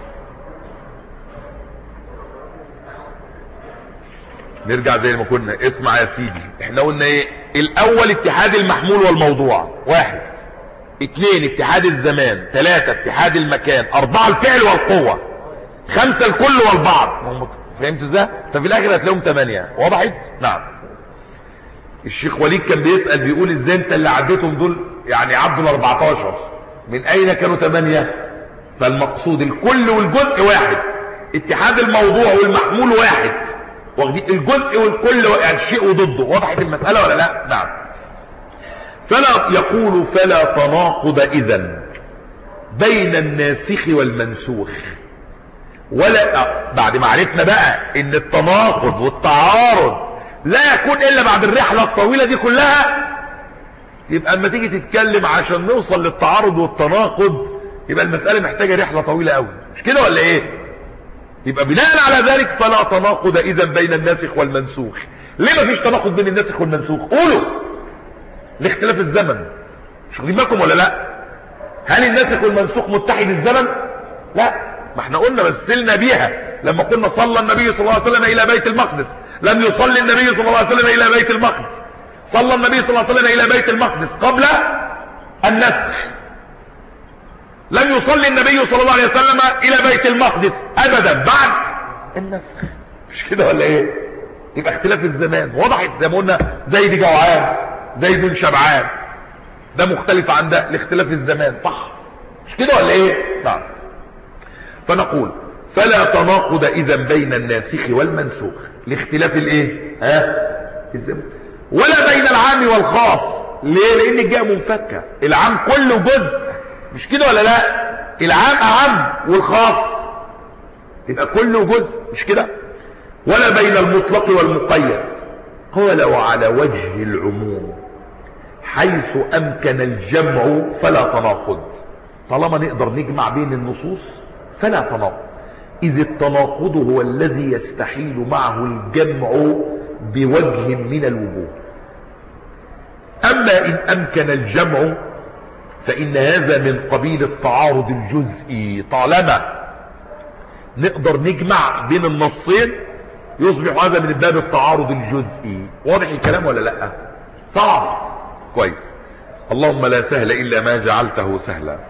نرجع زي ما كنا. اسمع يا سيدي، احنا قلنا ايه؟ الاول اتحاد المحمول والموضوع، 1. 2 اتحاد الزمان. 3 اتحاد المكان. 4 الفعل والقوة. 5 الكل والبعض. فهمت ازاي؟ ففي الاخر هتلاقيهم 8. وضحت؟ نعم. الشيخ وليد كان بيسأل بيقول ازاي انت اللي عديتهم دول يعني عدوا ال 14 من اين كانوا 8؟ فالمقصود الكل والجزء 1. اتحاد الموضوع والمحمول 1. واخدين الجزء والكل يعني شيء وضده. وضحت المسألة ولا لا؟ نعم. فلا يقول فلا تناقض اذن بين الناسخ والمنسوخ، ولا بعد ما عرفنا بقى ان التناقض والتعارض لا يكون الا بعد الرحلة الطويلة دي كلها. يبقى اما تيجي تتكلم عشان نوصل للتعارض والتناقض يبقى المسألة محتاجة رحلة طويلة قوي، مش كده ولا ايه؟ يبقى بناء على ذلك فلا تناقض اذا بين الناسخ والمنسوخ. ليه ما فيش تناقض بين الناسخ والمنسوخ؟ قولوا. لاختلاف الزمن. مش واخدين بالكم ولا لا؟ هل الناسخ والمنسوخ متحد الزمن؟ لا. ما احنا قلنا مثلنا بيها لما قلنا صلى النبي صلى الله عليه وسلم الى بيت المقدس. لم يصلي النبي صلى الله عليه وسلم الى بيت المقدس. صلى النبي صلى الله عليه وسلم الى بيت المقدس قبل النسخ. لم يصلي النبي صلى الله عليه وسلم الى بيت المقدس ابدا بعد النسخ. مش كده ولا ايه؟ يبقى اختلاف الزمان. وضحت زي ما قلنا زيد جوعان زيد شبعان، ده مختلف عن ده لاختلاف الزمان. صح مش كده ولا ايه؟ نعم. فنقول فلا تناقض اذا بين الناسخ والمنسوخ لاختلاف الايه؟ الزمان. ولا بين العام والخاص. ليه؟ لان الجاء منفكه. العام كله جزء، مش كده ولا لا؟ العام اعم والخاص يبقى كله جزء، مش كده؟ ولا بين المطلق والمقيد. قال وعلى وجه العموم حيث امكن الجمع فلا تناقض. طالما نقدر نجمع بين النصوص فلا تناقض، اذ التناقض هو الذي يستحيل معه الجمع بوجه من الوجوه. اما ان امكن الجمع فان هذا من قبيل التعارض الجزئي. طالما نقدر نجمع بين النصين يصبح هذا من باب التعارض الجزئي. واضح الكلام ولا لا؟ صعب. كويس. اللهم لا سهل الا ما جعلته سهلا.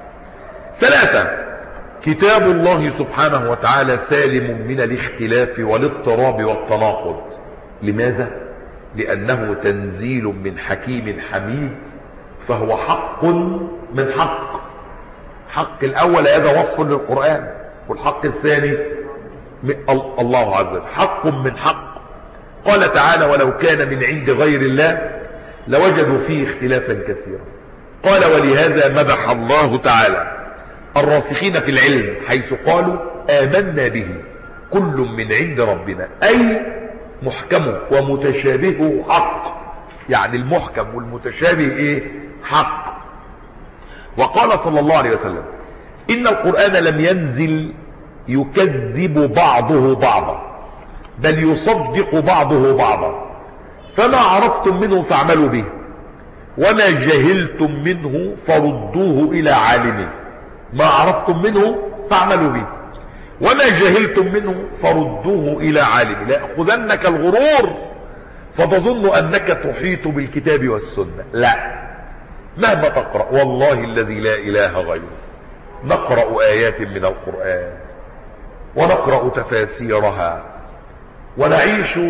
3 كتاب الله سبحانه وتعالى سالم من الاختلاف والاضطراب والتناقض. لماذا؟ لانه تنزيل من حكيم حميد، فهو حق من حق. حق الاول هذا وصف للقرآن، والحق الثاني الله عز وجل حق من حق. قال تعالى ولو كان من عند غير الله لوجدوا فيه اختلافا كثيرا. قال ولهذا مدح الله تعالى الراسخين في العلم حيث قالوا آمنا به كل من عند ربنا، أي محكمه ومتشابهه حق. يعني المحكم والمتشابه ايه؟ حق. وقال صلى الله عليه وسلم إن القرآن لم ينزل يكذب بعضه بعضا بل يصدق بعضه بعضا، فما عرفتم منه فاعملوا به وما جهلتم منه فردوه إلى عالمه. ما عرفتم منه فاعملوا به وما جهلتم منه فردوه إلى عالمه. لا يأخذنك الغرور فتظن أنك تحيط بالكتاب والسنة. لا، مهما تقرأ والله الذي لا إله غيره نقرأ آيات من القرآن ونقرأ تفاسيرها ونعيش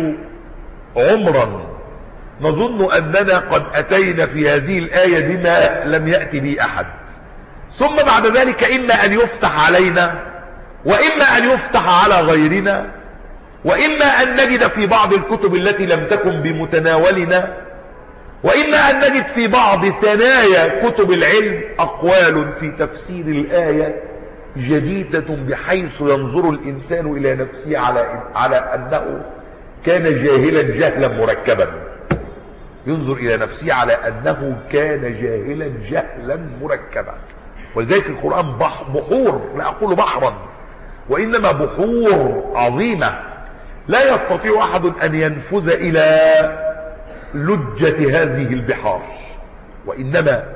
عمرا نظن أننا قد أتينا في هذه الآية بما لم يأتي به أحد، ثم بعد ذلك إما أن يفتح علينا وإما أن يفتح على غيرنا، وإما أن نجد في بعض الكتب التي لم تكن بمتناولنا، وإما أن نجد في بعض ثنايا كتب العلم أقوال في تفسير الآية جديدة بحيث ينظر الإنسان إلى نفسه على أنه كان جاهلا جهلا مركبا. ينظر إلى نفسه على أنه كان جاهلا جهلا مركبا. ولذلك القرآن بحور، لا أقول بحرا وإنما بحور عظيمة لا يستطيع أحد أن ينفذ إلى لجة هذه البحار، وإنما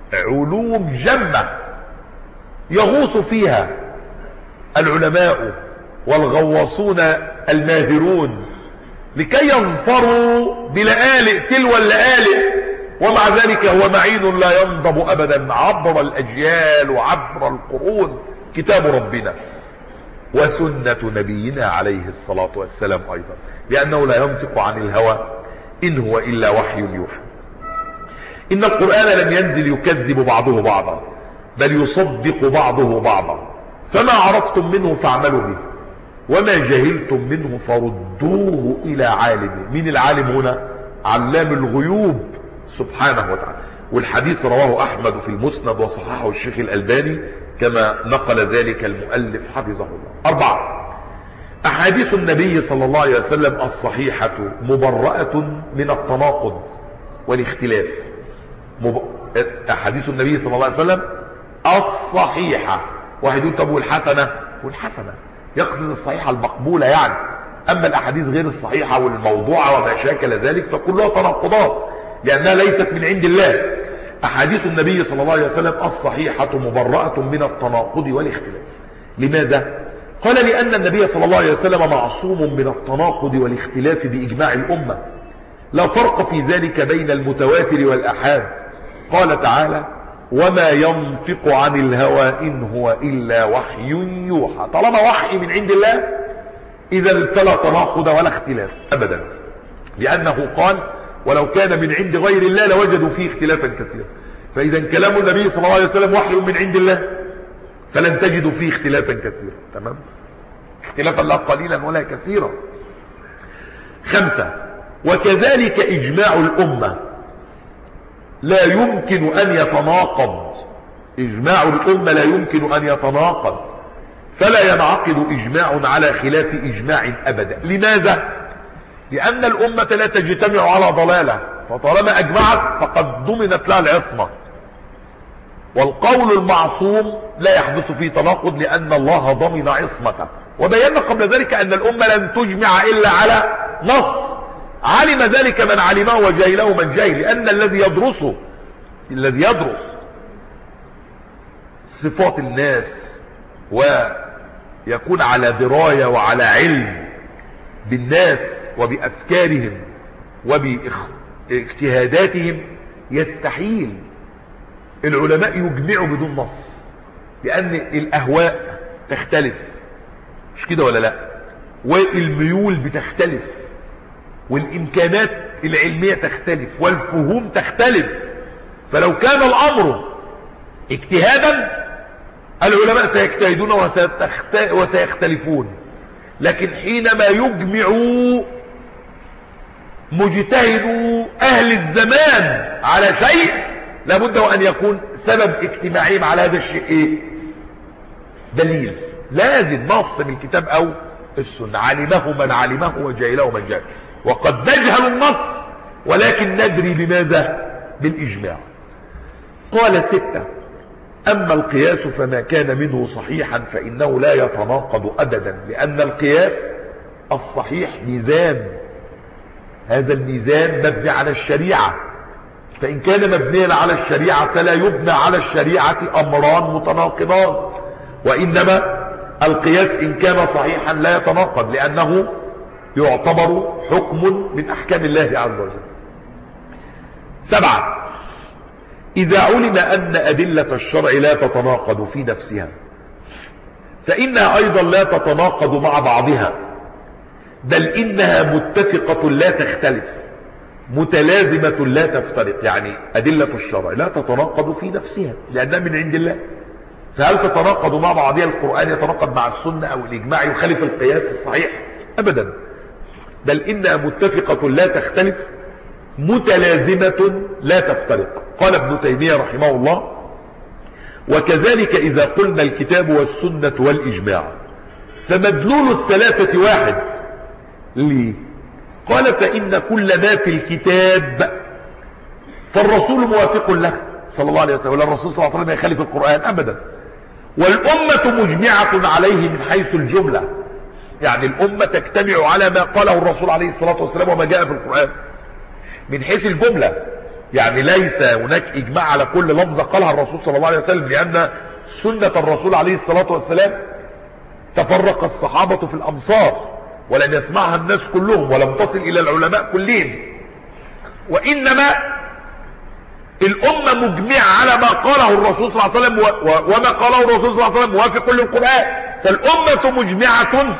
علوم جمة يغوص فيها العلماء والغواصون الماهرون لكي يظفروا بلآلئ تلو اللآلئ، ومع ذلك هو معين لا ينضب أبدا عبر الأجيال وعبر القرون، كتاب ربنا وسنة نبينا عليه الصلاة والسلام أيضا، لأنه لا ينطق عن الهوى إن هو إلا وحي يوحى. إن القرآن لم ينزل يكذب بعضه بعضا، بل يصدق بعضه بعضا، فما عرفتم منه فاعملوا به، وما جهلتم منه فردوه إلى عالمه. من العالم هنا؟ علام الغيوب سبحانه وتعالى. والحديث رواه أحمد في المسند وصححه الشيخ الألباني كما نقل ذلك المؤلف حفظه الله. 4. أحاديث النبي صلى الله عليه وسلم الصحيحة مبرأة من التناقض والاختلاف. أحاديث النبي صلى الله عليه وسلم الصحيحة. واحد يقول طب والحسنة؟ والحسنة يقصد الصحيحة المقبولة يعني، أما الأحاديث غير الصحيحة والموضوعة وما شاكل ذلك فكلها تناقضات لأنها ليست من عند الله. أحاديث النبي صلى الله عليه وسلم الصحيحة مبرأة من التناقض والاختلاف. لماذا؟ قال لأن النبي صلى الله عليه وسلم معصوم من التناقض والاختلاف بإجماع الأمة، لا فرق في ذلك بين المتواتر والأحاد. قال تعالى وما ينطق عن الهوى إن هو إلا وحي يوحى. طالما وحي من عند الله إذا فلا تناقض ولا اختلاف أبدا، لأنه قال ولو كان من عند غير الله لوجدوا فيه اختلافا كثيرا. فإذا كلام النبي صلى الله عليه وسلم وحي من عند الله فلن تجدوا فيه اختلافا كثيرا. تمام؟ اختلافا لا قليلا ولا كثيرا. 5. وكذلك إجماع الأمة لا يمكن أن يتناقض. إجماع الأمة لا يمكن أن يتناقض، فلا ينعقد إجماع على خلاف إجماع أبدا. لماذا؟ لأن الأمة لا تجتمع على ضلالة، فطالما أجمعت فقد ضمنت لها العصمة، والقول المعصوم لا يحدث فيه تناقض لأن الله ضمن عصمته. وبينا قبل ذلك أن الأمة لن تجمع إلا على نص، علم ذلك من علمه وجاهله من جاهل، لأن الذي يدرس صفات الناس ويكون على دراية وعلى علم بالناس وبأفكارهم وباجتهاداتهم يستحيل العلماء يجمعوا بدون نص، لأن الأهواء تختلف، مش كده ولا لا؟ والميول بتختلف، والإمكانات العلمية تختلف، والفهوم تختلف. فلو كان الأمر اجتهادا العلماء سيجتهدون وسيختلفون، لكن حينما يجمع مجتهدو أهل الزمان على شيء لابد وأن يكون سبب اجتماعهم على هذا الشيء ايه؟ دليل، لازم نص من الكتاب أو السنة، علمه من علمه وجاهله من جاهله. وقد نجهل النص ولكن ندري بماذا؟ بالإجماع. قال 6. أما القياس فما كان منه صحيحا فإنه لا يتناقض أبدا، لأن القياس الصحيح ميزان، هذا الميزان مبني على الشريعة، فإن كان مبنيا على الشريعة فلا يبنى على الشريعة أمران متناقضان، وإنما القياس إن كان صحيحا لا يتناقض لأنه يعتبر حكم من أحكام الله عز وجل. 7. إذا علم أن أدلة الشرع لا تتناقض في نفسها فإنها أيضا لا تتناقض مع بعضها، بل إنها متفقة لا تختلف متلازمة لا تفترق. يعني أدلة الشرع لا تتناقض في نفسها لأنها من عند الله، فهل تتناقض مع بعضها؟ القرآن يتناقض مع السنة أو الإجماع يخالف القياس الصحيح؟ أبدا، بل إنها متفقة لا تختلف متلازمة لا تفترق. قال ابن تيمية رحمه الله وكذلك إذا قلنا الكتاب والسنة والإجماع فمدلول الثلاثة واحد. ليه؟ قال فإن كل ما في الكتاب فالرسول موافق له صلى الله عليه وسلم، ولا الرسول صلى الله عليه وسلم يخالف القرآن أبدا، والأمة مجمعة عليه من حيث الجملة، يعني الأمة تجتمع على ما قاله الرسول عليه الصلاة والسلام وما جاء في القرآن من حيث الجملة. يعني ليس هناك إجماع على كل لفظة قالها الرسول صلى الله عليه وسلم، لأن سنة الرسول عليه الصلاة والسلام تفرق الصحابة في الأمصار ولم يسمعها الناس كلهم ولم تصل إلى العلماء كلهم، وإنما الأمة مجمعة على ما قاله الرسول صلى الله عليه وسلم، وما قاله الرسول صلى الله عليه وسلم موافق للقرآن، فالأمة مجمعة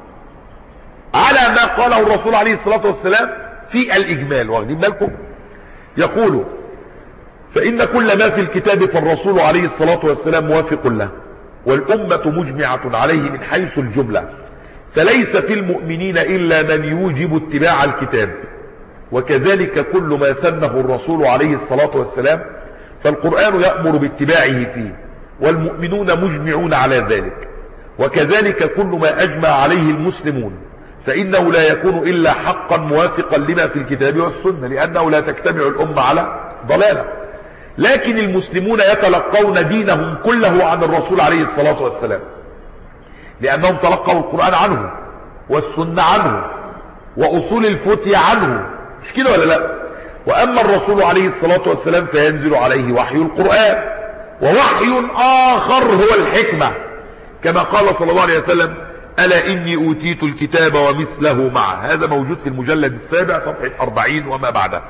على ما قاله الرسول عليه الصلاة والسلام في الإجمال. واخدين بالكم؟ يقول فإن كل ما في الكتاب فالرسول عليه الصلاة والسلام موافق له، والأمة مجمعة عليه من حيث الجملة، فليس في المؤمنين إلا من يوجب اتباع الكتاب، وكذلك كل ما سنه الرسول عليه الصلاة والسلام فالقرآن يأمر باتباعه فيه، والمؤمنون مجمعون على ذلك، وكذلك كل ما أجمع عليه المسلمون فإنه لا يكون إلا حقا موافقا لما في الكتاب والسنة، لأنه لا تجتمع الأمة على ضلالة. لكن المسلمون يتلقون دينهم كله عن الرسول عليه الصلاة والسلام، لأنهم تلقوا القرآن عنه والسنة عنه وأصول الفتية عنه، مش كده ولا لا؟ وأما الرسول عليه الصلاة والسلام فينزل عليه وحي القرآن، ووحي آخر هو الحكمة، كما قال صلى الله عليه وسلم ألا إني أوتيت الكتاب ومثله معه. هذا موجود في المجلد السابع صفحة 40 وما بعده.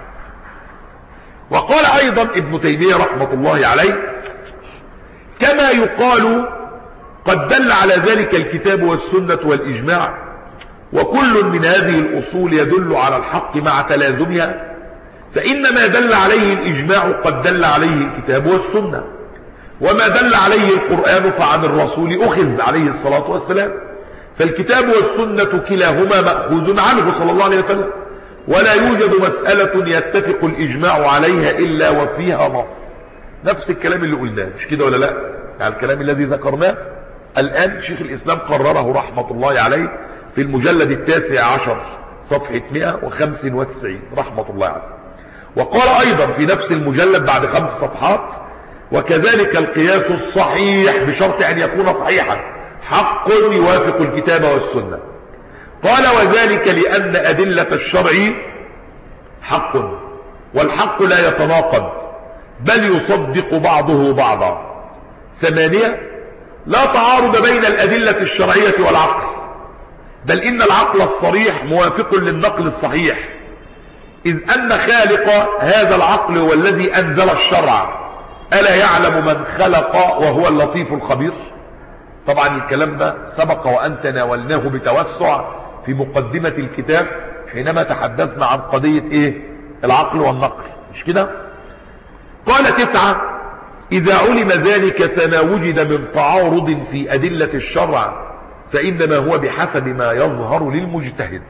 وقال أيضا ابن تيمية رحمة الله عليه كما يقال قد دل على ذلك الكتاب والسنة والإجماع، وكل من هذه الأصول يدل على الحق مع تلازمها، فإن ما دل عليه الإجماع قد دل عليه الكتاب والسنة، وما دل عليه القرآن فعن الرسول أخذ عليه الصلاة والسلام، فالكتاب والسنة كلاهما مأخوذ عنه صلى الله عليه وسلم، ولا يوجد مسألة يتفق الإجماع عليها إلا وفيها نص. نفس الكلام اللي قلناه، مش كده ولا لا؟ يعني الكلام الذي ذكرناه الآن شيخ الإسلام قرره رحمة الله عليه في المجلد 19 صفحة 195 رحمة الله عليه. وقال أيضا في نفس المجلد بعد 5 صفحات وكذلك القياس الصحيح بشرط أن يكون صحيحا حق يوافق الكتاب والسنة. قال وذلك لأن أدلة الشرع حق، والحق لا يتناقض بل يصدق بعضه بعضا. 8 لا تعارض بين الأدلة الشرعية والعقل، بل إن العقل الصريح موافق للنقل الصحيح، إذ أن خالق هذا العقل هو الذي أنزل الشرع، ألا يعلم من خلق وهو اللطيف الخبير. طبعا الكلام ده سبق وأن تناولناه بتوسع في مقدمة الكتاب حينما تحدثنا عن قضية إيه؟ العقل والنقل، مش كده؟ قال 9 إذا علم ذلك فما وجد من تعارض في أدلة الشرع فإنما هو بحسب ما يظهر للمجتهد.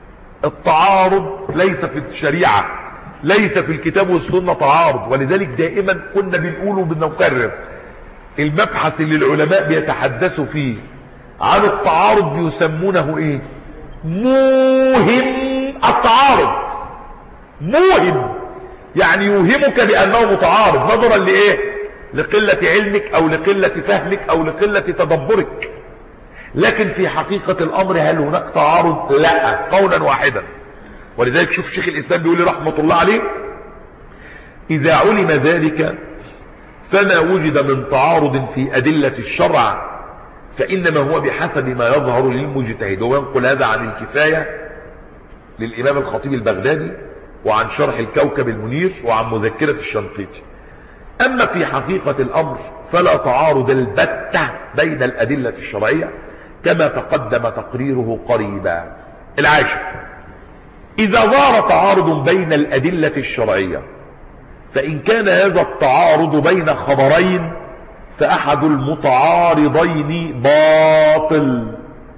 التعارض ليس في الشريعة، ليس في الكتاب والسنة تعارض، ولذلك دائما كنا بنقول وبنكرر المبحث اللي العلماء بيتحدثوا فيه عن التعارض بيسمونه ايه؟ موهم التعارض. موهم يعني يوهمك بأنه متعارض نظرا لإيه؟ لقلة علمك أو لقلة فهمك أو لقلة تدبرك. لكن في حقيقة الأمر هل هناك تعارض؟ لا، قولا واحدا. ولذلك شوف شيخ الإسلام بيقول رحمة الله عليه إذا علم ذلك فما وجد من تعارض في أدلة الشرع فإنما هو بحسب ما يظهر للمجتهد. وينقل هذا عن الكفاية للإمام الخطيب البغدادي، وعن شرح الكوكب المنير، وعن مذكرة الشنقيطي. أما في حقيقة الأمر فلا تعارض البتة بين الأدلة الشرعية كما تقدم تقريره قريبا. 10 إذا ظهر تعارض بين الأدلة الشرعية فإن كان هذا التعارض بين خبرين فأحد المتعارضين باطل،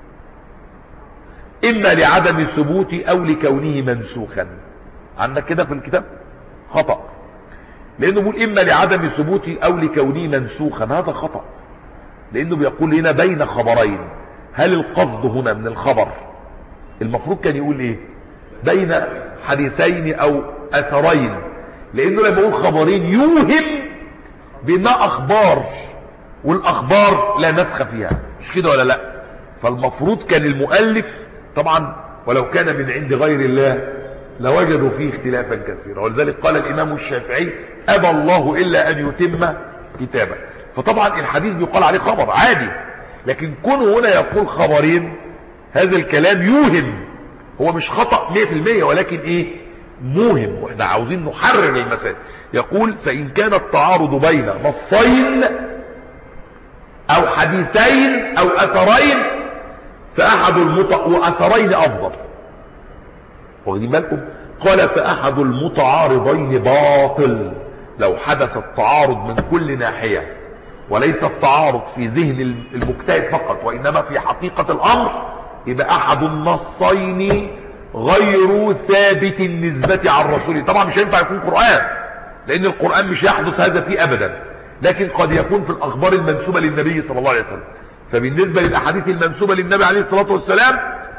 إما لعدم ثبوت أو لكونه منسوخا. عندك كده في الكتاب خطأ، لأنه بيقول إما لعدم ثبوت أو لكونه منسوخا، هذا خطأ، لأنه بيقول هنا بين خبرين. هل القصد هنا من الخبر المفروض كان يقول إيه؟ بين حديثين أو أثرين، لأنه لما يقول خبرين يوهم بما أخبار، والأخبار لا نسخ فيها، مش كده ولا لا؟ فالمفروض كان المؤلف طبعا ولو كان من عند غير الله لوجدوا فيه اختلافا كثيرا. ولذلك قال الإمام الشافعي أبى الله إلا أن يتم كتابه. فطبعا الحديث بيقال عليه خبر عادي، لكن كونه هنا يقول خبرين هذا الكلام يوهم، هو مش خطأ 100% ولكن ايه موهم، واحنا عاوزين نحرر المسائل. يقول فإن كان التعارض بين نصين او حديثين او اثرين فاحد واثرين افضل. واخدين بالكم؟ قال فاحد المتعارضين باطل لو حدث التعارض من كل ناحية، وليس التعارض في ذهن المجتهد فقط وانما في حقيقة الامر، يبقى احد النصين غير ثابت النسبة عن رسوله. طبعا مش هينفع يكون قرآن، لان القرآن مش يحدث هذا فيه ابدا، لكن قد يكون في الاخبار المنسوبة للنبي صلى الله عليه وسلم. فبالنسبة للاحاديث المنسوبة للنبي عليه الصلاة والسلام،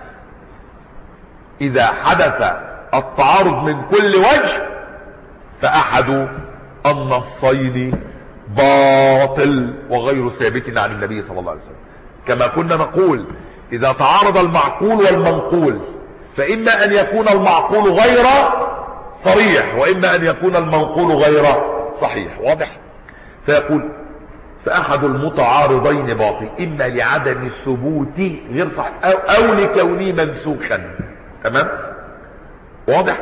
اذا حدث التعارض من كل وجه فاحد النصين باطل وغير ثابت عن النبي صلى الله عليه وسلم. كما كنا نقول اذا تعارض المعقول والمنقول فاما ان يكون المعقول غير صريح واما ان يكون المنقول غير صحيح. واضح؟ فيقول فاحد المتعارضين باطل اما لعدم الثبوت غير صحيح او لكونه منسوخا. تمام؟ واضح؟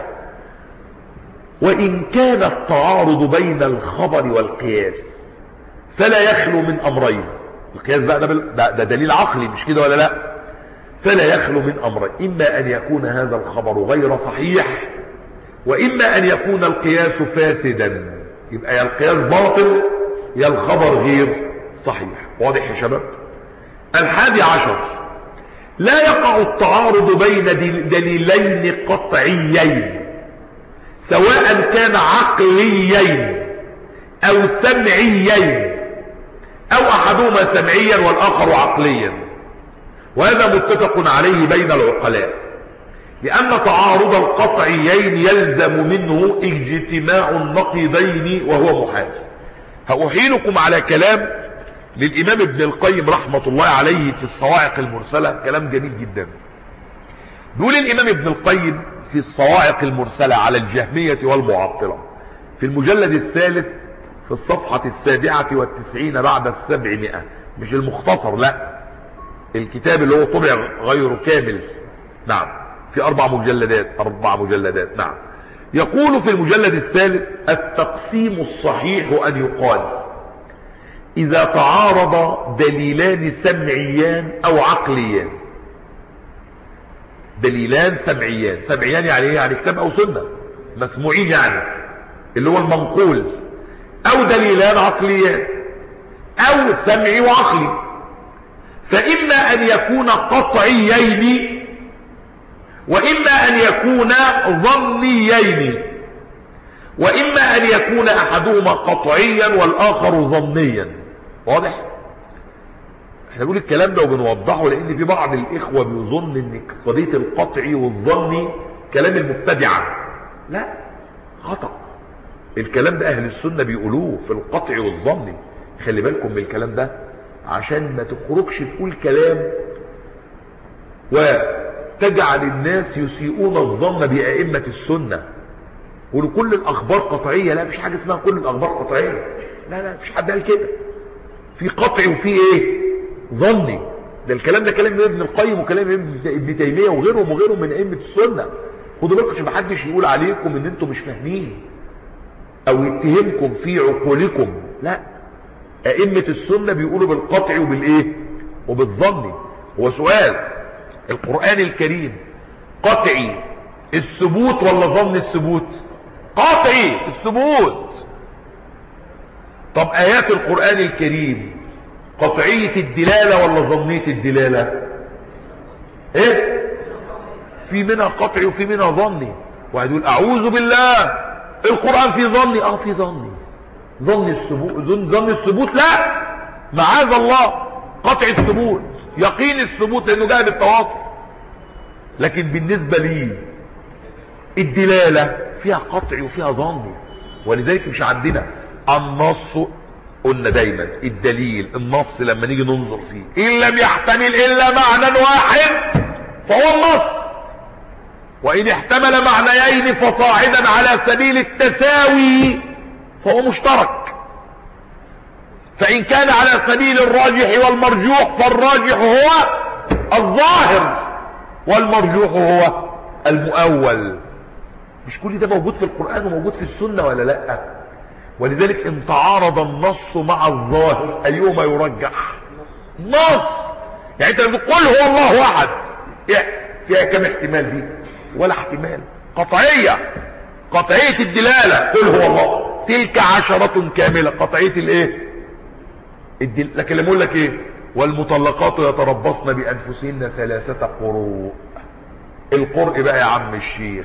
وان كان التعارض بين الخبر والقياس فلا يخلو من امرين. القياس بقى ده دليل عقلي مش كده ولا لا؟ فلا يخلو من امرين، اما ان يكون هذا الخبر غير صحيح واما ان يكون القياس فاسدا. يبقى يا القياس باطل يا الخبر غير صحيح. واضح يا شباب؟ 11 لا يقع التعارض بين دليلين قطعيين سواء كان عقليين او سمعيين او احدهما سمعيا والاخر عقليا، وهذا متفق عليه بين العقلاء، لان تعارض القطعيين يلزم منه اجتماع النقيضين وهو محال. هأحيلكم على كلام للامام ابن القيم رحمة الله عليه في الصواعق المرسلة، كلام جميل جدا. بيقول الامام ابن القيم في الصواعق المرسلة على الجهمية والمعطلة في المجلد الثالث في الصفحة 97 بعد 700، مش المختصر لا، الكتاب اللي هو طبع غير كامل، نعم، في 4 مجلدات، نعم. يقول في المجلد الثالث التقسيم الصحيح أن يقال إذا تعارض دليلان سمعيان أو عقليان. دليلان سمعيان يعني ايه؟ يعني كتاب أو سنة، مسموعين يعني اللي هو المنقول، أو دليلان عقليان أو سمعي وعقلي، فإما أن يكون قطعيين وإما أن يكون ظنيين وإما أن يكون أحدهما قطعيا والآخر ظنيا. واضح؟ احنا بنقول الكلام ده وبنوضحه لأن في بعض الإخوة بيظن أن قضية القطعي والظني كلام المبتدعة. لا، خطأ. الكلام ده أهل السنة بيقولوه في القطعي والظني. خلي بالكم من الكلام ده عشان ما تخرجش تقول كلام وتجعل الناس يسيئون الظن بأئمة السنة يقولوا كل الأخبار قطعية. لا، مفيش حاجة اسمها كل الأخبار قطعية. لا، مفيش حد قال كده. في قطعي وفي ايه؟ ظني. ده الكلام ده كلام ابن القيم وكلام ابن تيمية وغيرهم من أئمة السنة. خدوا بالكم عشان محدش يقول عليكم ان انتم مش فاهمين او يتهمكم في عقولكم. لا، أئمة السنة بيقولوا بالقطع وبالايه؟ وبالظن. هو سؤال، القرآن الكريم قطعي الثبوت ولا ظن الثبوت؟ قطعي الثبوت. طب آيات القرآن الكريم قطعية الدلالة ولا ظنية الدلالة؟ ايه؟ في منها قطعي وفي منها ظني. واحد يقول اعوذ بالله القرآن في ظني. في ظني، ظن الثبوت لا، معاذ الله. قطع الثبوت، يقين الثبوت لانه جاء بالتواتر. لكن بالنسبة لي الدلالة فيها قطعي وفيها ظني. ولذلك مش عندنا النص. قلنا دايما الدليل النص لما نيجي ننظر فيه ان لم يحتمل الا معنى واحد فهو النص. وإن احتمل معنيين فصاعدا على سبيل التساوي فهو مشترك. فإن كان على سبيل الراجح والمرجوح فالراجح هو الظاهر والمرجوح هو المؤول. مش كل ده موجود في القرآن وموجود في السنة ولا لا؟ ولذلك ان تعارض النص مع الظاهر ايهما يرجح؟ نص. يعني انت بتقول قل هو الله احد، فيها كم احتمال دي؟ ولا احتمال. قطعية الدلالة قل هو الله، تلك 10 كاملة قطعية الايه؟ لكن لما اقول لك ايه؟ والمطلقات يتربصن بانفسهن 3 قروء. القرء بقى يا عم الشيخ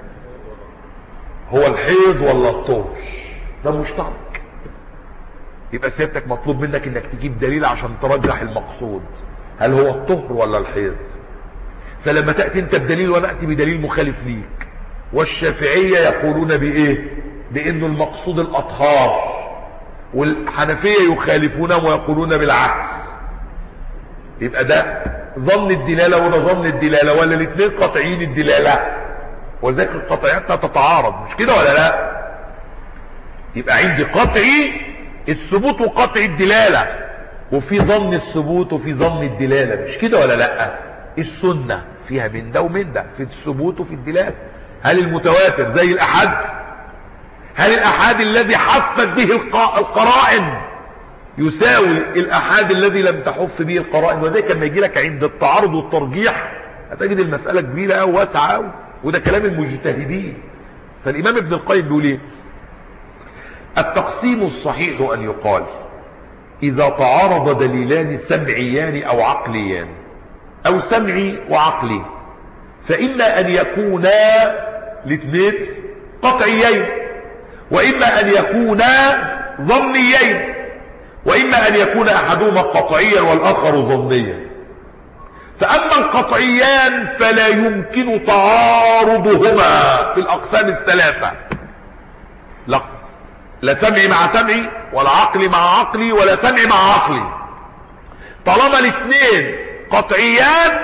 هو الحيض ولا الطهر؟ ده مشترك. يبقى سيادتك مطلوب منك انك تجيب دليل عشان ترجح المقصود، هل هو الطهر ولا الحيض؟ فلما تأتي انت بدليل وانا اتي بدليل مخالف ليك، والشافعية يقولون بايه؟ بانه المقصود الاطهار، والحنفية يخالفونهم ويقولون بالعكس، يبقى ده ظن الدلالة وده ظن الدلالة، ولا الاثنين قطعيين الدلالة؟ وذلك القطعيات تتعارض، مش كده ولا لا؟ يبقى عندي قطعي الثبوت وقطعي الدلالة، وفي ظن الثبوت وفي ظن الدلالة، مش كده ولا لا؟ السنة فيها من ده ومن ده، في الثبوت وفي الدلالة. هل المتواتر زي الأحد؟ هل الأحد الذي حفت به القرائن يساوي الأحد الذي لم تحف به القرائن؟ وذلك لما يجي لك عند التعارض والترجيح هتجد المسألة كبيرة أو واسعة أو، وده كلام المجتهدين. فالإمام ابن القيم بيقول ايه؟ التقسيم الصحيح أن يقال إذا تعارض دليلان سمعيان أو عقليان، أو سمعي وعقلي، فإما أن يكونا الاثنين قطعيين، وإما أن يكونا ظنيين، وإما أن يكون أحدهما قطعيا والآخر ظنيا. فأما القطعيان فلا يمكن تعارضهما في الأقسام الثلاثة، لا سمعي مع سمعي ولا عقلي مع عقلي ولا سمعي مع عقلي. طالما الاثنين قطعيان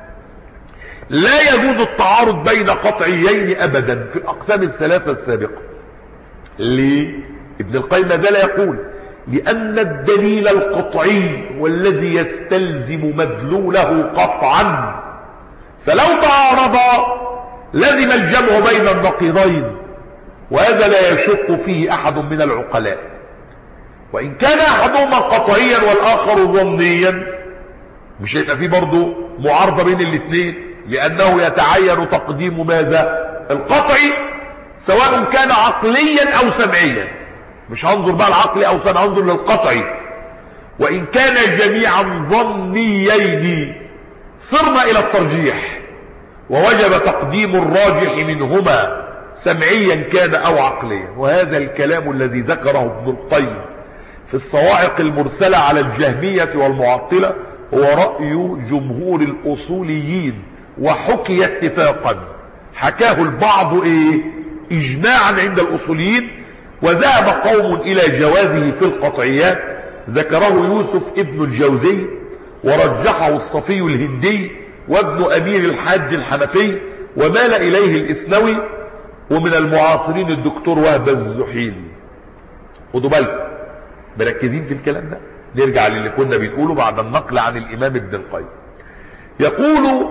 لا يجوز التعارض بين قطعيين أبدا في الأقسام الثلاثة السابقة. ليه؟ ابن القيم ما زال يقول لأن الدليل القطعي والذي يستلزم مدلوله قطعا، فلو تعارضا لزم الجمع بين النقيضين، وهذا لا يشك فيه أحد من العقلاء. وإن كان أحدهما قطعيا والآخر ظنيا مش هيبقى فيه برضه معارضة بين الاثنين، لأنه يتعين تقديم ماذا؟ القطعي، سواء كان عقليا أو سمعيا. مش هنظر بقى العقلي أو سمعي، هنظر للقطعي. وإن كان جميعا ظنيين صرنا إلى الترجيح، ووجب تقديم الراجح منهما سمعيا كان أو عقليا. وهذا الكلام الذي ذكره ابن القيم في الصواعق المرسلة على الجهمية والمعطلة هو رأي جمهور الأصوليين، وحكي اتفاقا، حكاه البعض إجماعا عند الأصوليين، وذهب قوم إلى جوازه في القطعيات، ذكره يوسف ابن الجوزي ورجحه الصفي الهندي وابن أمير الحاج الحنفي، ومال إليه الإسنوي، ومن المعاصرين الدكتور وهب الزحيلي. خدوا بالكم مركزين في الكلام ده. نرجع للي كنا بنقوله بعد النقل عن الإمام ابن القيم. يقول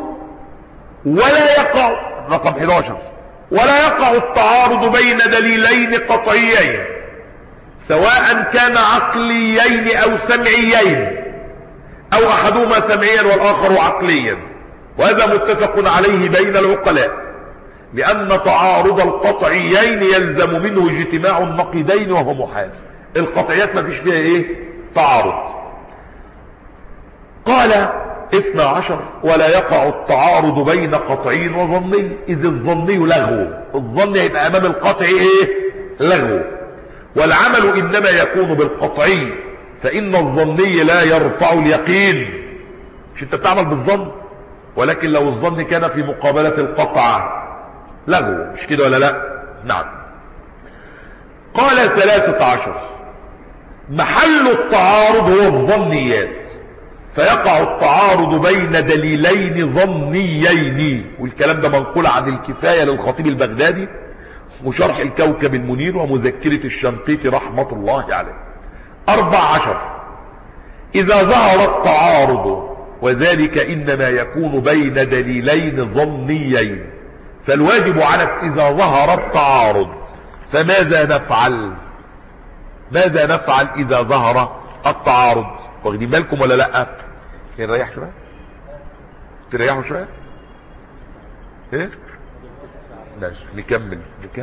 ولا يقع، رقم 11، ولا يقع التعارض بين دليلين قطعيين سواء كان عقليين أو سمعيين، أو أحدهما سمعيا والآخر عقليا، وهذا متفق عليه بين العقلاء، لأن تعارض القطعيين يلزم منه اجتماع النقيضين وهو محال. القطعيات ما فيش فيها تعارض. قال 12 ولا يقع التعارض بين قطعي وظني، إذ الظني لغو. الظن يبقى أمام القطعي لغو. والعمل إنما يكون بالقطعي، فإن الظني لا يرفع اليقين. مش انت بتعمل بالظن، ولكن لو الظن كان في مقابلة القطع لغو، مش كده ولا لا؟ نعم. قال 13 محل التعارض هو الظنيات، فيقع التعارض بين دليلين ظنيين. والكلام ده منقول عن الكفاية للخطيب البغدادي وشرح الكوكب المنير ومذكرة الشنقيطي رحمة الله عليه. 14 إذا ظهر التعارض وذلك إنما يكون بين دليلين ظنيين، فالواجب على إذا ظهر التعارض فماذا نفعل؟ ماذا نفعل إذا ظهر التعارض؟ واخدين بالكم ولا لا؟ نريح شوية، تريحوا شوية، ايه ماشي نكمل.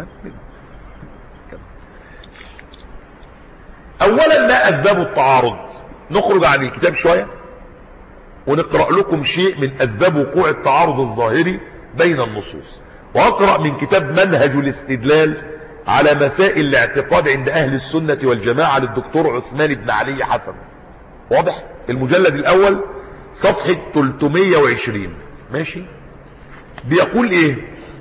اولا ما اسباب التعارض؟ نخرج عن الكتاب شوية ونقرأ لكم شيء من اسباب وقوع التعارض الظاهري بين النصوص، واقرأ من كتاب منهج الاستدلال على مسائل الاعتقاد عند اهل السنة والجماعة للدكتور عثمان بن علي حسن، واضح؟ المجلد الاول صفحة 320. ماشي. بيقول ايه؟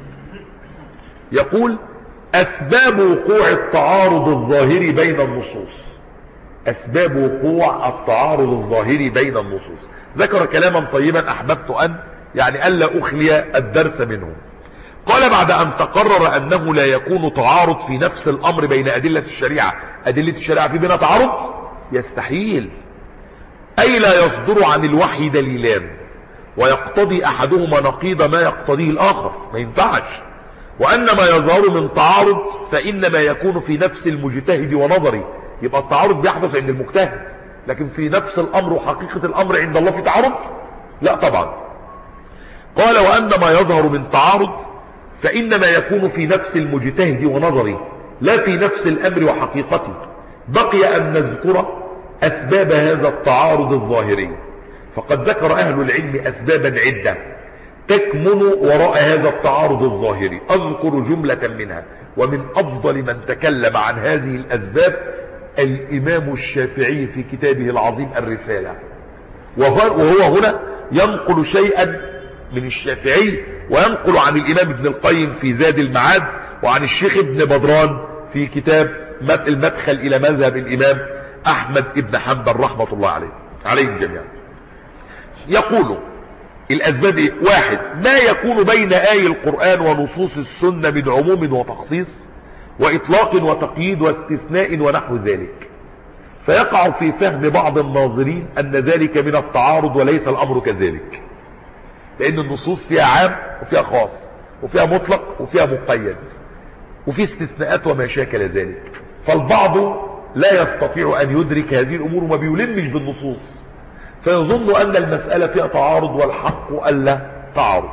يقول اسباب وقوع التعارض الظاهري بين النصوص. اسباب وقوع التعارض الظاهري بين النصوص. ذكر كلاما طيبا احببت ان الا اخلي الدرس منه. قال بعد ان تقرر انه لا يكون تعارض في نفس الامر بين ادلة الشريعة. ادلة الشريعة في بينها تعارض؟ يستحيل. اي لا يصدر عن الوحي دليلان ويقتضي احدهما نقيض ما يقتضيه الاخر، ما ينفعش. وان ما يظهر من تعارض فانما يكون في نفس المجتهد ونظره. يبقى التعارض بيحدث عند المجتهد، لكن في نفس الامر وحقيقة الامر عند الله في تعارض؟ لا طبعا. قال وان ما يظهر من تعارض فانما يكون في نفس المجتهد ونظره لا في نفس الامر وحقيقته. بقي ان نذكر اسباب هذا التعارض الظاهري، فقد ذكر اهل العلم اسبابا عدة تكمن وراء هذا التعارض الظاهري. اذكر جملة منها، ومن افضل من تكلم عن هذه الاسباب الامام الشافعي في كتابه العظيم الرسالة، وهو هنا ينقل شيئا من الشافعي وينقل عن الامام ابن القيم في زاد المعاد، وعن الشيخ ابن بدران في كتاب المدخل الى مذهب الامام احمد ابن حنبل رحمة الله عليهم جميعا. يقول الاسباب ايه؟ 1 ما يكون بين آي القرآن ونصوص السنة من عموم وتخصيص واطلاق وتقييد واستثناء ونحو ذلك، فيقع في فهم بعض الناظرين ان ذلك من التعارض وليس الامر كذلك، لان النصوص فيها عام وفيها خاص وفيها مطلق وفيها مقيد وفي استثناءات وما شاكل ذلك. فالبعض لا يستطيع ان يدرك هذه الامور وما بيلمش بالنصوص، فيظن ان المسألة فيها تعارض والحق الا تعارض.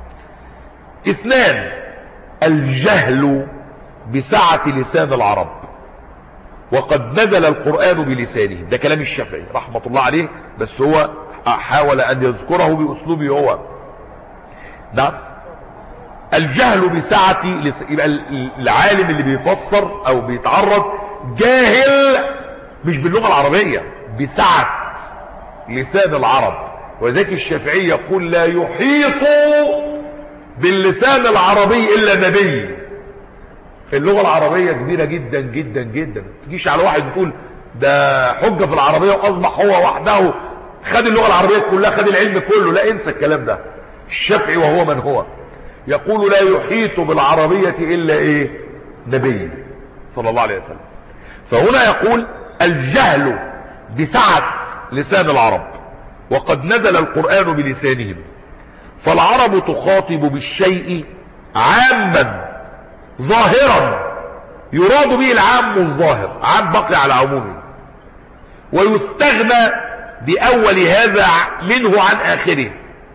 2 الجهل بسعة لسان العرب، وقد نزل القرآن بلسانه. ده كلام الشافعي رحمة الله عليه، بس هو حاول ان يذكره باسلوبه هو. نعم. الجهل بسعة يبقى العالم اللي بيفسر او بيتعرض جاهل مش باللغة العربية، بسعة لسان العرب. وذلك الشافعي يقول لا يحيط باللسان العربي الا نبي. اللغة العربية كبيرة جدا جدا جدا. تجيش على واحد بتقول ده حجة في العربية واصبح هو وحده خد اللغة العربية كلها، خد العلم كله. لا، انسى الكلام ده. الشافعي وهو من هو يقول لا يحيط بالعربية الا ايه؟ نبي صلى الله عليه وسلم. فهنا يقول الجهل بسعة لسان العرب، وقد نزل القرآن بلسانهم، فالعرب تخاطب بالشيء عاما ظاهرا يراد به العام الظاهر، عام بقي على عمومه، ويستغنى بأول هذا منه عن آخره،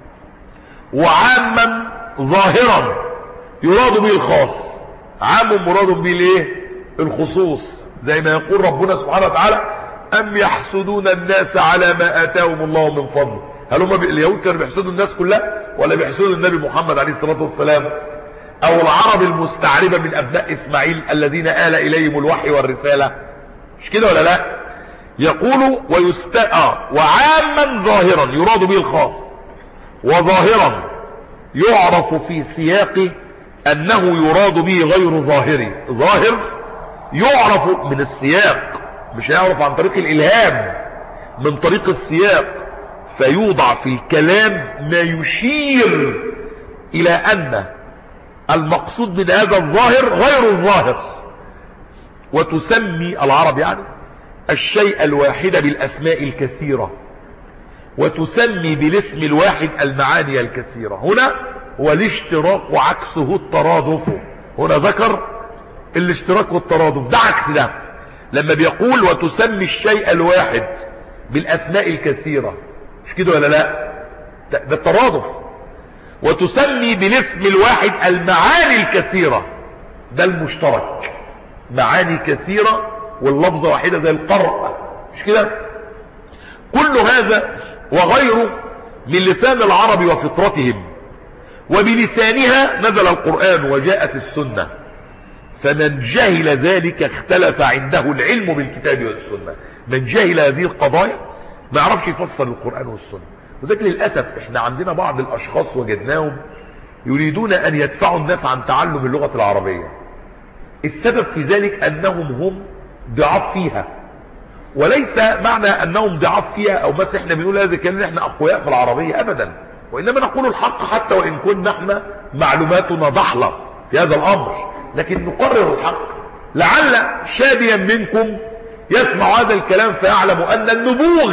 وعاما ظاهرا يراد به الخاص، عام مراد به الايه؟ الخصوص، زي ما يقول ربنا سبحانه وتعالى أم يحسدون الناس على ما آتاهم الله من فضل. هل هم اليهود كانوا بيحسدوا الناس كلها ولا بيحسدوا النبي محمد عليه الصلاة والسلام؟ أو العرب المستعربة من أبناء إسماعيل الذين آل إليهم الوحي والرسالة؟ مش كده ولا لا؟ يقول وعاما ظاهرا يراد به الخاص، وظاهرا يعرف في سياقه أنه يراد به غير ظاهري. ظاهر يعرف من السياق، مش هيعرف عن طريق الإلهام، من طريق السياق. فيوضع في الكلام ما يشير إلى أن المقصود من هذا الظاهر غير الظاهر. وتسمي العرب يعني الشيء الواحد بالأسماء الكثيرة، وتسمي بالاسم الواحد المعاني الكثيرة. هنا هو الاشتراك وعكسه الترادف. هنا ذكر الاشتراك والترادف، ده عكس ده. لما بيقول وتسمي الشيء الواحد بالأسماء الكثيرة، مش كده ولا لا؟ ده الترادف. وتسمي بالاسم الواحد المعاني الكثيرة، ده المشترك. معاني كثيرة واللفظة واحدة زي القرء، مش كده؟ كل هذا وغيره من لسان العرب وفطرتهم، وبلسانها نزل القرآن وجاءت السنة. فمن جهل ذلك اختلف عنده العلم بالكتاب والسنة. من جهل هذه القضايا ما يعرفش يفسر القرآن والسنة. وذلك للأسف احنا عندنا بعض الأشخاص وجدناهم يريدون أن يدفعوا الناس عن تعلم اللغة العربية. السبب في ذلك أنهم هم ضعاف فيها، وليس معنى أنهم ضعاف فيها أو بس احنا بنقول هذا الكلام احنا أقوياء في العربية أبدا، وإنما نقول الحق حتى وإن كنا احنا معلوماتنا ضحلة في هذا الأمر، لكن نقرر الحق. لعل شاديا منكم يسمع هذا الكلام فيعلم أن النبوغ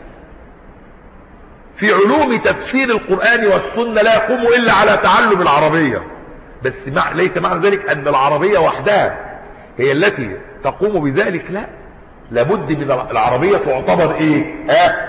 في علوم تفسير القرآن والسنة لا يقوم إلا على تعلم العربية. بس ليس معنى ذلك أن العربية وحدها هي التي تقوم بذلك، لا، لابد من العربية تعتبر ايه؟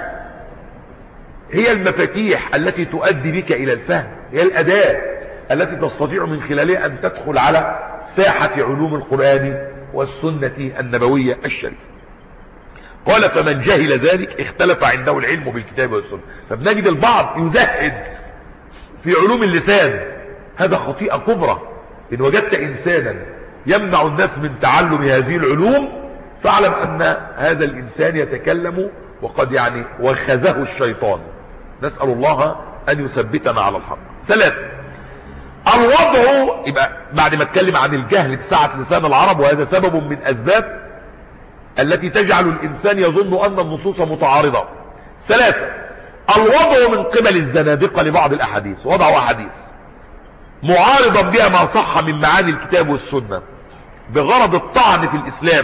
هي المفاتيح التي تؤدي بك إلى الفهم، هي الأداة التي تستطيع من خلالها أن تدخل على ساحة علوم القرآن والسنة النبوية الشريفة. قال فمن جهل ذلك اختلف عنده العلم بالكتاب والسنة. فبنجد البعض يزهد في علوم اللسان، هذا خطيئة كبرى. إن وجدت إنسانا يمنع الناس من تعلم هذه العلوم فاعلم أن هذا الإنسان يتكلم وقد يعني وخزه الشيطان. نسأل الله أن يثبتنا على الحق. ثلاثة، الوضع. يبقى بعد ما اتكلم عن الجهل بسعة لسان العرب، وهذا سبب من أسباب التي تجعل الإنسان يظن أن النصوص متعارضة. ثلاثة، الوضع من قبل الزنادقة لبعض الأحاديث، وضعوا أحاديث معارضا بها ما صح من معاني الكتاب والسنة بغرض الطعن في الإسلام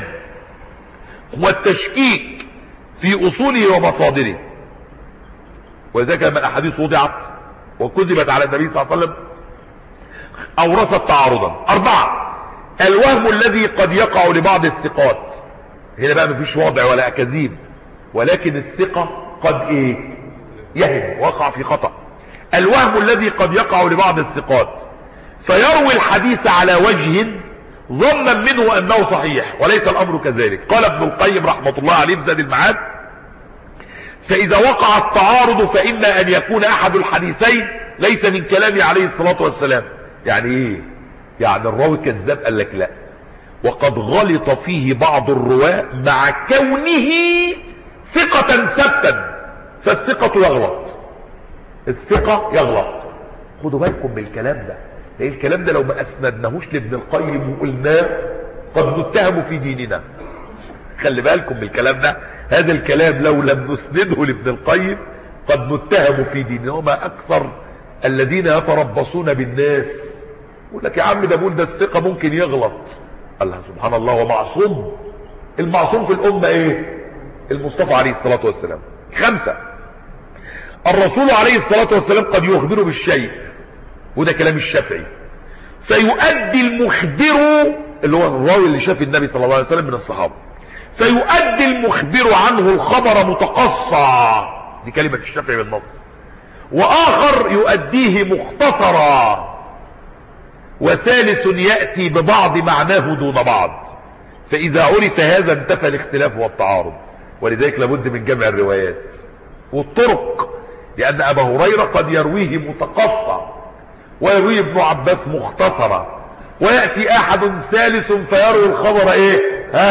والتشكيك في أصوله ومصادره. وذلك لما الأحاديث وضعت وكذبت على النبي صلى الله عليه وسلم أورثت تعارضا. أربعة، الوهم الذي قد يقع لبعض الثقات. هنا بقى مفيش وضع ولا أكاذيب، ولكن الثقة قد ايه؟ يهم، وقع في خطأ. الوهم الذي قد يقع لبعض الثقات فيروي الحديث على وجه ظنا منه أنه صحيح وليس الأمر كذلك. قال ابن القيم رحمة الله عليه في زاد المعاد: فإذا وقع التعارض فإما أن يكون أحد الحديثين ليس من كلامه عليه الصلاة والسلام. يعني ايه؟ يعني الراوي كذاب؟ قال لك لا، وقد غلط فيه بعض الرواة مع كونه ثقة ثبتا، فالثقة يغلط، الثقة يغلط. خدوا بالكم من الكلام ده، لأن الكلام ده لو ما أسندناهوش لابن القيم وقلناه قد نتهم في ديننا. خلي بالكم من الكلام ده، هذا الكلام لو لم نسنده لابن القيم قد نتهم في ديننا. وما أكثر الذين يتربصون بالناس، يقول لك يا عم ده بقول ده الثقة ممكن يغلط. الله سبحان الله، ومعصوم. المعصوم في الأمة ايه؟ المصطفى عليه الصلاة والسلام. خمسة، الرسول عليه الصلاة والسلام قد يخبر بالشيء، وده كلام الشافعي، فيؤدي المخبر اللي هو الراوي اللي شاف النبي صلى الله عليه وسلم من الصحابة، فيؤدي المخبر عنه الخبر متقصى، دي كلمة الشافعي بالنص، وآخر يؤديه مختصرا، وثالث يأتي ببعض معناه دون بعض. فإذا عرف هذا انتفى الاختلاف والتعارض. ولذلك لابد من جمع الروايات والطرق، لأن أبا هريرة قد يرويه متقصى ويرويه ابن عباس مختصرا، ويأتي أحد ثالث فيروي الخبر ايه؟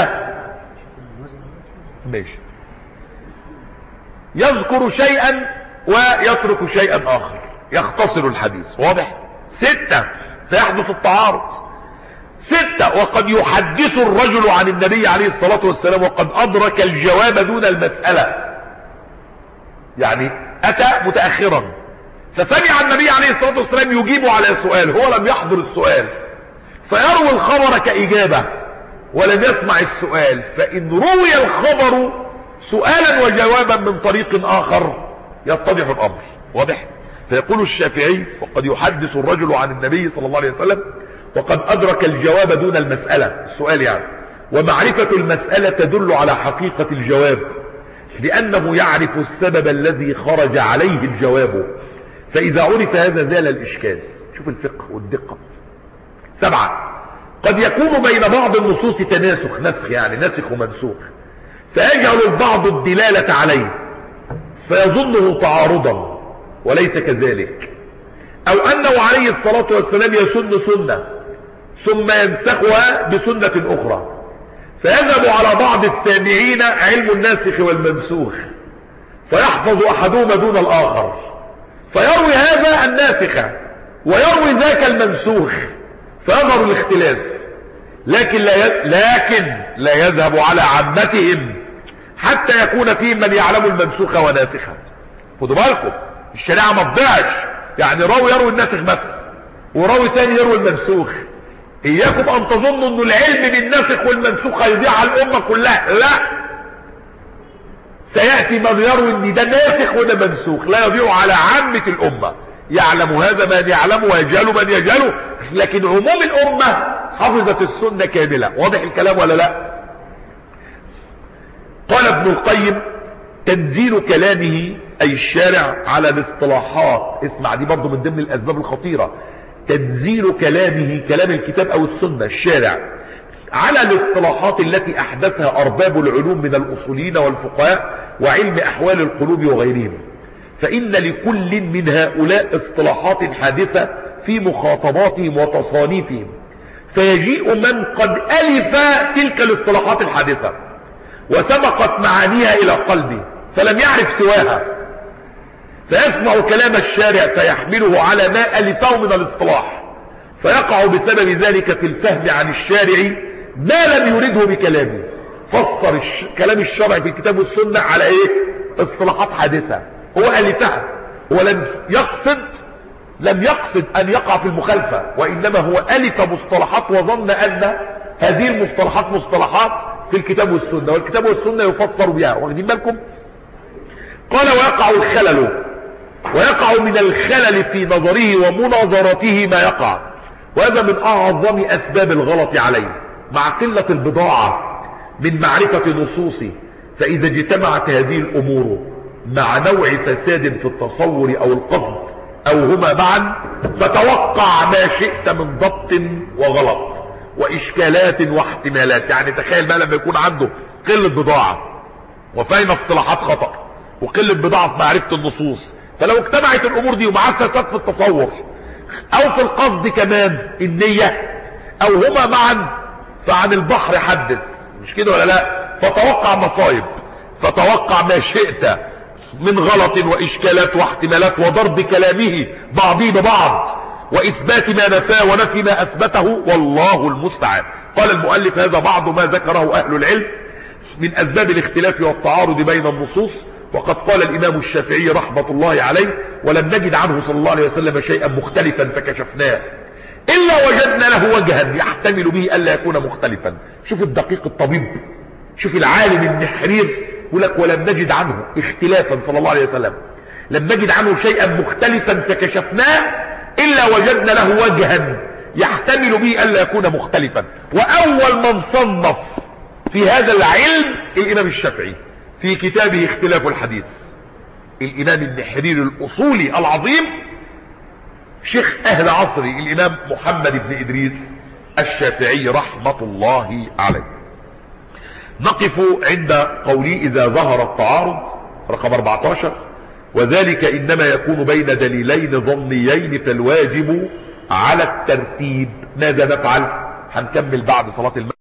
ماشي، يذكر شيئا ويترك شيئا آخر، يختصر الحديث. واضح؟ ستة، فيحدث التعارض. ستة، وقد يحدث الرجل عن النبي عليه الصلاة والسلام وقد أدرك الجواب دون المسألة. يعني أتى متأخرا، فسمع النبي عليه الصلاة والسلام يجيب على سؤال، هو لم يحضر السؤال، فيروي الخبر كإجابة ولم يسمع السؤال، فإن روي الخبر سؤالا وجوابا من طريق آخر يتضح الأمر. واضح؟ فيقول الشافعي: وقد يحدث الرجل عن النبي صلى الله عليه وسلم وقد أدرك الجواب دون المسألة، السؤال يعني، ومعرفة المسألة تدل على حقيقة الجواب، لأنه يعرف السبب الذي خرج عليه الجواب، فإذا عرف هذا زال الإشكال. شوف الفقه والدقة. 7. قد يكون بين بعض النصوص تناسخ، نسخ يعني نسخ ومنسوخ، فيجعل البعض الدلالة عليه فيظنه تعارضا وليس كذلك، أو أنه عليه الصلاة والسلام يسن سنة ثم ينسخها بسنة أخرى، فيذهب على بعض السامعين علم الناسخ والمنسوخ، فيحفظ أحدهما دون الآخر، فيروي هذا الناسخ ويروي ذاك المنسوخ، فيظهر الاختلاف، لكن لا يذهب على عامتهم حتى يكون فيهم من يعلم المنسوخ وناسخا. خدوا بالكم، الشريعة ما تضيعش، يعني راوي يروي الناسخ بس وراوي تاني يروي المنسوخ. إياكم أن تظنوا أن العلم بالناسخ والمنسوخ هيضيع على الأمة كلها، لا، سيأتي من يروي أن ده ناسخ وده منسوخ، لا يضيع على عامة الأمة، يعلم هذا من يعلم ويجهل من يجهله، لكن عموم الأمة حفظت السنة كاملة. واضح الكلام ولا لا؟ قال ابن القيم: تنزيل كلامه أي الشارع على الاصطلاحات، اسمع دي برضو من ضمن الأسباب الخطيرة، تنزيل كلامه، كلام الكتاب أو السنة، الشارع على الاصطلاحات التي أحدثها أرباب العلوم من الأصوليين والفقهاء وعلم أحوال القلوب وغيرهم، فإن لكل من هؤلاء اصطلاحات حادثة في مخاطباتهم وتصانيفهم، فيجيء من قد ألف تلك الاصطلاحات الحادثة وسبقت معانيها إلى قلبه فلم يعرف سواها، فيسمع كلام الشارع فيحمله على ما ألفه من الاصطلاح، فيقع بسبب ذلك في الفهم عن الشارع ما لم يرده بكلامه. فسر كلام الشرع في الكتاب والسنة على ايه؟ اصطلاحات حادثة هو ألفها، هو لم يقصد أن يقع في المخالفة، وإنما هو ألف مصطلحات وظن أن هذه المصطلحات مصطلحات في الكتاب والسنة، والكتاب والسنة يفسر بها. واخدين بالكم؟ قال: ويقع من الخلل في نظره ومناظرته ما يقع، وهذا من أعظم أسباب الغلط عليه، مع قلة البضاعة من معرفة نصوصه. فإذا اجتمعت هذه الأمور مع نوع فساد في التصور أو القصد أو هما معا، فتوقع ما شئت من ضبط وغلط وإشكالات واحتمالات. يعني تخيل بقى لما يكون عنده قلة بضاعة وفاهم اصطلاحات خطأ وقلة بضاعة في معرفة النصوص، فلو اجتمعت الأمور دي ومعاه فساد في التصور أو في القصد كمان النية أو هما معا، فعن البحر حدث، مش كده ولا لا؟ فتوقع مصايب، فتوقع ما شئت من غلط وإشكالات واحتمالات وضرب كلامه بعضه ببعض وإثبات ما نفاه ونفي ما أثبته، والله المستعان. قال المؤلف: هذا بعض ما ذكره أهل العلم من أسباب الاختلاف والتعارض بين النصوص. وقد قال الإمام الشافعي رحمة الله عليه: ولم نجد عنه صلى الله عليه وسلم شيئا مختلفا فكشفناه إلا وجدنا له وجها يحتمل به ألا يكون مختلفا. شوف الدقيق الطبيب، شوف العالم النحرير، يقول لك: ولم نجد عنه اختلافا صلى الله عليه وسلم، لم نجد عنه شيئا مختلفا فكشفناه إلا وجدنا له وجها يحتمل به ألا يكون مختلفا. وأول من صنف في هذا العلم الإمام الشافعي في كتابه اختلاف الحديث، الإمام النحرير الأصولي العظيم، شيخ أهل عصره الإمام محمد بن إدريس الشافعي رحمة الله عليه. نقف عند قولي: إذا ظهر التعارض، رقم 14، وذلك إنما يكون بين دليلين ظنيين فالواجب على الترتيب. ماذا نفعل؟ هنكمل بعد صلاة المغرب.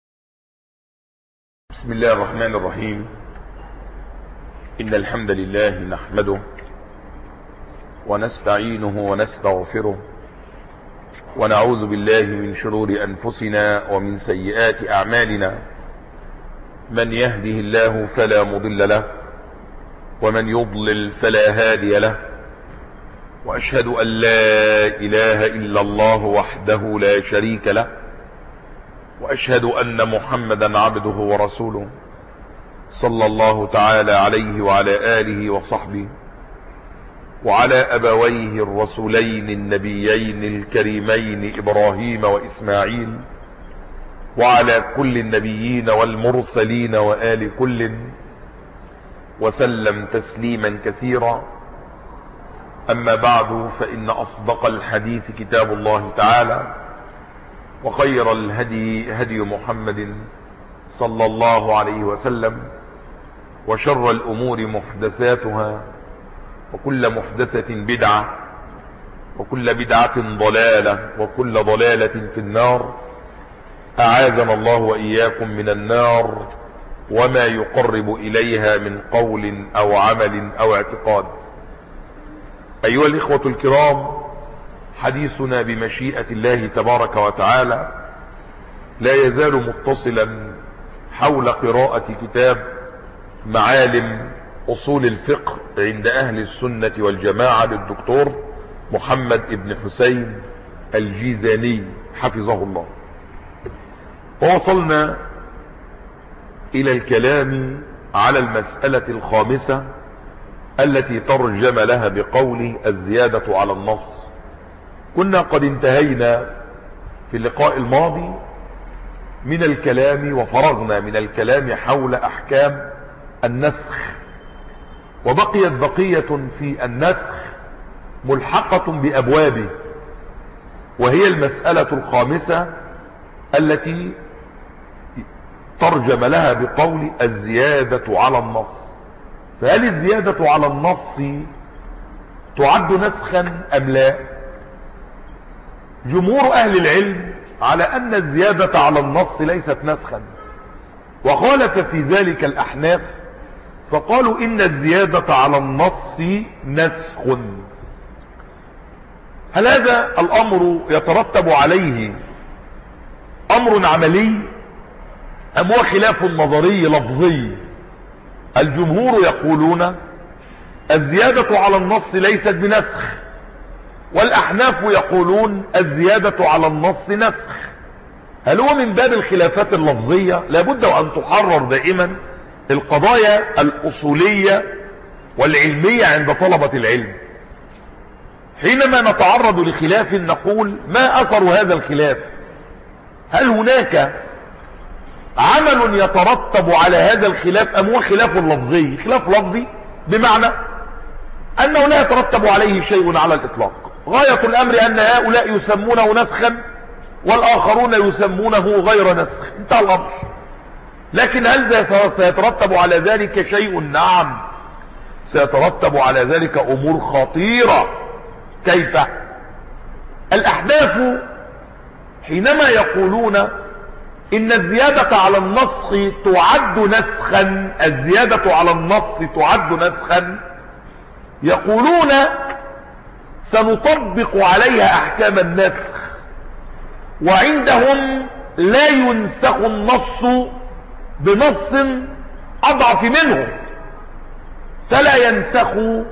بسم الله الرحمن الرحيم. إن الحمد لله نحمده ونستعينه ونستغفره ونعوذ بالله من شرور أنفسنا ومن سيئات أعمالنا، من يهده الله فلا مضل له ومن يضلل فلا هادي له، وأشهد أن لا إله إلا الله وحده لا شريك له، وأشهد أن محمدا عبده ورسوله صلى الله تعالى عليه وعلى آله وصحبه وعلى أبويه الرسولين النبيين الكريمين إبراهيم وإسماعيل، وعلى كل النبيين والمرسلين وآل كل، وسلم تسليما كثيرا. أما بعد، فإن أصدق الحديث كتاب الله تعالى، وخير الهدي هدي محمد صلى الله عليه وسلم، وشر الأمور محدثاتها، وكل محدثة بدعة، وكل بدعة ضلالة، وكل ضلالة في النار. أعاذنا الله وإياكم من النار وما يقرب إليها من قول أو عمل أو اعتقاد. أيها الإخوة الكرام، حديثنا بمشيئة الله تبارك وتعالى لا يزال متصلا حول قراءة كتاب معالم أصول الفقه عند أهل السنة والجماعة للدكتور محمد بن حسين الجيزاني حفظه الله. ووصلنا إلى الكلام على المسألة الخامسة التي ترجم لها بقوله الزيادة على النص. كنا قد انتهينا في اللقاء الماضي من الكلام وفرغنا من الكلام حول أحكام النسخ، وبقيت بقية في النسخ ملحقة بأبوابه، وهي المسألة الخامسة التي ترجم لها بقول الزيادة على النص. فهل الزيادة على النص تعد نسخا أم لا؟ جمهور أهل العلم على أن الزيادة على النص ليست نسخا، وخالف في ذلك الأحناف فقالوا إن الزيادة على النص نسخ. هل هذا الأمر يترتب عليه أمر عملي أم هو خلاف نظري لفظي؟ الجمهور يقولون الزيادة على النص ليست بنسخ، والأحناف يقولون الزيادة على النص نسخ. هل هو من باب الخلافات اللفظية؟ لابد أن تحرر دائما القضايا الأصولية والعلمية عند طلبة العلم. حينما نتعرض لخلاف نقول ما أثر هذا الخلاف؟ هل هناك عمل يترتب على هذا الخلاف أم هو خلاف لفظي؟ خلاف لفظي بمعنى أنه لا يترتب عليه شيء على الإطلاق. غاية الأمر أن هؤلاء يسمونه نسخا والآخرون يسمونه غير نسخ، انتهى الأمر. لكن هل سيترتب على ذلك شيء؟ نعم، سيترتب على ذلك أمور خطيرة. كيف؟ الأحناف حينما يقولون إن الزيادة على النص تعد نسخا، الزيادة على النص تعد نسخا، يقولون سنطبق عليها أحكام النسخ، وعندهم لا ينسخ النص بنص أضعف منه، فلا ينسخ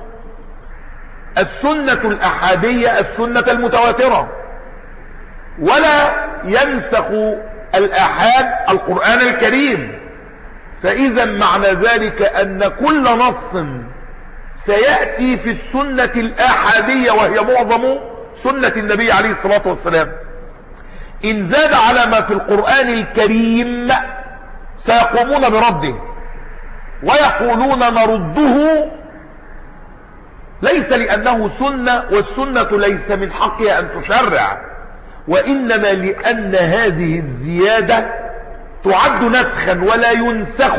السنة الأحادية السنة المتواترة، ولا ينسخ الآحاد القرآن الكريم. فإذا معنى ذلك أن كل نص سيأتي في السنة الآحادية وهي معظم سنة النبي عليه الصلاة والسلام، إن زاد على ما في القرآن الكريم سيقومون برده ويقولون نرده، ليس لأنه سنة والسنة ليس من حقها أن تشرع، وإنما لأن هذه الزيادة تعد نسخا ولا ينسخ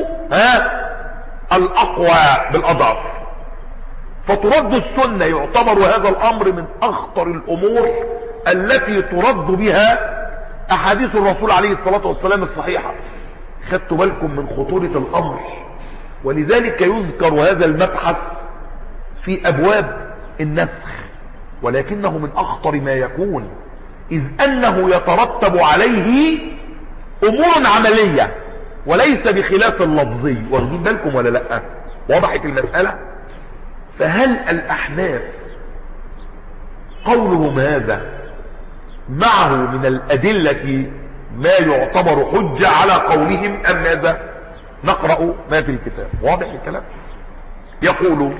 الأقوى بالأضعف، فترد السنة. يعتبر هذا الأمر من أخطر الأمور التي ترد بها أحاديث الرسول عليه الصلاة والسلام الصحيحة. خدتوا بالكم من خطورة الأمر؟ ولذلك يذكر هذا المبحث في أبواب النسخ، ولكنه من أخطر ما يكون، إذ أنه يترتب عليه أمور عملية وليس بخلاف اللفظي. واخدين بالكم ولا لأ؟ وضحت المسألة؟ فهل الأحناف قولهم هذا معه من الأدلة ما يعتبر حجة على قولهم أم ماذا؟ نقرأ ما في الكتاب. واضح الكلام؟ يقول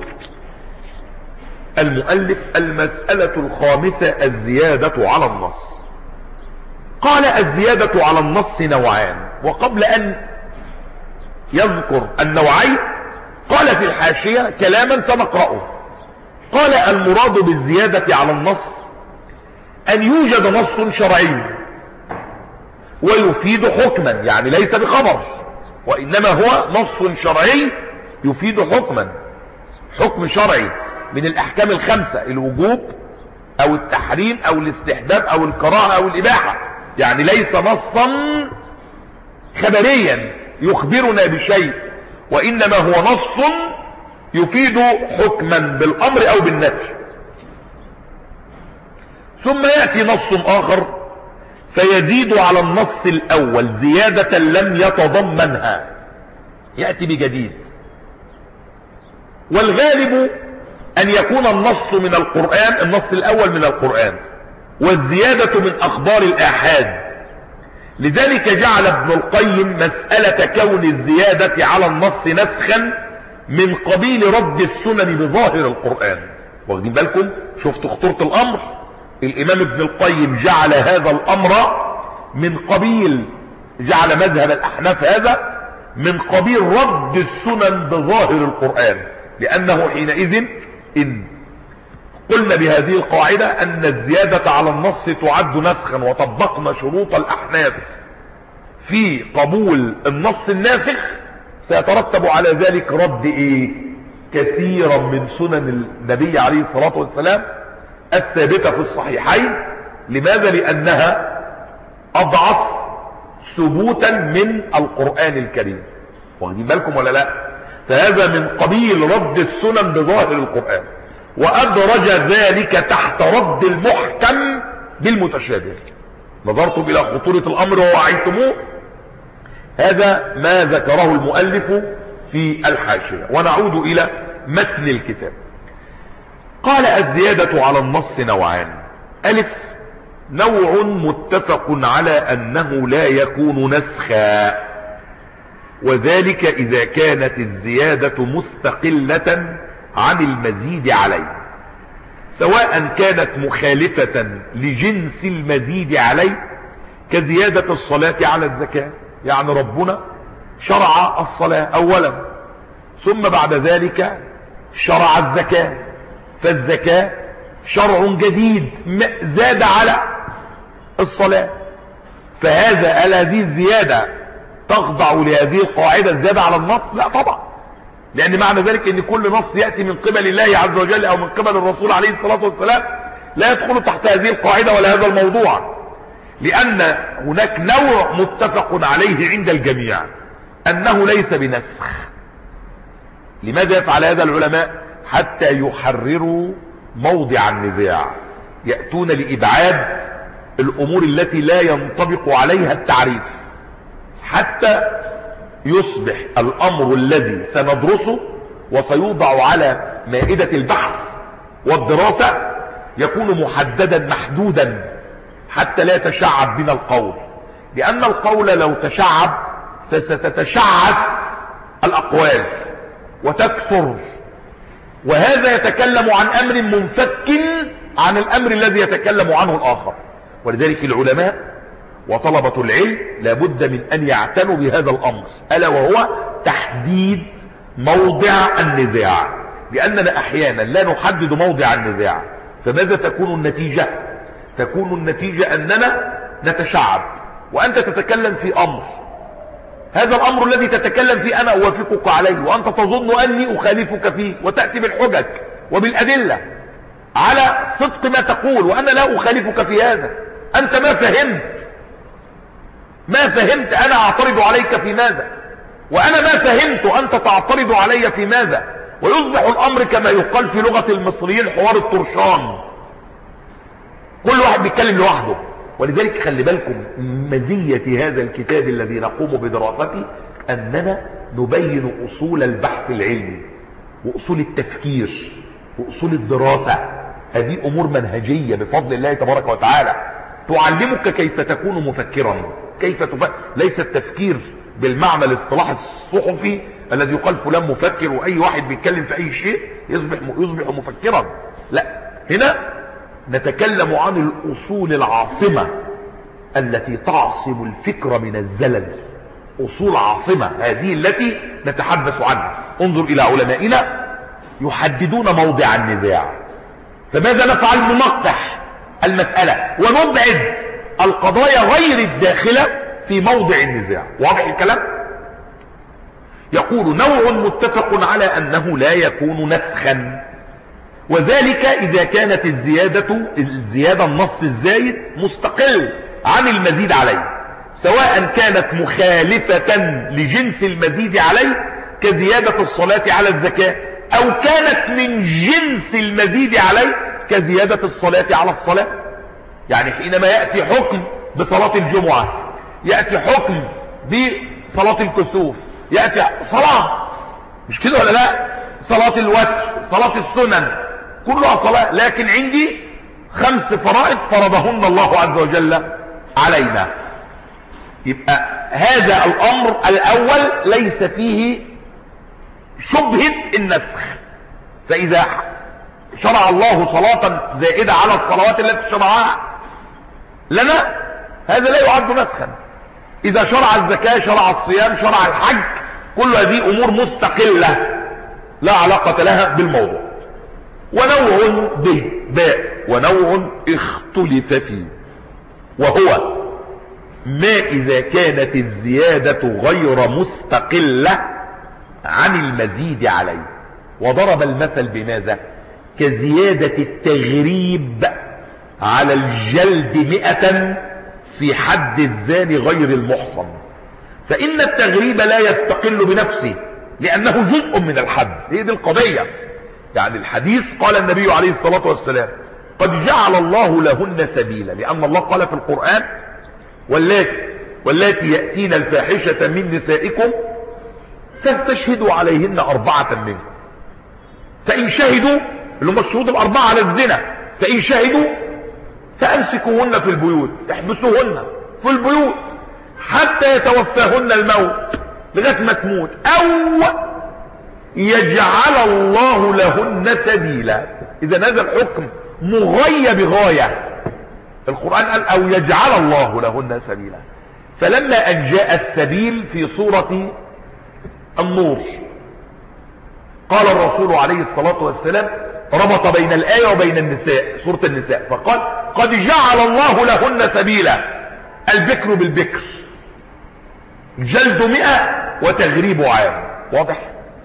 المؤلف: المسألة الخامسة الزيادة على النص. قال: الزيادة على النص نوعان. وقبل أن يذكر النوعين قال في الحاشية كلاما سنقرأه. قال: المراد بالزيادة على النص أن يوجد نص شرعي ويفيد حكما، يعني ليس بخبر، وإنما هو نص شرعي يفيد حكما، حكم شرعي من الأحكام الخمسة: الوجوب أو التحريم أو الاستحباب أو الكراهة أو الإباحة. يعني ليس نصا خبريا يخبرنا بشيء، وإنما هو نص يفيد حكما بالأمر أو بالنهي. ثم يأتي نص آخر فيزيد على النص الأول زيادة لم يتضمنها، يأتي بجديد. والغالب أن يكون النص من القرآن، النص الأول من القرآن، والزيادة من أخبار الآحاد. لذلك جعل ابن القيم مسألة كون الزيادة على النص نسخا من قبيل رد السنن بظاهر القرآن. واخدين بالكم؟ شفتوا خطورة الأمر؟ الإمام ابن القيم جعل هذا الأمر من قبيل، جعل مذهب الأحناف هذا من قبيل رد السنن بظاهر القرآن، لأنه حينئذ إن قلنا بهذه القاعدة أن الزيادة على النص تعد نسخا، وطبقنا شروط الأحناف في قبول النص الناسخ، سيترتب على ذلك رد كثيرا من سنن النبي عليه الصلاة والسلام الثابتة في الصحيحين. لماذا؟ لأنها أضعف ثبوتا من القرآن الكريم. واخدين بالكم ولا لا؟ فهذا من قبيل رد السنن بظاهر القرآن، وأدرج ذلك تحت رد المحكم بالمتشابه. نظرتم إلى خطورة الأمر ووعيتموه؟ هذا ما ذكره المؤلف في الحاشية. ونعود إلى متن الكتاب. قال: الزيادة على النص نوعان: ألف، نوع متفق على أنه لا يكون نسخا، وذلك إذا كانت الزيادة مستقلة عن المزيد عليه، سواء كانت مخالفة لجنس المزيد عليه كزيادة الصلاة على الزكاة. يعني ربنا شرع الصلاة أولا، ثم بعد ذلك شرع الزكاة، فالزكاة شرع جديد زاد على الصلاة. فهذا هذه الزيادة تخضع لهذه القاعدة الزيادة على النص؟ لا طبعا، لأن معنى ذلك أن كل نص يأتي من قبل الله عز وجل أو من قبل الرسول عليه الصلاة والسلام لا يدخل تحت هذه القاعدة ولا هذا الموضوع، لأن هناك نوع متفق عليه عند الجميع أنه ليس بنسخ. لماذا يفعل هذا العلماء؟ حتى يحرروا موضع النزاع، يأتون لإبعاد الأمور التي لا ينطبق عليها التعريف، حتى يصبح الأمر الذي سندرسه وسيوضع على مائدة البحث والدراسة يكون محددا محدودا، حتى لا يتشعب بنا القول، لأن القول لو تشعب فستتشعث الأقوال وتكثر، وهذا يتكلم عن أمر منفك عن الأمر الذي يتكلم عنه الآخر. ولذلك العلماء وطلبة العلم لابد من أن يعتنوا بهذا الأمر، ألا وهو تحديد موضع النزاع، لأننا أحيانا لا نحدد موضع النزاع. فماذا تكون النتيجة؟ تكون النتيجة أننا نتشعب، وأنت تتكلم في أمر، هذا الأمر الذي تتكلم فيه أنا أوافقك عليه، وأنت تظن أني أخالفك فيه، وتأتي بالحجج وبالأدلة على صدق ما تقول، وأنا لا أخالفك في هذا. أنت ما فهمت أنا أعترض عليك في ماذا، وأنا ما فهمت أنت تعترض علي في ماذا، ويصبح الأمر كما يقال في لغة المصريين حوار الطرشان، كل واحد بيتكلم لوحده. ولذلك خلي بالكم مزية هذا الكتاب الذي نقوم بدراسته أننا نبين أصول البحث العلمي، وأصول التفكير وأصول الدراسة. هذه أمور منهجية بفضل الله تبارك وتعالى تعلمك كيف تكون مفكرا، كيف تفكر. ليس التفكير بالمعنى الاصطلاح الصحفي الذي يقال فلان مفكر وأي واحد بيتكلم في أي شيء يصبح مفكرا. لا، هنا نتكلم عن الأصول العاصمة التي تعصم الفكر من الزلل. أصول عاصمة هذه التي نتحدث عنها. انظر إلى علمائنا يحددون موضع النزاع، فماذا نفعل؟ ننقح المسألة ونبعد القضايا غير الداخلة في موضع النزاع. واضح الكلام؟ يقول نوع متفق على أنه لا يكون نسخا، وذلك إذا كانت الزيادة النص الزايد مستقل عن المزيد عليه، سواء كانت مخالفة لجنس المزيد عليه كزيادة الصلاة على الزكاة، أو كانت من جنس المزيد عليه كزيادة الصلاة على الصلاة. يعني حينما يأتي حكم بصلاة الجمعة، يأتي حكم بصلاة الكسوف، يأتي صلاة، مش كده ولا لا؟ صلاة الوتر، صلاة السنن، كلها صلاة، لكن عندي 5 فرائض فرضهن الله عز وجل علينا. يبقى هذا الأمر الأول ليس فيه شبهة النسخ. فإذا شرع الله صلاة زائدة على الصلوات التي شرعها لنا، هذا لا يعد نسخا. إذا شرع الزكاة، شرع الصيام، شرع الحج، كل هذه أمور مستقلة لا علاقة لها بالموضوع. ونوع باء ونوع اختلف فيه، وهو ما إذا كانت الزيادة غير مستقلة عن المزيد عليه. وضرب المثل بماذا؟ كزيادة التغريب على الجلد 100 في حد الزاني غير المحصن. فإن التغريب لا يستقل بنفسه لأنه جزء من الحد. هي دي القضية. يعني الحديث قال النبي عليه الصلاة والسلام قد جعل الله لهن سبيلا، لأن الله قال في القرآن واللاتي يأتين الفاحشة من نسائكم فاستشهدوا عليهن 4 منكم، فإن شهدوا، اللي هم الشهود ال4 على الزنا، فإن شهدوا فأمسكوهن في البيوت، احبسوهن في البيوت حتى يتوفاهن الموت، لغاية ما تموت، أو يجعل الله لهن سبيلا. إذا هذا الحكم مغاية بغاية. القرآن قال أو يجعل الله لهن سبيلا. فلما أن جاء السبيل في سورة النور قال الرسول عليه الصلاة والسلام، ربط بين الآية وبين النساء، سورة النساء، فقال قد جعل الله لهن سبيلا. البكر بالبكر جلد 100 وتغريب عام. واضح؟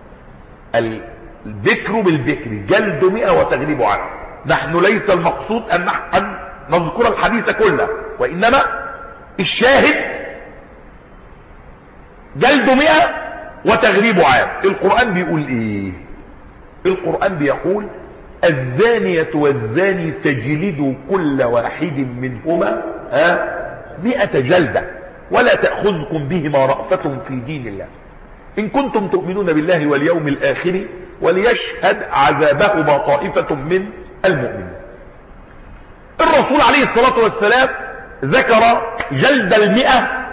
البكر بالبكر جلد 100 وتغريب عام. نحن ليس المقصود أن نذكر الحديث كله، وإنما الشاهد جلد 100 وتغريب عام. القرآن بيقول ايه؟ القرآن بيقول الزانية والزاني فاجلدوا كل واحد منهما 100 جلدة ولا تأخذكم بهما رأفة في دين الله إن كنتم تؤمنون بالله واليوم الآخر وليشهد عذابهما طائفة من المؤمنين. الرسول عليه الصلاة والسلام ذكر جلد 100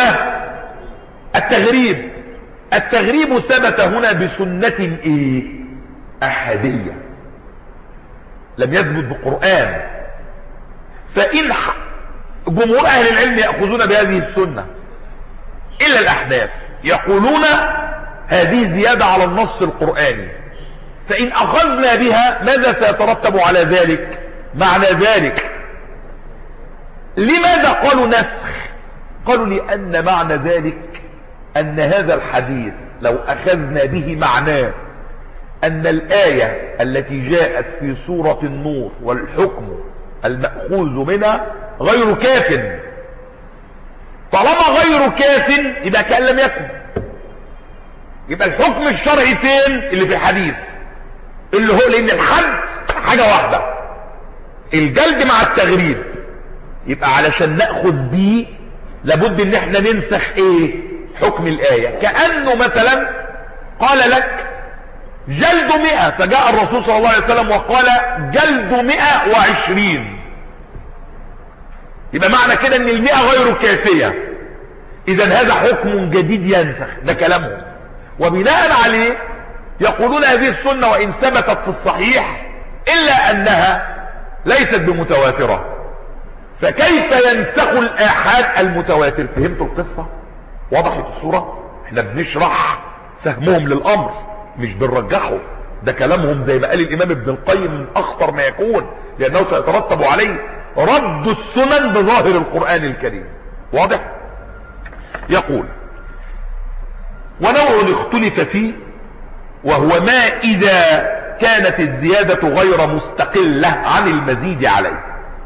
والتغريب. التغريب ثبت هنا بسنة أحادية، لم يثبت بقرآن. فإن جمهور أهل العلم يأخذون بهذه السنة إلا الأحناف يقولون هذه زيادة على النص القرآني. فإن أخذنا بها ماذا سيترتب على ذلك؟ معنى ذلك لماذا قالوا نسخ؟ قالوا لأن معنى ذلك أن هذا الحديث لو أخذنا به معناه أن الآية التي جاءت في سورة النور والحكم المأخوذ منها غير كاف. طالما غير كاف يبقى كأن لم يكن. يبقى الحكم الشرعي فين؟ اللي في الحديث، اللي هو لأن الحد حاجة واحدة، الجلد مع التغريب. يبقى علشان نأخذ به لابد ان احنا ننسخ حكم الآية. كأنه مثلا قال لك جلد 100، فجاء الرسول صلى الله عليه وسلم وقال جلد 120. يبقى معنى كده ان 100 غير كافية، اذا هذا حكم جديد ينسخ، ده كلامهم. وبناء عليه يقولون هذه السنة وان ثبتت في الصحيح الا انها ليست بمتواترة، فكيف ينسخ الآحاد المتواتر؟ فهمتوا القصة؟ وضحت الصورة؟ احنا بنشرح فهمهم للأمر مش بنرجحه، ده كلامهم زي ما قال الإمام ابن القيم من أخطر ما يكون، لأنه سيترتب عليه رد السنن بظاهر القرآن الكريم. واضح؟ يقول: ونوع اختلف فيه وهو ما إذا كانت الزيادة غير مستقلة عن المزيد عليه،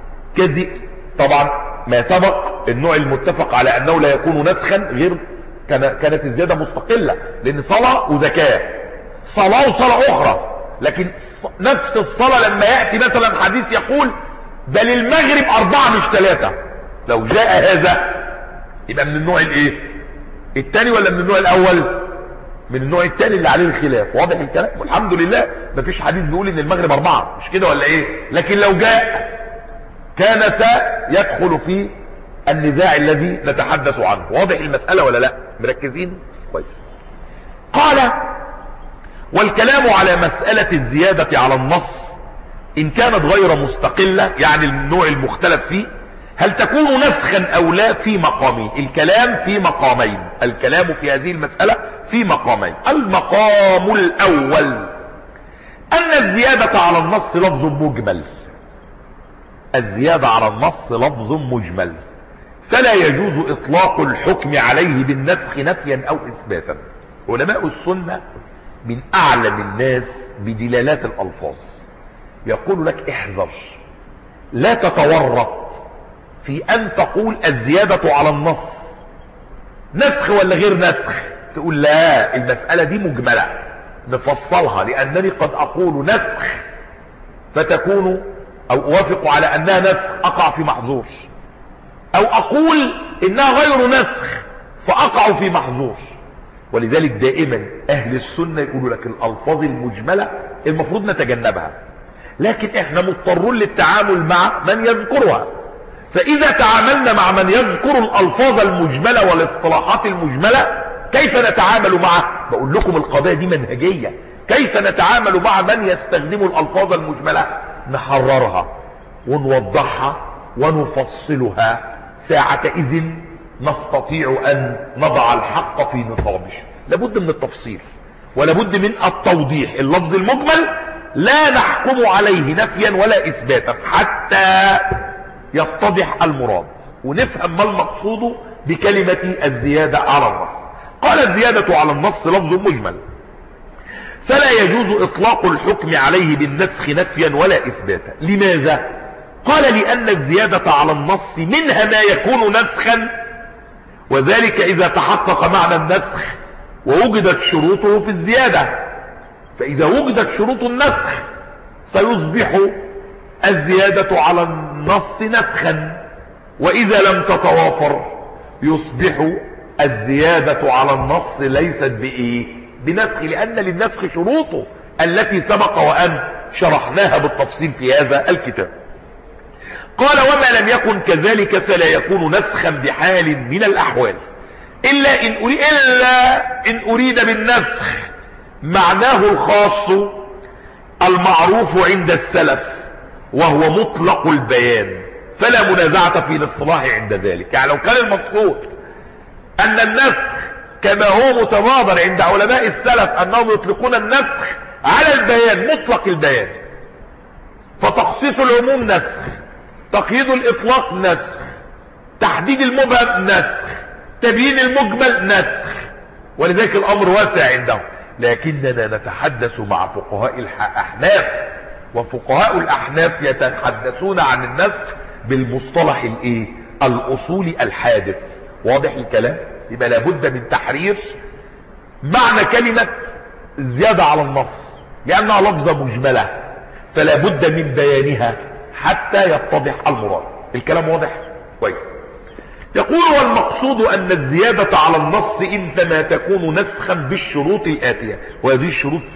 طبعا ما سبق النوع المتفق على أنه لا يكون نسخا غير كانت الزيادة مستقلة، لأن صلاة وزكاة، صلاة وصلاة أخرى، لكن نفس الصلاة لما يأتي مثلا حديث يقول بل المغرب 4 مش 3، لو جاء هذا يبقى من النوع الايه الثاني ولا من النوع الأول؟ من النوع الثاني اللي عليه الخلاف. واضح الكلام؟ والحمد لله مفيش حديث بيقول ان المغرب 4، مش كده ولا ايه؟ لكن لو جاء كان سيدخل في النزاع الذي نتحدث عنه. واضح المسألة ولا لا؟ مركزين كويس. قال: والكلام على مسألة الزيادة على النص إن كانت غير مستقلة، يعني النوع المختلف فيه، هل تكون نسخا أو لا في مقامين. الكلام في مقامين، الكلام في هذه المسألة في مقامين. المقام الأول أن الزيادة على النص لفظ مجمل، الزيادة على النص لفظ مجمل، فلا يجوز إطلاق الحكم عليه بالنسخ نفيا أو إثباتا. علماء السنة من أعلم الناس بدلالات الألفاظ، يقول لك احذر، لا تتورط في أن تقول الزيادة على النص نسخ ولا غير نسخ، تقول لا المسألة دي مجملة نفصلها، لأنني قد أقول نسخ فتكون أو أوافق على أنها نسخ أقع في محظور، أو أقول إنها غير نسخ فأقع في محظور. ولذلك دائما أهل السنة يقولوا لك الألفاظ المجملة المفروض نتجنبها، لكن احنا مضطرون للتعامل مع من يذكرها. فإذا تعاملنا مع من يذكر الألفاظ المجملة والاصطلاحات المجملة كيف نتعامل معه؟ بقول لكم القضايا دي منهجية، كيف نتعامل مع من يستخدم الألفاظ المجملة؟ نحررها ونوضحها ونفصلها، ساعة إذن نستطيع أن نضع الحق في نصابه. لابد من التفصيل ولابد من التوضيح. اللفظ المجمل لا نحكم عليه نفيا ولا إثباتا حتى يتضح المراد ونفهم ما المقصود بكلمة الزيادة على النص. قال: الزيادة على النص لفظ مجمل فلا يجوز إطلاق الحكم عليه بالنسخ نفيا ولا إثباتا. لماذا؟ قال: لأن الزيادة على النص منها ما يكون نسخا، وذلك إذا تحقق معنى النسخ ووجدت شروطه في الزيادة. فإذا وجدت شروط النسخ سيصبح الزيادة على النص نسخا، وإذا لم تتوافر يصبح الزيادة على النص ليست بنسخ، لأن للنسخ شروطه التي سبق وأن شرحناها بالتفصيل في هذا الكتاب. قال: وما لم يكن كذلك فلا يكون نسخا بحال من الأحوال إلا إن أريد بالنسخ معناه الخاص المعروف عند السلف وهو مطلق البيان، فلا منازعة في الاصطلاح عند ذلك. يعني لو كان المقصود أن النسخ كما هو متبادر عند علماء السلف أنهم يطلقون النسخ على البيان مطلق البيان، فتخصيص العموم نسخ، تقييد الإطلاق نسخ، تحديد المبهم نسخ، تبيين المجمل نسخ، ولذلك الأمر واسع عندهم. لكننا نتحدث مع فقهاء الأحناف، وفقهاء الأحناف يتحدثون عن النسخ بالمصطلح الأصولي الحادث. واضح الكلام؟ يبقى لابد من تحرير معنى كلمة زيادة على النص، لأنها لفظة مجملة فلا بد من بيانها حتى يتضح المراد. الكلام واضح؟ كويس. يقول: والمقصود أن الزيادة على النص إنما تكون نسخا بالشروط الآتية، وهذه الشروط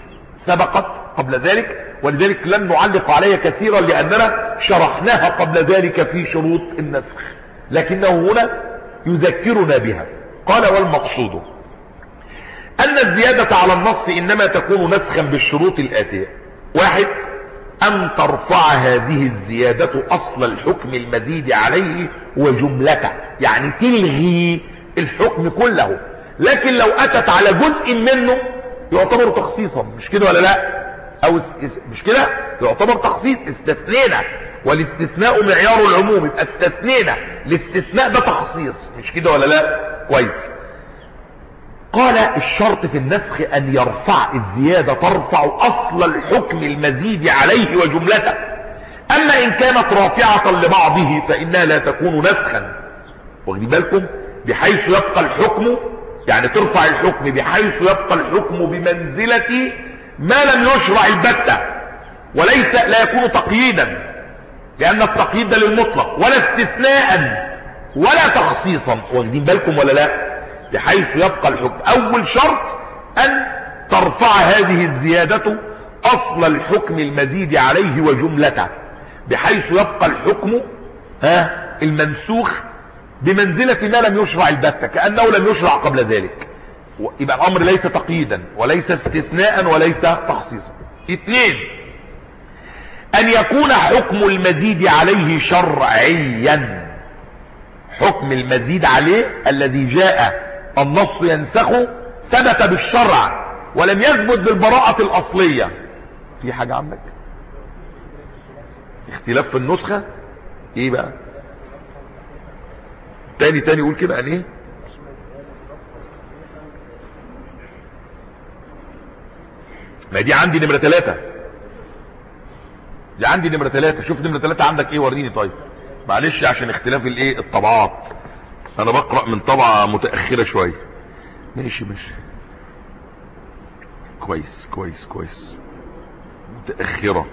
سبقت قبل ذلك، ولذلك لن نعلق عليها كثيرا لأننا شرحناها قبل ذلك في شروط النسخ، لكنه هنا يذكرنا بها. قال والمقصود أن الزيادة على النص إنما تكون نسخا بالشروط الآتية: 1. أن ترفع هذه الزيادة أصل الحكم المزيد عليه وجملته، يعني تلغي الحكم كله، لكن لو أتت على جزء منه يعتبر تخصيصا، مش كده ولا لا؟ أو مش كده يعتبر تخصيص، استثنينا، والاستثناء معيار العموم، يبقى استثنينا، الاستثناء ده تخصيص، مش كده ولا لا؟ كويس. قال الشرط في النسخ أن يرفع الزيادة، ترفع أصل الحكم المزيد عليه وجملته. أما إن كانت رافعة لبعضه فإنها لا تكون نسخا، واخدين بالكم، بحيث يبقى الحكم، يعني ترفع الحكم بحيث يبقى الحكم بمنزلة ما لم يشرع البتة، وليس لا يكون تقييدا، لأن التقييد ده للمطلق، ولا استثناء ولا تخصيصا، واخدين بالكم ولا لا؟ بحيث يبقى الحكم. أول شرط أن ترفع هذه الزيادة أصل الحكم المزيد عليه وجملته، بحيث يبقى الحكم المنسوخ بمنزلة ما لم يشرع البتة، كأنه لم يشرع قبل ذلك، يبقى الأمر ليس تقييدا وليس استثناء وليس تخصيصا. 2. أن يكون حكم المزيد عليه شرعيا، حكم المزيد عليه الذي جاء النص ينسخه ثبت بالشرع ولم يثبت بالبراءة الأصلية. في حاجة عندك اختلاف في النسخة؟ ايه بقى؟ تاني يقول كده عن ايه؟ ما دي عندي نمرة 3، دي عندي نمرة 3. شوف نمرة 3 عندك ايه، وريني. طيب معلش عشان اختلاف الايه الطبعات، انا بقرأ من طبعة متأخرة شوية. ماشي كويس متأخرة.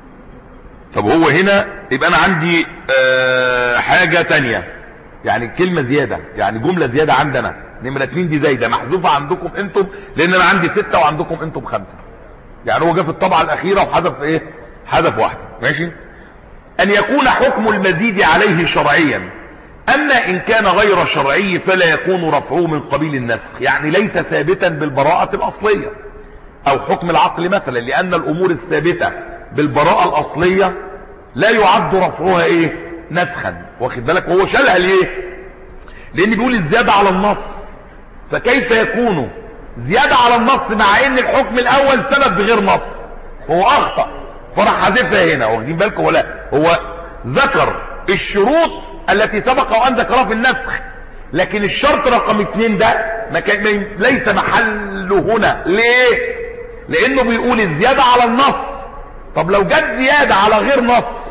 طب هو هنا يبقى انا عندي حاجة تانية، يعني كلمة زيادة، يعني جملة زيادة عندنا. نمرة 2 دي زايدة محذوفة عندكم انتم، لان انا عندي 6 وعندكم انتم 5، يعني هو جاء في الطبعة الاخيرة وحذف ايه؟ حذف واحدة. ماشي. ان يكون حكم المزيد عليه شرعيا، اما ان كان غير شرعي فلا يكون رفعه من قبيل النسخ، يعني ليس ثابتا بالبراءة الاصلية او حكم العقل مثلا، لان الامور الثابتة بالبراءة الاصلية لا يعد رفعها ايه؟ نسخا. واخد بالك؟ وهو شالها ليه؟ لان بيقول الزيادة على النص، فكيف يكون زيادة على النص مع ان الحكم الاول ثبت بغير نص؟ هو اخطأ فراح حذفها هنا. واخدين بالكم ولا؟ هو ذكر الشروط التي سبق وان ذكرها في النسخ، لكن الشرط رقم 2 ده ليس محله هنا. ليه؟ لانه بيقول الزيادة على النص. طب لو جت زيادة على غير نص،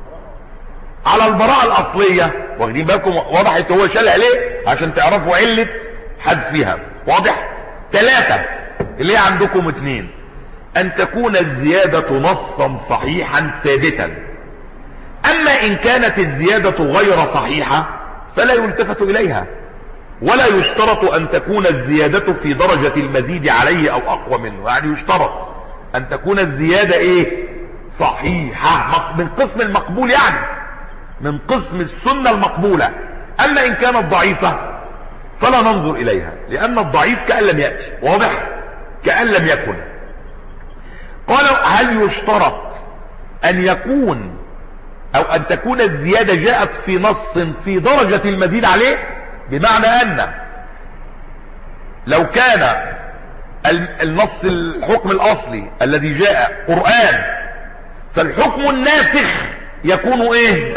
على البراءة الاصلية، واخدين بالكم؟ وضحت هو شالها ليه؟ عشان تعرفوا علة حذفها. واضح؟ 3 اللي هي عندكم 2، ان تكون الزيادة نصا صحيحا ثابتا. اما ان كانت الزيادة غير صحيحة فلا يلتفت اليها، ولا يشترط ان تكون الزيادة في درجة المزيد عليه او اقوى منه. يعني يشترط ان تكون الزيادة ايه؟ صحيحة، من قسم المقبول، يعني من قسم السنة المقبولة. اما ان كانت ضعيفة فلا ننظر اليها، لان الضعيف كأن لم يأتي. واضح؟ كأن لم يكن. قالوا هل يشترط ان يكون او ان تكون الزيادة جاءت في نص في درجة المزيد عليه؟ بمعنى ان لو كان النص الحكم الاصلي الذي جاء قرآن، فالحكم الناسخ يكون ايه؟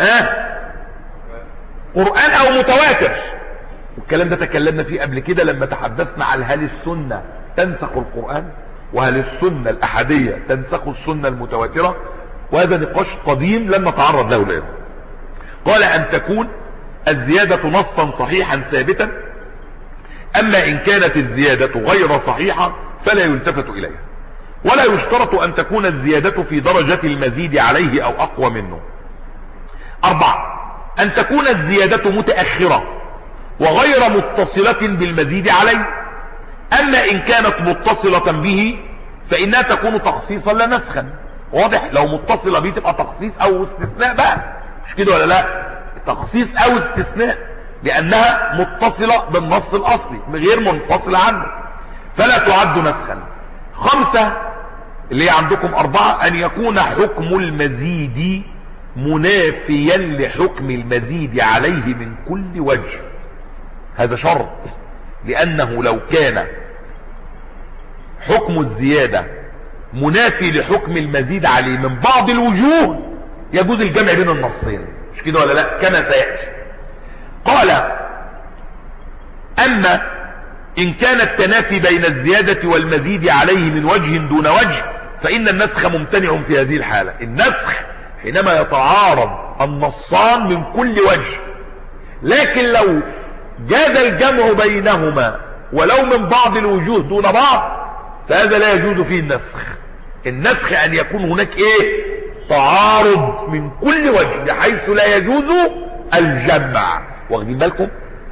قرآن او متواتر. والكلام ده تكلمنا فيه قبل كده لما تحدثنا عن هل السنة تنسخ القرآن، وهل السنة الأحادية تنسخ السنة المتواترة، وهذا نقاش قديم لن نتعرض له الآن. قال أن تكون الزيادة نصا صحيحا ثابتا، أما إن كانت الزيادة غير صحيحة فلا يلتفت إليها، ولا يشترط أن تكون الزيادة في درجة المزيد عليه أو أقوى منه. 4 أن تكون الزيادة متأخرة وغير متصلة بالمزيد عليه. أما إن كانت متصلة به فإنها تكون تخصيصا لا نسخا. واضح؟ لو متصلة بيه تبقى تخصيص أو استثناء بقى، مش كده ولا لا؟ تخصيص أو استثناء، لأنها متصلة بالنص الأصلي غير منفصلة عنه، فلا تعد نسخا. 5 اللي عندكم 4، أن يكون حكم المزيد منافيا لحكم المزيد عليه من كل وجه. هذا شرط، لأنه لو كان حكم الزيادة منافي لحكم المزيد عليه من بعض الوجوه يجوز الجمع بين النصين، مش كده ولا لا؟ كما سيأتي. قال: أما إن كان التنافي بين الزيادة والمزيد عليه من وجه دون وجه فإن النسخ ممتنع في هذه الحالة. النسخ حينما يتعارض النصان من كل وجه، لكن لو جاز الجمع بينهما ولو من بعض الوجوه دون بعض فهذا لا يجوز فيه النسخ. النسخ أن يكون هناك تعارض من كل وجه بحيث لا يجوز الجمع. واخدين بالكم؟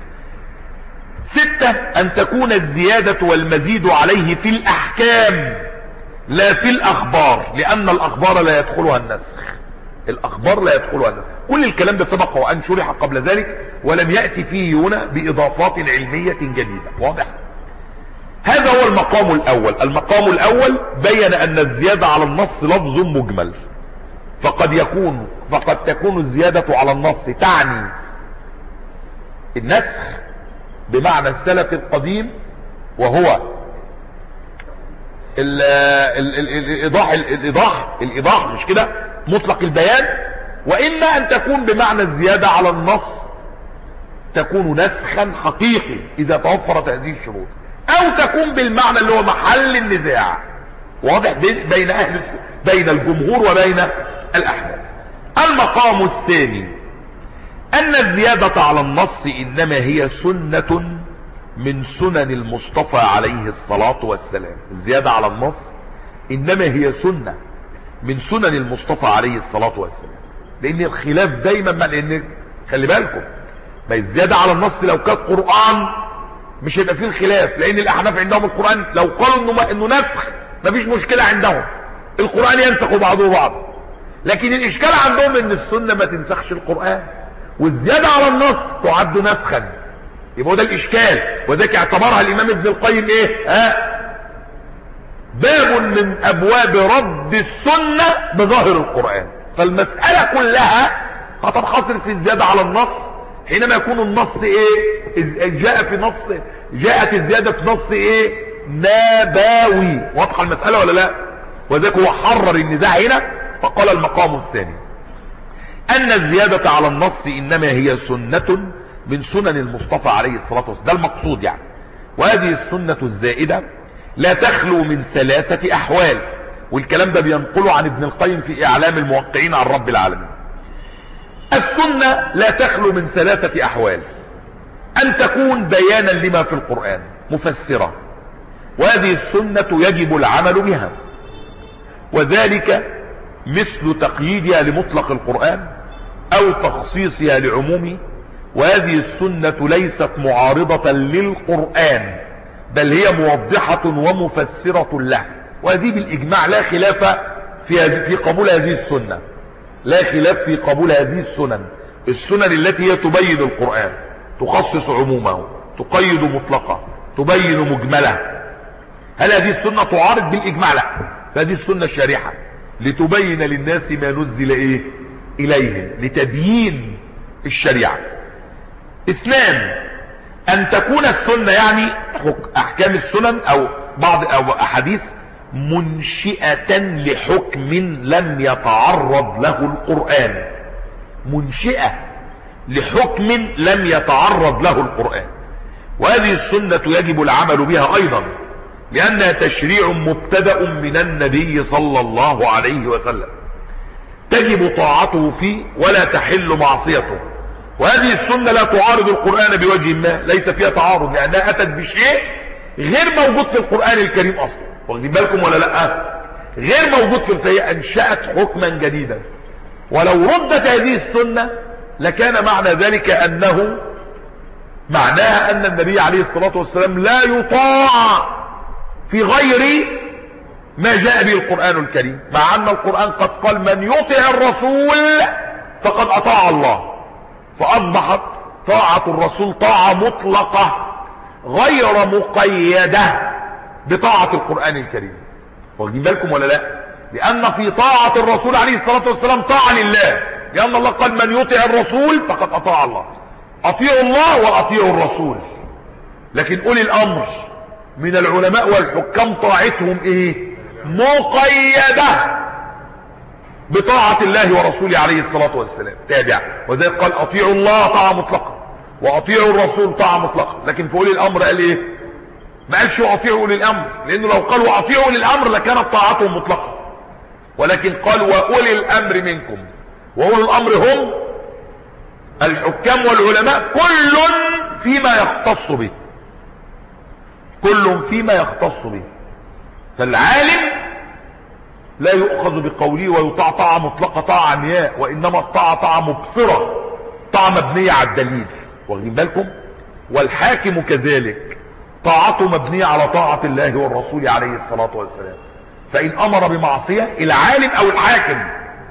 6 أن تكون الزيادة والمزيد عليه في الأحكام لا في الأخبار، لأن الأخبار لا يدخلها النسخ. الأخبار لا يدخلها النسخ. كل الكلام ده سبق وأن شرح قبل ذلك، ولم يأتي فيه هنا بإضافات علمية جديدة. واضح؟ هذا هو المقام الأول. المقام الأول بين أن الزيادة على النص لفظ مجمل، فقد تكون الزيادة على النص تعني النسخ بمعنى السلف القديم، وهو الإيضاح مش كده، مطلق البيان. وإما أن تكون بمعنى الزيادة على النص تكون نسخا حقيقي إذا توفرت هذه الشروط، أو تكون بالمعنى اللي هو محل النزاع. واضح؟ بين الجمهور وبين الأحناف. المقام الثاني أن الزيادة على النص إنما هي سنة من سنن المصطفى عليه الصلاة والسلام. الزيادة على النص إنما هي سنة من سنن المصطفى عليه الصلاة والسلام، لأن الخلاف دايما لأن خلي بالكم، ما الزيادة على النص لو كان قرآن مش هيبقى فيه الخلاف، لأن الأحناف عندهم القرآن لو قالوا إنه نسخ مفيش مشكلة عندهم، القرآن ينسخ بعضه بعض. لكن الإشكال عندهم إن السنة ما تنسخش القرآن، والزيادة على النص تعد نسخا. يبقى ده الإشكال، وذلك اعتبرها الإمام ابن القيم باب من أبواب رد السنة بظاهر القرآن. فالمسألة كلها هتنحصر في الزيادة على النص حينما يكون النص جاءت الزيادة في نص نبوي. واضحة المسألة ولا لا؟ وذلك هو حرر النزاع هنا فقال المقام الثاني أن الزيادة على النص إنما هي سنة من سنن المصطفى عليه الصلاة والسلام. ده المقصود يعني. وهذه السنة الزائدة لا تخلو من 3 أحوال، والكلام ده بينقله عن ابن القيم في إعلام الموقعين عن رب العالمين. السنة لا تخلو من 3 أحوال: أن تكون بيانا لما في القرآن مفسرة، وهذه السنة يجب العمل بها، وذلك مثل تقييدها لمطلق القرآن أو تخصيصها لعمومه. وهذه السنة ليست معارضة للقرآن، بل هي موضحة ومفسرة له. وهذه بالإجماع لا خلاف في قبول هذه السنة، لا خلاف في قبول هذه السنن التي هي تبين القرآن، تخصص عمومه، تقيد مطلقه، تبين مجمله. هل هذه السنة تعارض؟ بالإجماع لا. فهذه السنة الشريحة لتبين للناس ما نزل إليهم، لتبيين الشريعة. 2 أن تكون السنة يعني أحكام السنن أو أحاديث منشئة لحكم لم يتعرض له القرآن، منشئة لحكم لم يتعرض له القرآن. وهذه السنة يجب العمل بها أيضا، لأنها تشريع مبتدأ من النبي صلى الله عليه وسلم، تجب طاعته فيه ولا تحل معصيته. وهذه السنة لا تعارض القرآن بوجه ما، ليس فيها تعارض، لأنها أتت بشيء غير موجود في القرآن الكريم أصلا. واخدين بالكم ولا لا؟ غير موجود فهي أنشأت حكما جديدا. ولو ردت هذه السنة لكان معنى ذلك أنه معناها أن النبي عليه الصلاة والسلام لا يطاع في غير ما جاء به القرآن الكريم، مع أن القرآن قد قال من يطع الرسول فقد أطاع الله، فأصبحت طاعة الرسول طاعة مطلقة غير مقيدة بطاعة القرآن الكريم. واخدين بالكم ولا لا؟ لأن في طاعة الرسول عليه الصلاة والسلام طاعة لله، لأن الله قال من يطع الرسول فقد أطاع الله. أطيعوا الله وأطيعوا الرسول. لكن أولي الأمر من العلماء والحكام طاعتهم إيه؟ مقيدة بطاعة الله ورسوله عليه الصلاة والسلام. تابع. وذلك قال أطيعوا الله طاعة مطلقة وأطيعوا الرسول طاعة مطلقة. لكن في أولي الأمر قال إيه؟ ما قالش أطيعوا أولي الأمر، لأنه لو قالوا أطيعوا أولي الأمر لكانت طاعتهم مطلقة، ولكن قال وأولي الأمر منكم. وأولي الأمر هم الحكام والعلماء، كل فيما يختص به، كل فيما يختص به. فالعالم لا يؤخذ بقوله ويطاع طاعة مطلقة طاعة عمياء، وإنما الطاعة طاعة مبصرة، طاعة مبنية على الدليل. واخدين بالكم؟ والحاكم كذلك طاعته مبنية على طاعة الله والرسول عليه الصلاة والسلام. فإن أمر بمعصية العالم أو الحاكم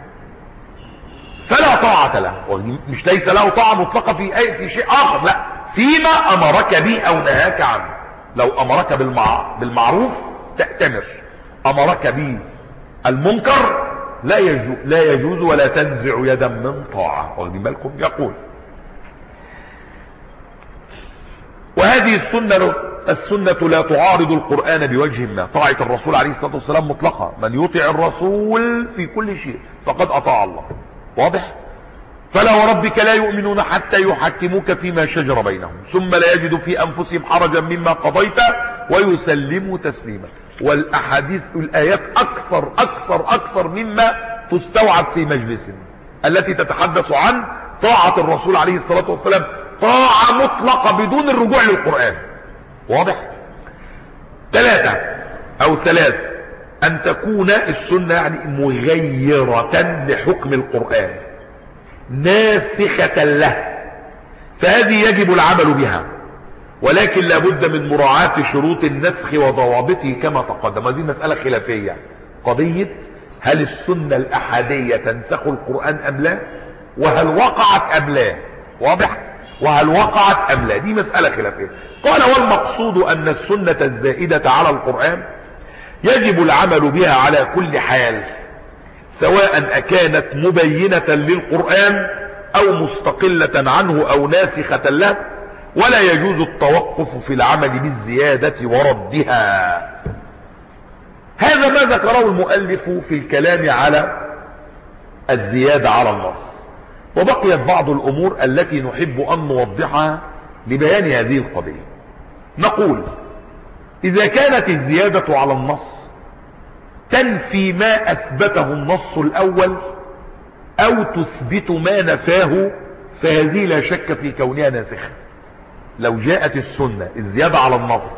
فلا طاعة له، مش ليس له طاعة مطلقة في شيء آخر، لا، فيما أمرك به أو نهاك عنه. لو أمرك بالمعروف تأتمر، أمرك بالمنكر لا يجوز ولا تنزع يدا من طاعة. واخدين بالكم؟ يقول وهذه السنة لا تعارض القرآن بوجه ما. طاعة الرسول عليه الصلاة والسلام مطلقة، من يطع الرسول في كل شيء فقد أطاع الله. واضح؟ فلا وربك لا يؤمنون حتى يحكموك فيما شجر بينهم ثم لا يجدوا في أنفسهم حرجا مما قضيت ويسلموا تسليما. والأحاديث الآيات أكثر مما تستوعب في مجلس، التي تتحدث عن طاعة الرسول عليه الصلاة والسلام طاعة مطلقة بدون الرجوع للقرآن. واضح؟ ثلاث أن تكون السنة يعني مغيرة لحكم القرآن ناسخة له، فهذه يجب العمل بها، ولكن لابد من مراعاة شروط النسخ وضوابطه كما تقدم. هذه مسألة خلافية، قضية هل السنة الأحادية تنسخ القرآن أم لا، وهل وقعت أم لا. واضح؟ وهل وقعت أم لا، دي مسألة خلافية. قال والمقصود أن السنة الزائدة على القرآن يجب العمل بها على كل حال، سواء أكانت مبينة للقرآن أو مستقلة عنه أو ناسخة له، ولا يجوز التوقف في العمل بالزيادة وردها. هذا ما ذكره المؤلف في الكلام على الزيادة على النص. وبقيت بعض الأمور التي نحب أن نوضحها لبيان هذه القضية. نقول إذا كانت الزيادة على النص تنفي ما أثبته النص الأول أو تثبت ما نفاه، فهذه لا شك في كونها ناسخة. لو جاءت السنة الزيادة على النص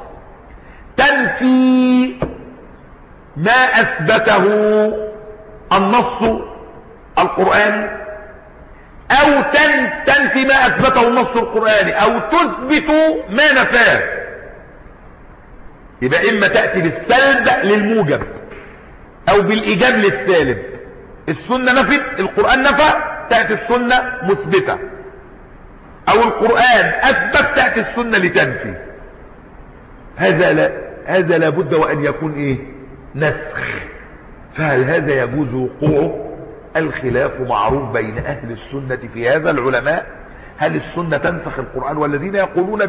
تنفي ما أثبته النص القرآني، أو تنفي ما أثبته النص القرآني، أو تثبت ما نفاه، يبقى إما تأتي بالسلب للموجب أو بالإيجاب للسالب. السنة نفت، القرآن نفى، تأتي السنة مثبتة، أو القرآن أثبت تأتي السنة لتنفي. هذا لابد وأن يكون إيه؟ نسخ. فهل هذا يجوز وقوعه؟ الخلاف معروف بين أهل السنة في هذا. العلماء هل السنة تنسخ القرآن؟ والذين يقولون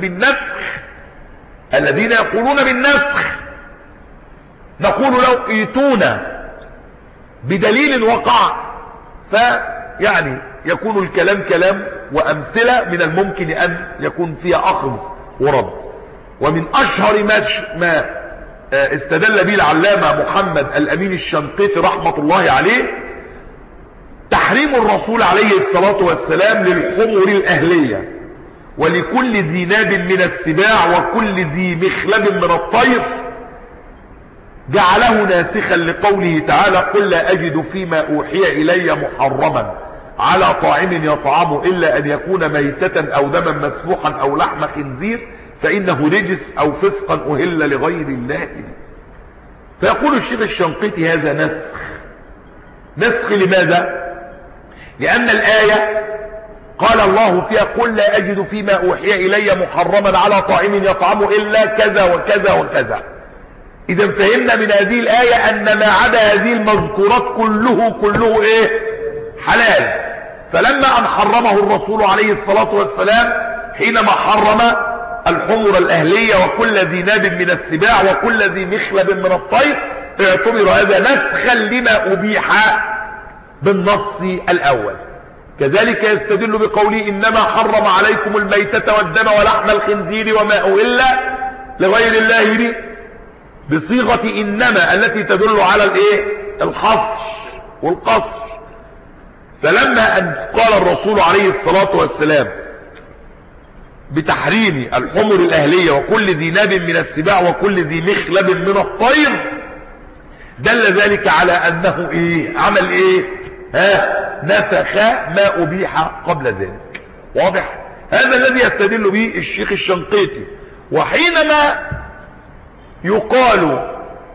بالنسخ نقول لو ايتونا بدليل وقع، فيعني يكون الكلام كلام وأمثلة من الممكن أن يكون فيها أخذ ورد. ومن أشهر ما استدل به العلامة محمد الأمين الشنقيطي رحمة الله عليه تحريم الرسول عليه الصلاة والسلام للحمر الأهلية ولكل ذي ناب من السباع وكل ذي مخلب من الطير، جعله ناسخا لقوله تعالى قل لا أجد فيما أوحي إلي محرما على طاعم يطعمه إلا أن يكون ميتة أو دما مسفوحا أو لحم خنزير فإنه رجس أو فسقا أهل لغير الله به. فيقول الشيخ الشنقيطي هذا نسخ. نسخ لماذا؟ لأن الآية قال الله فيها قل لا أجد فيما أوحي إلي محرما على طاعم يطعمه إلا كذا وكذا وكذا. إذا فهمنا من هذه الآية أن ما عدا هذه المذكورات كله إيه؟ حلال. فلما أن حرمه الرسول عليه الصلاة والسلام حينما حرم الحمر الأهلية وكل ذي ناب من السباع وكل ذي مخلب من الطير، اعتبر هذا نسخا لما أبيح بالنص الأول. كذلك يستدل بقوله إنما حرم عليكم الميتة والدم ولحم الخنزير وما أهل لغير الله به، بصيغة إنما التي تدل على الإيه؟ الحصر والقصر. فلما أن قال الرسول عليه الصلاة والسلام بتحريم الحمر الأهلية وكل ذي ناب من السباع وكل ذي مخلب من الطير، دل ذلك على أنه إيه؟ عمل إيه؟ نسخ ما أبيح قبل ذلك. واضح؟ هذا الذي يستدل به الشيخ الشنقيطي. وحينما يقال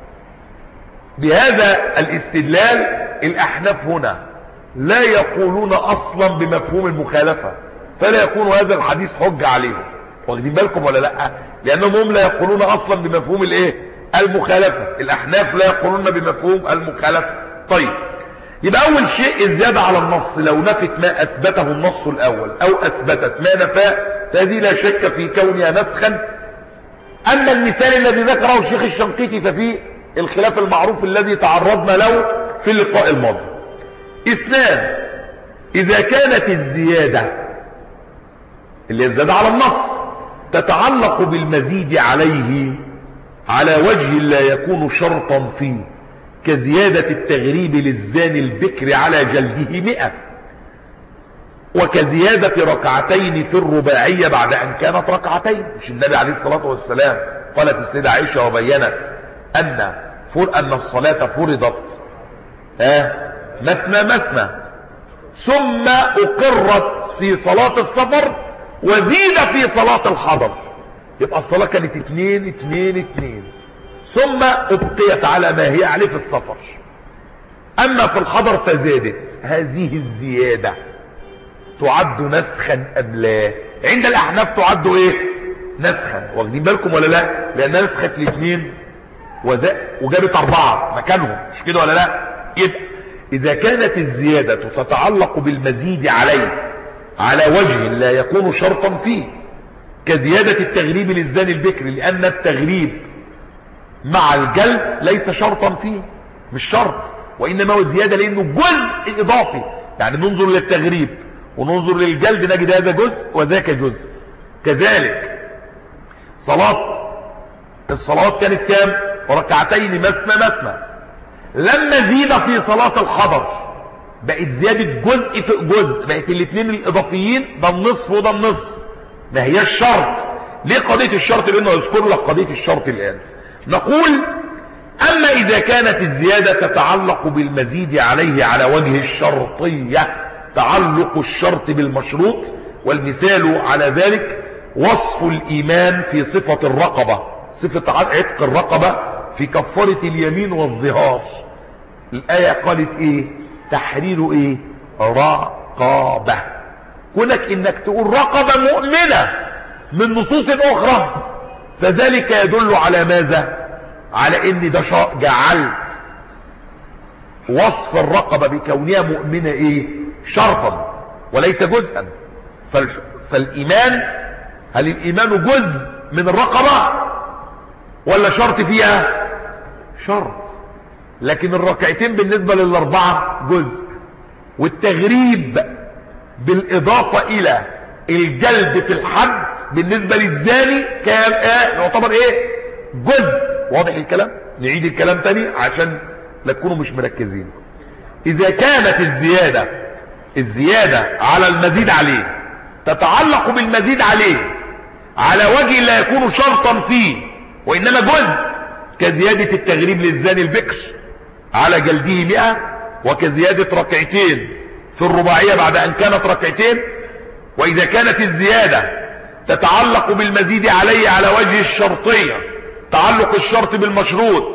بهذا الاستدلال، الأحناف هنا لا يقولون أصلا بمفهوم المخالفة، فلا يكون هذا الحديث حجة عليهم. واخدين بالكم ولا لا؟ لأنهم هم لا يقولون أصلا بمفهوم الإيه؟ المخالفة. الأحناف لا يقولون بمفهوم المخالفة. طيب، يبقى أول شيء الزيادة على النص لو نفت ما أثبته النص الأول أو أثبتت ما نفاه، فهذه لا شك في كونها نسخا. أما المثال الذي ذكره الشيخ الشنقيطي ففيه الخلاف المعروف الذي تعرضنا له في اللقاء الماضي. اثنان، إذا كانت الزيادة اللي الزيادة على النص تتعلق بالمزيد عليه على وجه لا يكون شرطا فيه، كزيادة التغريب للزاني البكر على جلده 100، وكزيادة ركعتين في الرباعية بعد أن كانت ركعتين. مش النبي عليه الصلاة والسلام قالت السيدة عائشة وبينت أن الصلاة فرضت مثنى مثنى، ثم أقرت في صلاة السفر وزيد في صلاة الحضر، يبقى الصلاة كانت 2 ثم أبقيت على ما هي عليه في السفر. أما في الحضر فزادت. هذه الزيادة تعد نسخا أم لا؟ عند الأحناف تعد إيه؟ نسخا. واخدين بالكم ولا لا؟ لأنها نسخت الاثنين وجابت 4 مكانهم، مش كده ولا لا؟ يبقى إذا كانت الزيادة تتعلق بالمزيد عليه على وجه لا يكون شرطا فيه، كزيادة التغريب للزاني البكر، لأن التغريب مع الجلد ليس شرطا فيه، مش شرط، وإنما هو زيادة لأنه جزء إضافي. يعني ننظر للتغريب وننظر للجلد نجد هذا جزء وذاك جزء. كذلك الصلاة كانت كام؟ ركعتين مثنى. لما زيد في صلاة الحضر بقت زيادة جزء في جزء، بقت الاثنين الإضافيين ده النصف وده النصف. ما هي الشرط. ليه قضية الشرط؟ لأنه يذكر لك قضية الشرط الآن. نقول أما إذا كانت الزيادة تتعلق بالمزيد عليه على وجه الشرطية، تعلق الشرط بالمشروط، والمثال على ذلك وصف الإيمان في صفة الرقبة، صفة عتق الرقبة في كفارة اليمين والظهار. الآية قالت إيه؟ تحرير إيه؟ رقبة. كونك إنك تقول رقبة مؤمنة من نصوص أخرى، فذلك يدل على ماذا؟ على ان ده جعلت وصف الرقبة بكونها مؤمنة ايه؟ شرطا وليس جزءا. فالايمان، هل الايمان جزء من الرقبة ولا شرط فيها؟ شرط. لكن الركعتين بالنسبة للاربعة جزء، والتغريب بالاضافة الى الجلد في الحد بالنسبة للزاني كان يعتبر ايه؟ جزء. واضح الكلام؟ نعيد الكلام تاني عشان لا تكونوا مش مركزين. اذا كانت الزيادة على المزيد عليه تتعلق بالمزيد عليه على وجه لا يكون شرطا فيه وانما جزء، كزيادة التغريب للزاني البكر على جلده 100، وكزيادة ركعتين في الرباعية بعد ان كانت ركعتين. واذا كانت الزيادة تتعلق بالمزيد عليه على وجه الشرطية، تعلق الشرط بالمشروط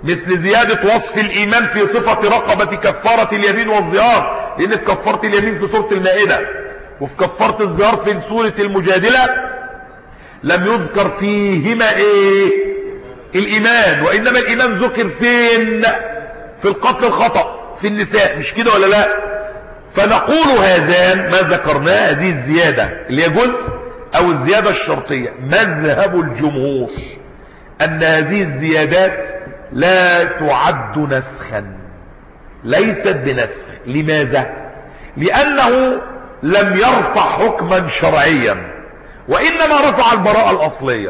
مثل زيادة وصف الإيمان في صفة رقبة كفارة اليمين والظهار، لأن في كفارة اليمين في سورة المائدة وفي كفارة الظهار في سورة المجادلة لم يذكر فيهما ايه الإيمان، وإنما الإيمان ذكر فين؟ في القتل الخطأ في النساء، مش كده ولا لا؟ فنقول هذان ما ذكرناه، هذه الزيادة اللي هي جزء أو الزيادة الشرطية، مذهب الجمهور أن هذه الزيادات لا تعد نسخا، ليست بنسخ. لماذا؟ لأنه لم يرفع حكما شرعيا، وإنما رفع البراءة الأصلية.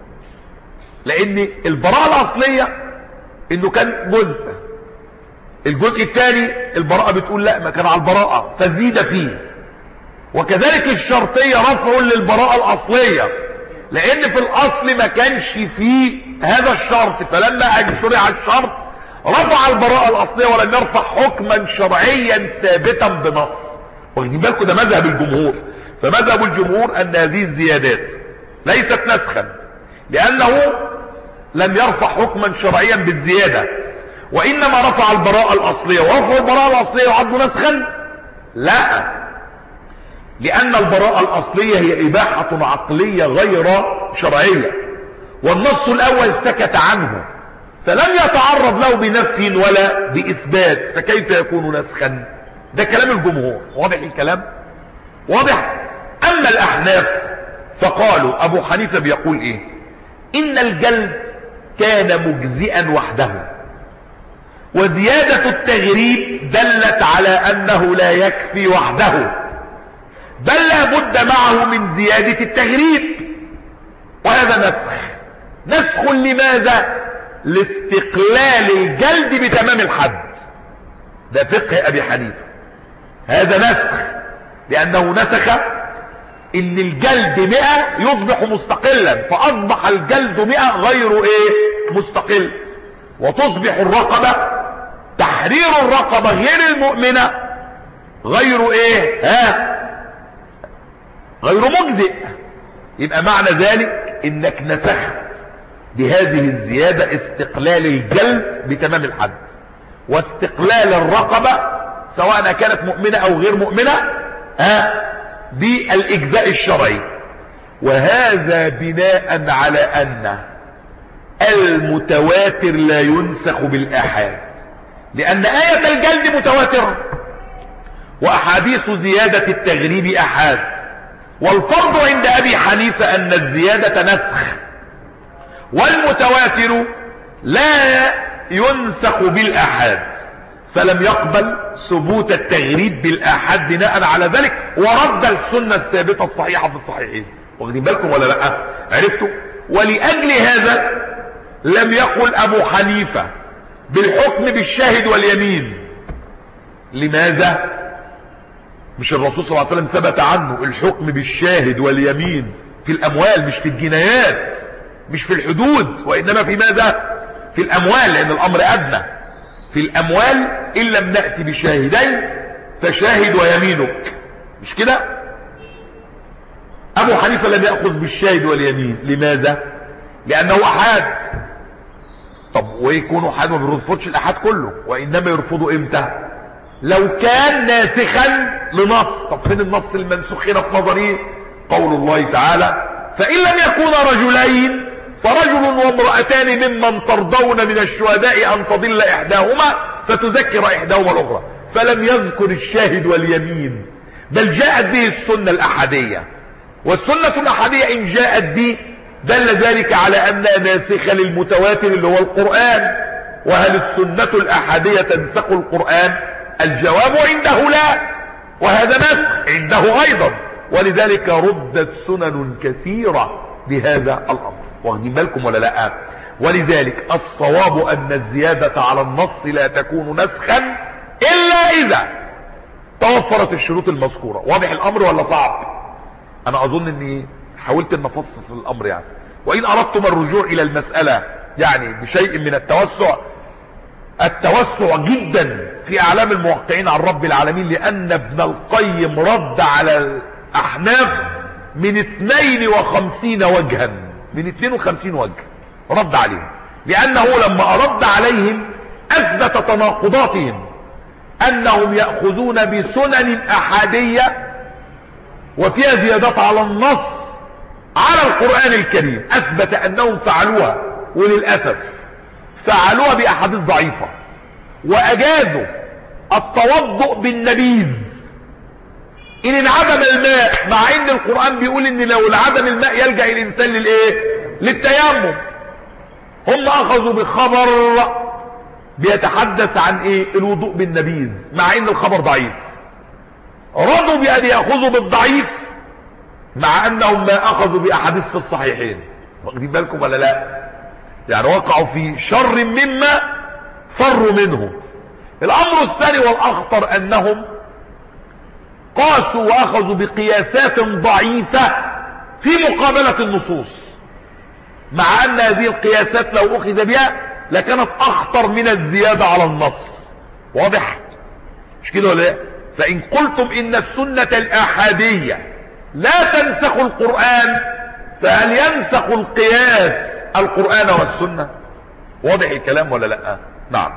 لأن البراءة الأصلية إنه كان جزء، الجزء الثاني البراءة بتقول لا ما كان على البراءة فزيد فيه. وكذلك الشرطية رفع للبراءة الأصلية، لأن في الأصل ما كانش فيه هذا الشرط، فلما شرع الشرط رفع البراءة الأصلية ولم يرفع حكما شرعيا ثابتا بنص. واخدين بالكم؟ ده مذهب الجمهور. فمذهب الجمهور أن هذه الزيادات ليست نسخا، لأنه لم يرفع حكما شرعيا بالزيادة، وإنما رفع البراءة الأصلية. ورفع البراءة الأصلية يعد نسخا؟ لا، لأن البراءة الأصلية هي إباحة عقلية غير شرعية، والنص الأول سكت عنه فلم يتعرض له بنفي ولا بإثبات، فكيف يكون نسخا؟ ده كلام الجمهور. واضح الكلام؟ واضح. أما الأحناف فقالوا، أبو حنيفة بيقول إيه؟ إن الجلد كان مجزئا وحده، وزيادة التغريب دلت على أنه لا يكفي وحده، بل لا بد معه من زيادة التغريب، وهذا نسخ. نسخ لماذا؟ لاستقلال الجلد بتمام الحد. ده فقه أبي حنيفة. هذا نسخ، لأنه نسخ إن الجلد 100 يصبح مستقلا، فأصبح الجلد 100 غير مستقل، وتصبح الرقبة، تحرير الرقبة غير المؤمنة غير غير مجزئ. يبقى معنى ذلك انك نسخت بهذه الزيادة استقلال الجلد بتمام الحد، واستقلال الرقبة سواء كانت مؤمنة او غير مؤمنة بالاجزاء الشرعي. وهذا بناء على ان المتواتر لا ينسخ بالآحاد، لأن آية الجلد متواترة، وأحاديث زيادة التغريب أحاد. والفرض عند أبي حنيفة أن الزيادة نسخ، والمتواتر لا ينسخ بالآحاد، فلم يقبل ثبوت التغريب بالآحاد بناء على ذلك، ورد السنة الثابتة الصحيحة في الصحيحين. واخدين بالكم ولا لا؟ عرفتوا؟ ولأجل هذا لم يقل أبو حنيفة بالحكم بالشاهد واليمين. لماذا؟ مش الرسول صلى الله عليه وسلم ثبت عنه الحكم بالشاهد واليمين في الأموال، مش في الجنايات، مش في الحدود، وإنما في ماذا؟ في الأموال، لأن الأمر أدنى. في الأموال إن لم نأتي بشاهدين فشاهد ويمينك، مش كده؟ أبو حنيفة لم يأخذ بالشاهد واليمين. لماذا؟ لأنه أحاد. طب ويكونوا أحاد ما بيرفضش الأحاد كله، وإنما يرفضوا إمتى؟ لو كان ناسخا لنص. طب فين النص المنسوخ هنا في نظري؟ قول الله تعالى: فإن لم يكونا رجلين فرجل وامرأتان ممن ترضون من الشهداء أن تضل إحداهما فتذكر إحداهما الأخرى. فلم يذكر الشاهد واليمين، بل جاءت به السنة الأحادية. والسنة الأحادية إن جاءت به دل ذلك على أنها ناسخة للمتواتر اللي هو القرآن. وهل السنة الأحادية تنسخ القرآن؟ الجواب عنده لا، وهذا نسخ عنده أيضا، ولذلك ردت سنن كثيرة بهذا الأمر. واخدين بالكم ولا لا؟ ولذلك الصواب أن الزيادة على النص لا تكون نسخا إلا إذا توفرت الشروط المذكورة. واضح الأمر ولا صعب؟ أنا أظن أني حاولت أن أفصص الأمر يعني. وإن أردتم الرجوع إلى المسألة يعني بشيء من التوسع جدا في أعلام الموقعين عن رب العالمين، لأن ابن القيم رد على الأحناف من 52 وجها، من 52 وجه رد عليهم. لأنه لما أرد عليهم أثبت تناقضاتهم، أنهم يأخذون بسنن أحادية وفيها زيادات على النص على القرآن الكريم، أثبت أنهم فعلوها، وللأسف فعلوها بأحاديث ضعيفة، وأجازوا التوضؤ بالنبيذ إن انعدم الماء، مع إن القرآن بيقول إن لو انعدم الماء يلجأ الإنسان للإيه؟ للتيمم. هم أخذوا بخبر بيتحدث عن إيه؟ الوضوء بالنبيذ، مع إن الخبر ضعيف. رضوا بأن يأخذوا بالضعيف مع أنهم ما أخذوا بأحاديث في الصحيحين. واخدين بالكم ولا لا؟ يعني وقعوا في شر مما فروا منه. الأمر الثاني والأخطر أنهم قاسوا وأخذوا بقياسات ضعيفة في مقابلة النصوص، مع أن هذه القياسات لو أخذ بها لكانت أخطر من الزيادة على النص. واضح؟ مش كده ولا لا؟ فإن قلتم إن السنة الآحادية لا تنسخ القرآن، فهل ينسخ القياس القرآن والسنة؟ واضح الكلام ولا لا؟ نعم.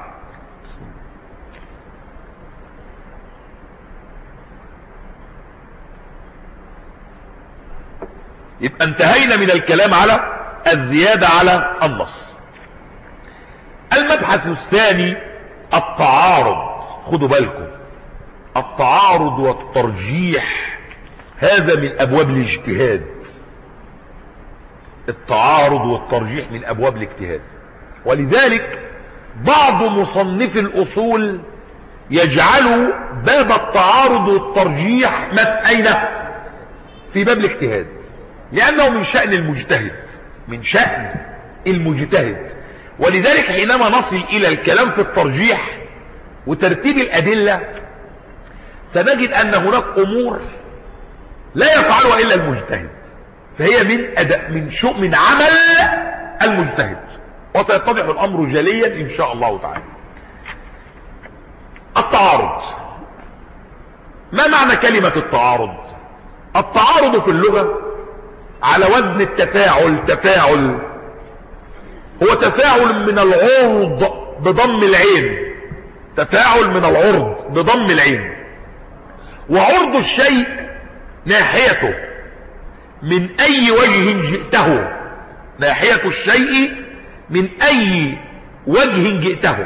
يبقى انتهينا من الكلام على الزيادة على النص. المبحث الثاني التعارض. خدوا بالكم، التعارض والترجيح هذا من أبواب الاجتهاد. التعارض والترجيح من أبواب الاجتهاد، ولذلك بعض مصنفي الأصول يجعلوا باب التعارض والترجيح أين؟ في باب الاجتهاد، لأنه من شأن المجتهد، من شأن المجتهد. ولذلك حينما نصل إلى الكلام في الترجيح وترتيب الأدلة سنجد أن هناك أمور لا يفعلها إلا المجتهد، فهي من عمل المجتهد، وسيتضح الأمر جليا إن شاء الله تعالى. التعارض، ما معنى كلمة التعارض؟ التعارض في اللغة على وزن التفاعل. تفاعل هو تفاعل من العرض بضم العين، تفاعل من العرض بضم العين. وعرض الشيء ناحيته من أي وجه جئته، ناحية الشيء من أي وجه جئته.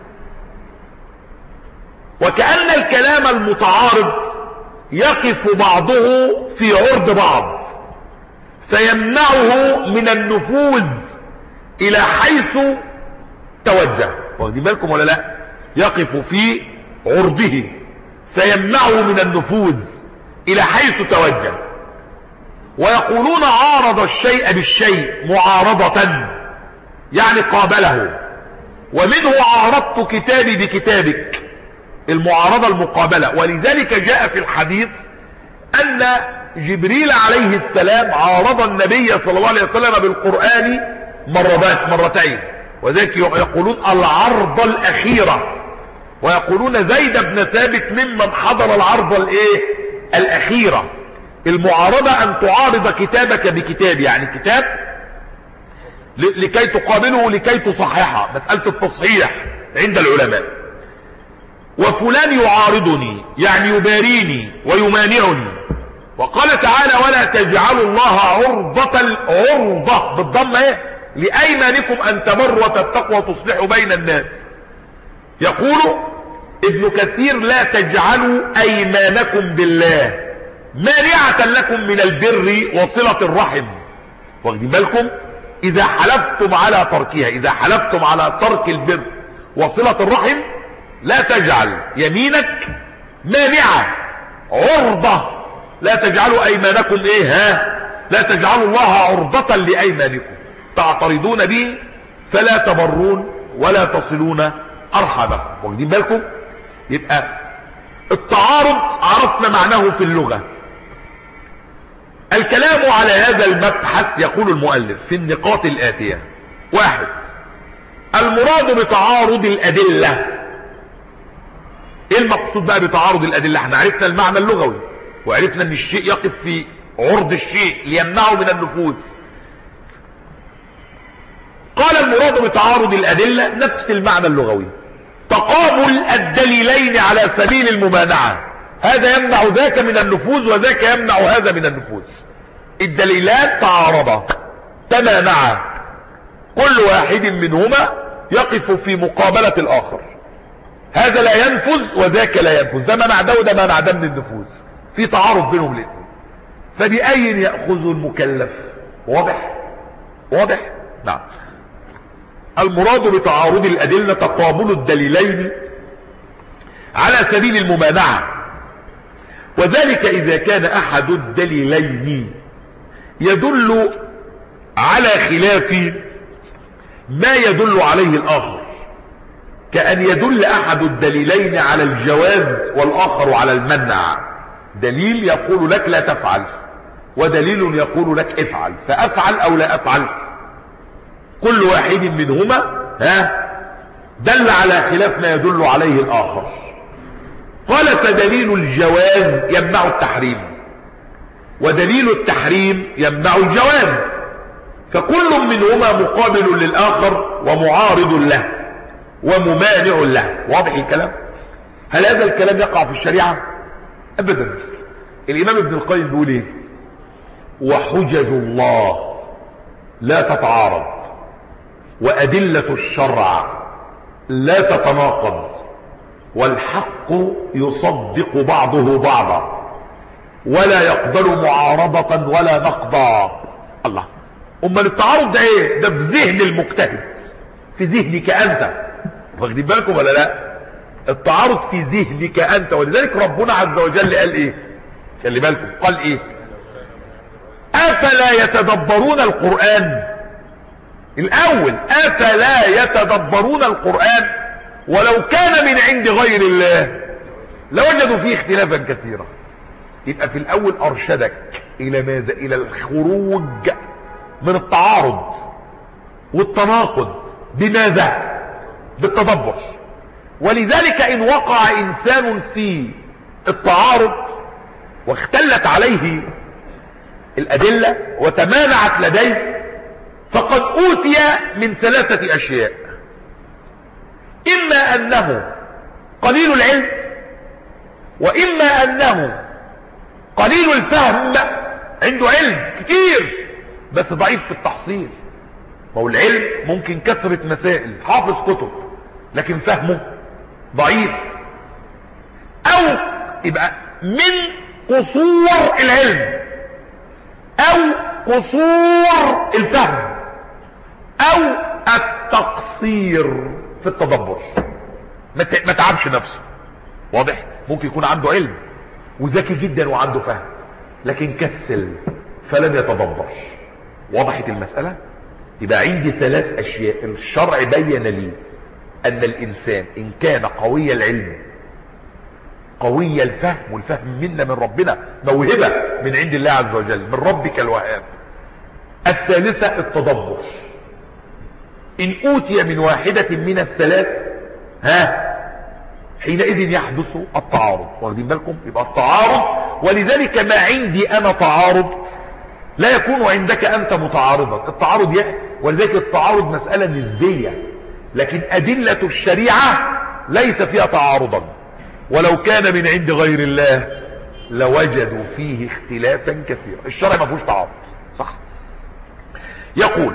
وكأن الكلام المتعارض يقف بعضه في عرض بعض فيمنعه من النفوذ إلى حيث توجه. واخدين بالكم ولا لا؟ يقف في عرضه فيمنعه من النفوذ إلى حيث توجه. ويقولون عارض الشيء بالشيء معارضة، يعني قابله. ومنه عارضت كتابي بكتابك، المعارضة المقابلة. ولذلك جاء في الحديث أن جبريل عليه السلام عارض النبي صلى الله عليه وسلم بالقرآن مرتين، وذلك يقولون العرض الأخيرة، ويقولون زيد بن ثابت ممن حضر العرض الأخيرة. المعارضة أن تعارض كتابك بكتاب، يعني كتاب لكي تقابله لكي تصححه، مسألة التصحيح عند العلماء. وفلان يعارضني يعني يباريني ويمانعني. وقال تعالى ولا تجعلوا الله عرضة بالضمة لأيمانكم أن تبروا وتتقوا وتصلحوا بين الناس. يقول ابن كثير لا تجعلوا أيمانكم بالله مانعة لكم من البر وصلة الرحم. واخدين بالكم؟ إذا حلفتم على تركها، إذا حلفتم على ترك البر وصلة الرحم لا تجعل يمينك مانعة عرضة. لا تجعلوا أيمانكم لا تجعلوا الله عرضة لأيمانكم تعترضون به فلا تبرون ولا تصلون أرحمكم. واخدين بالكم؟ يبقى التعارض عرفنا معناه في اللغة. الكلام على هذا المبحث يقول المؤلف في النقاط الآتية: 1. المراد بتعارض الأدلة. ايه المقصود بقى بتعارض الأدلة؟ احنا عرفنا المعنى اللغوي، وعرفنا ان الشيء يقف في عرض الشيء ليمنعه من النفوذ. قال المراد بتعارض الأدلة نفس المعنى اللغوي، تقابل الدليلين على سبيل الممانعة، هذا يمنع ذاك من النفوذ وذاك يمنع هذا من النفوذ. الدليلان تعارضا تمانعا، كل واحد منهما يقف في مقابلة الآخر، هذا لا ينفذ وذاك لا ينفذ، ده منع ده وده منع ده من النفوذ، في تعارض بينهم الاثنين. فبأي يأخذ المكلف؟ واضح؟ واضح؟ نعم. المراد بتعارض الأدلة تقابل الدليلين على سبيل الممانعة، وذلك إذا كان أحد الدليلين يدل على خلاف ما يدل عليه الآخر، كأن يدل أحد الدليلين على الجواز والآخر على المنع. دليل يقول لك لا تفعل ودليل يقول لك افعل، فأفعل أو لا أفعل، كل واحد منهما دل على خلاف ما يدل عليه الآخر. قال فدليل الجواز يمنع التحريم، ودليل التحريم يمنع الجواز، فكل منهما مقابل للآخر ومعارض له وممانع له. واضح الكلام؟ هل هذا الكلام يقع في الشريعة؟ أبدا. الإمام ابن القيم بيقول ايه؟ وحجج الله لا تتعارض، وأدلة الشرع لا تتناقض، والحق يصدق بعضه بعضا، ولا يقبل معارضة ولا نقضا. الله، امال التعارض ده ايه؟ ده في ذهن المجتهد، في ذهنك انت، واخدين بالكم ولا لا؟ التعارض في ذهنك انت، ولذلك ربنا عز وجل قال ايه؟ خلي بالكم، قال ايه؟ افلا يتدبرون القرآن؟ الاول افلا يتدبرون القرآن؟ ولو كان من عند غير الله لوجدوا فيه اختلافا كثيرا. يبقى في الاول ارشدك الى ماذا؟ الى الخروج من التعارض والتناقض. بماذا؟ بالتدبر. ولذلك ان وقع انسان في التعارض واختلت عليه الادلة وتمانعت لديه، فقد اوتي من ثلاثة اشياء: اما انه قليل العلم، واما انه قليل الفهم، عنده علم كتير بس ضعيف في التحصيل. فهو العلم ممكن كثرة مسائل، حافظ كتب، لكن فهمه ضعيف. او يبقى من قصور العلم، او قصور الفهم، او التقصير في التدبر، ما تعبش نفسه. واضح؟ ممكن يكون عنده علم وذكي جدا وعنده فهم، لكن كسل فلم يتدبر. وضحت المسألة؟ يبقى عندي ثلاث اشياء الشرع بين لي ان الانسان ان كان قوي العلم قوي الفهم، والفهم منا من ربنا، موهبة من عند الله عز وجل، من ربك الوهاب. الثالثة التدبر. ان اوتي من واحدة من الثلاث حينئذ يحدث التعارض. واخدين بالكم؟ يبقى التعارض. ولذلك ما عندي انا تعارض لا يكون عندك انت متعارضا. التعارض ولذلك التعارض مسألة نسبية، لكن ادلة الشريعة ليس فيها تعارضا، ولو كان من عند غير الله لوجدوا فيه اختلافا كثيرا. الشرع ما فيهوش تعارض، صح؟ يقول،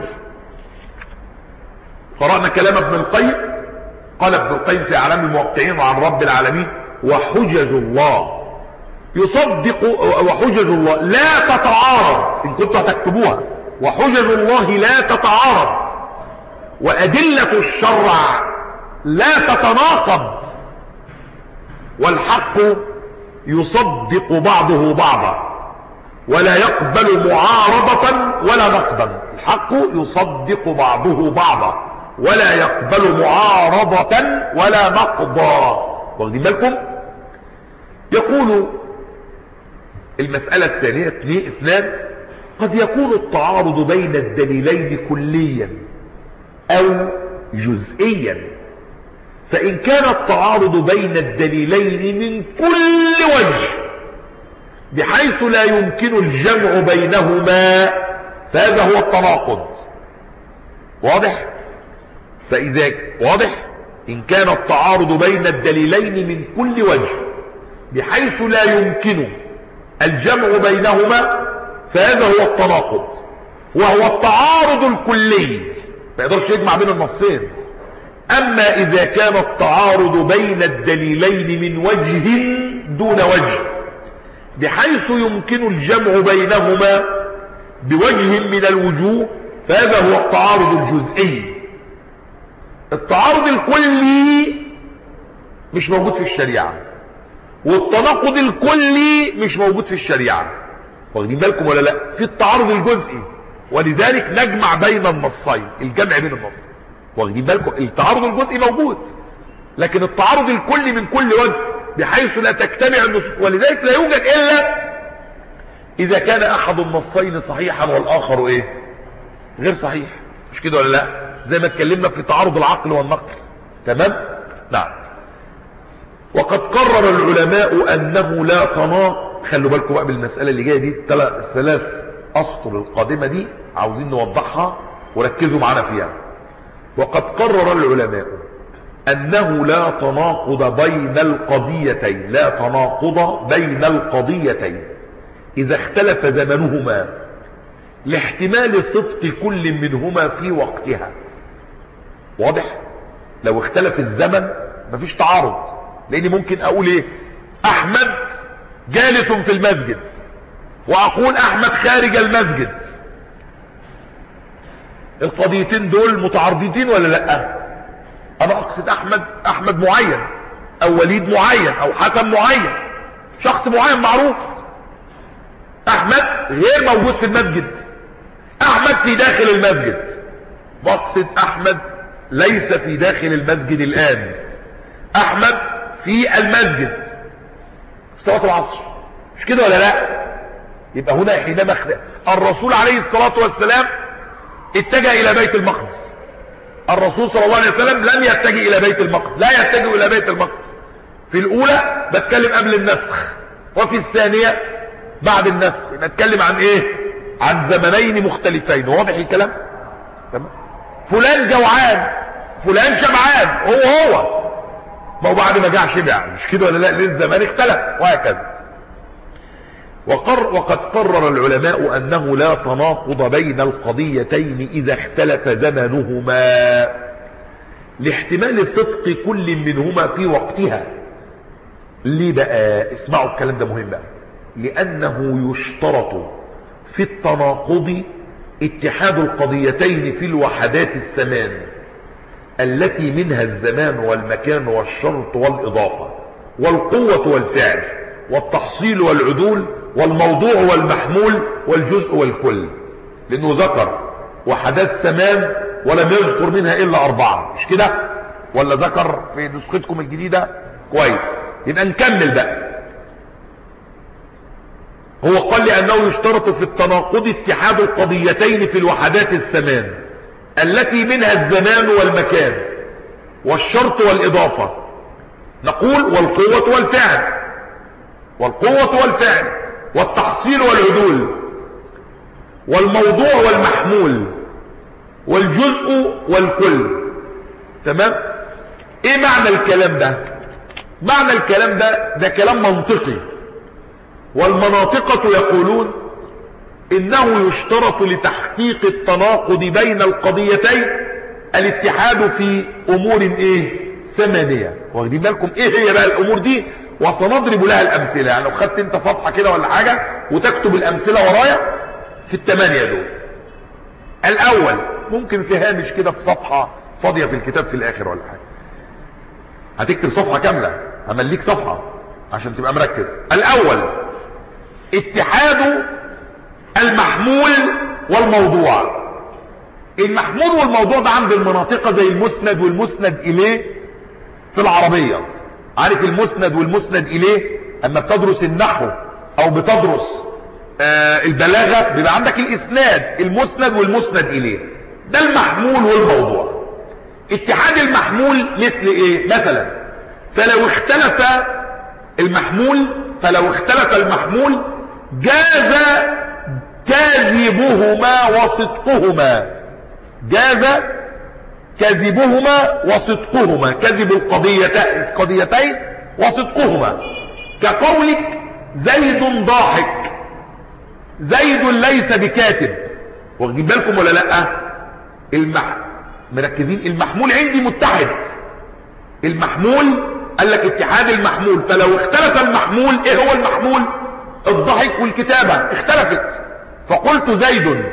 قرأنا كلام ابن القيم، قال ابن القيم في اعلام الموقعين عن رب العالمين: وحجج الله يصدق، وحجج الله لا تتعارض. ان كنتوا هتكتبوها: وحجج الله لا تتعارض، وادلة الشرع لا تتناقض، والحق يصدق بعضه بعضا، ولا يقبل معارضة ولا نقضا. الحق يصدق بعضه بعضا ولا يقبل معارضة ولا نقضا. واخدين بالكم؟ يقول المسألة الثانية اثنان: قد يكون التعارض بين الدليلين كليا او جزئيا، فإن كان التعارض بين الدليلين من كل وجه بحيث لا يمكن الجمع بينهما فهذا هو التناقض. واضح؟ فإذا واضح إن كان التعارض بين الدليلين من كل وجه بحيث لا يمكن الجمع بينهما فهذا هو التناقض، وهو التعارض الكلي ما يقدرش يجمع بين النصين. أما إذا كان التعارض بين الدليلين من وجه دون وجه بحيث يمكن الجمع بينهما بوجه من الوجوه فهذا هو التعارض الجزئي. التعارض الكلي مش موجود في الشريعة، والتناقض الكلي مش موجود في الشريعة. واخدين بالكم ولا لا؟ في التعارض الجزئي، ولذلك نجمع بين النصين، الجمع بين النصين. واخدين بالكم؟ التعارض الجزئي موجود، لكن التعارض الكلي من كل وجه بحيث لا تجتمع النصوص، ولذلك لا يوجد الا اذا كان احد النصين صحيحا والاخر ايه؟ غير صحيح. مش كده ولا لا؟ زي ما اتكلمنا في تعارض العقل والنقل. تمام؟ نعم. وقد قرر العلماء انه لا تناقض. خلوا بالكم بقى بالمسألة اللي جاية دي، الثلاث اسطر القادمة دي عاوزين نوضحها وركزوا معنا فيها. وقد قرر العلماء انه لا تناقض بين القضيتين، لا تناقض بين القضيتين اذا اختلف زمنهما لاحتمال صدق كل منهما في وقتها. واضح؟ لو اختلف الزمن مفيش تعارض، لاني ممكن اقول ايه؟ احمد جالس في المسجد واقول احمد خارج المسجد. القضيتين دول متعارضتين ولا لا؟ انا اقصد احمد معين او وليد معين او حسن معين، شخص معين معروف. احمد غير موجود في المسجد، احمد في داخل المسجد. بقصد احمد ليس في داخل المسجد الان، احمد في المسجد في صلاة العصر. مش كده ولا لا؟ يبقى هنا حينما الرسول عليه الصلاة والسلام اتجه الى بيت المقدس. الرسول صلى الله عليه وسلم لم يتجه الى بيت المقدس، لا يتجه الى بيت المقدس. في الاولى بتكلم قبل النسخ، وفي الثانية بعد النسخ. نتكلم عن ايه؟ عن زمنين مختلفين. واضح الكلام؟ تمام. فلان جوعان، فلان شبعان، هو ما هو بعد ما جاع شبع. مش كده ولا لا؟ ليه الزمان اختلف وهكذا. وقد قرر العلماء أنه لا تناقض بين القضيتين إذا اختلف زمنهما لاحتمال صدق كل منهما في وقتها. ليه بقى؟ اسمعوا الكلام ده مهم بقى. لأنه يشترط في التناقض اتحاد القضيتين في الوحدات الثمان التي منها الزمان والمكان والشرط والإضافة والقوة والفعل والتحصيل والعدول والموضوع والمحمول والجزء والكل. لأنه ذكر وحدات زمان ولم يذكر منها إلا 4. مش كده؟ ولا ذكر في نسختكم الجديدة؟ كويس. يبقى نكمل بقى. هو قال لأنه يشترط في التناقض اتحاد القضيتين في الوحدات الثمان التي منها الزمان والمكان والشرط والإضافة. نقول والقوة والفعل، والقوة والفعل والتحصيل والعدول والموضوع والمحمول والجزء والكل. تمام؟ ايه معنى الكلام ده؟ معنى الكلام ده كلام منطقي، والمناطقة يقولون انه يشترط لتحقيق التناقض بين القضيتين الاتحاد في امور ايه؟ ثمانية. واخدين بالكم ايه هي بقى الامور دي؟ وسنضرب لها الامثله. يعني لو خدت انت صفحه كده ولا حاجه وتكتب الامثله ورايا في ال8 دول. الاول ممكن في هامش كده في صفحه فاضيه في الكتاب في الاخر ولا حاجه، هتكتب صفحه كامله، همليك صفحه عشان تبقى مركز. الاول اتحاد المحمول والموضوع. المحمول والموضوع ده عند المناطق زي المسند والمسند اليه في العربيه. عارف المسند والمسند اليه؟ اما بتدرس النحو او بتدرس البلاغه بيبقى عندك الاسناد، المسند والمسند اليه. ده المحمول والموضوع. اتحاد المحمول مثل ايه؟ مثلا فلو اختلف المحمول جاز كاذبهما وصدقهما. جاز كذبهما وصدقهما، كذب القضيتين وصدقهما، كقولك زيد ضاحك، زيد ليس بكاتب. واخدين بالكم ولا لا؟ مركزين. المحمول عندي متحد، المحمول قال لك اتحاد المحمول، فلو اختلف المحمول، ايه هو المحمول؟ الضحك والكتابة اختلفت، فقلت زيد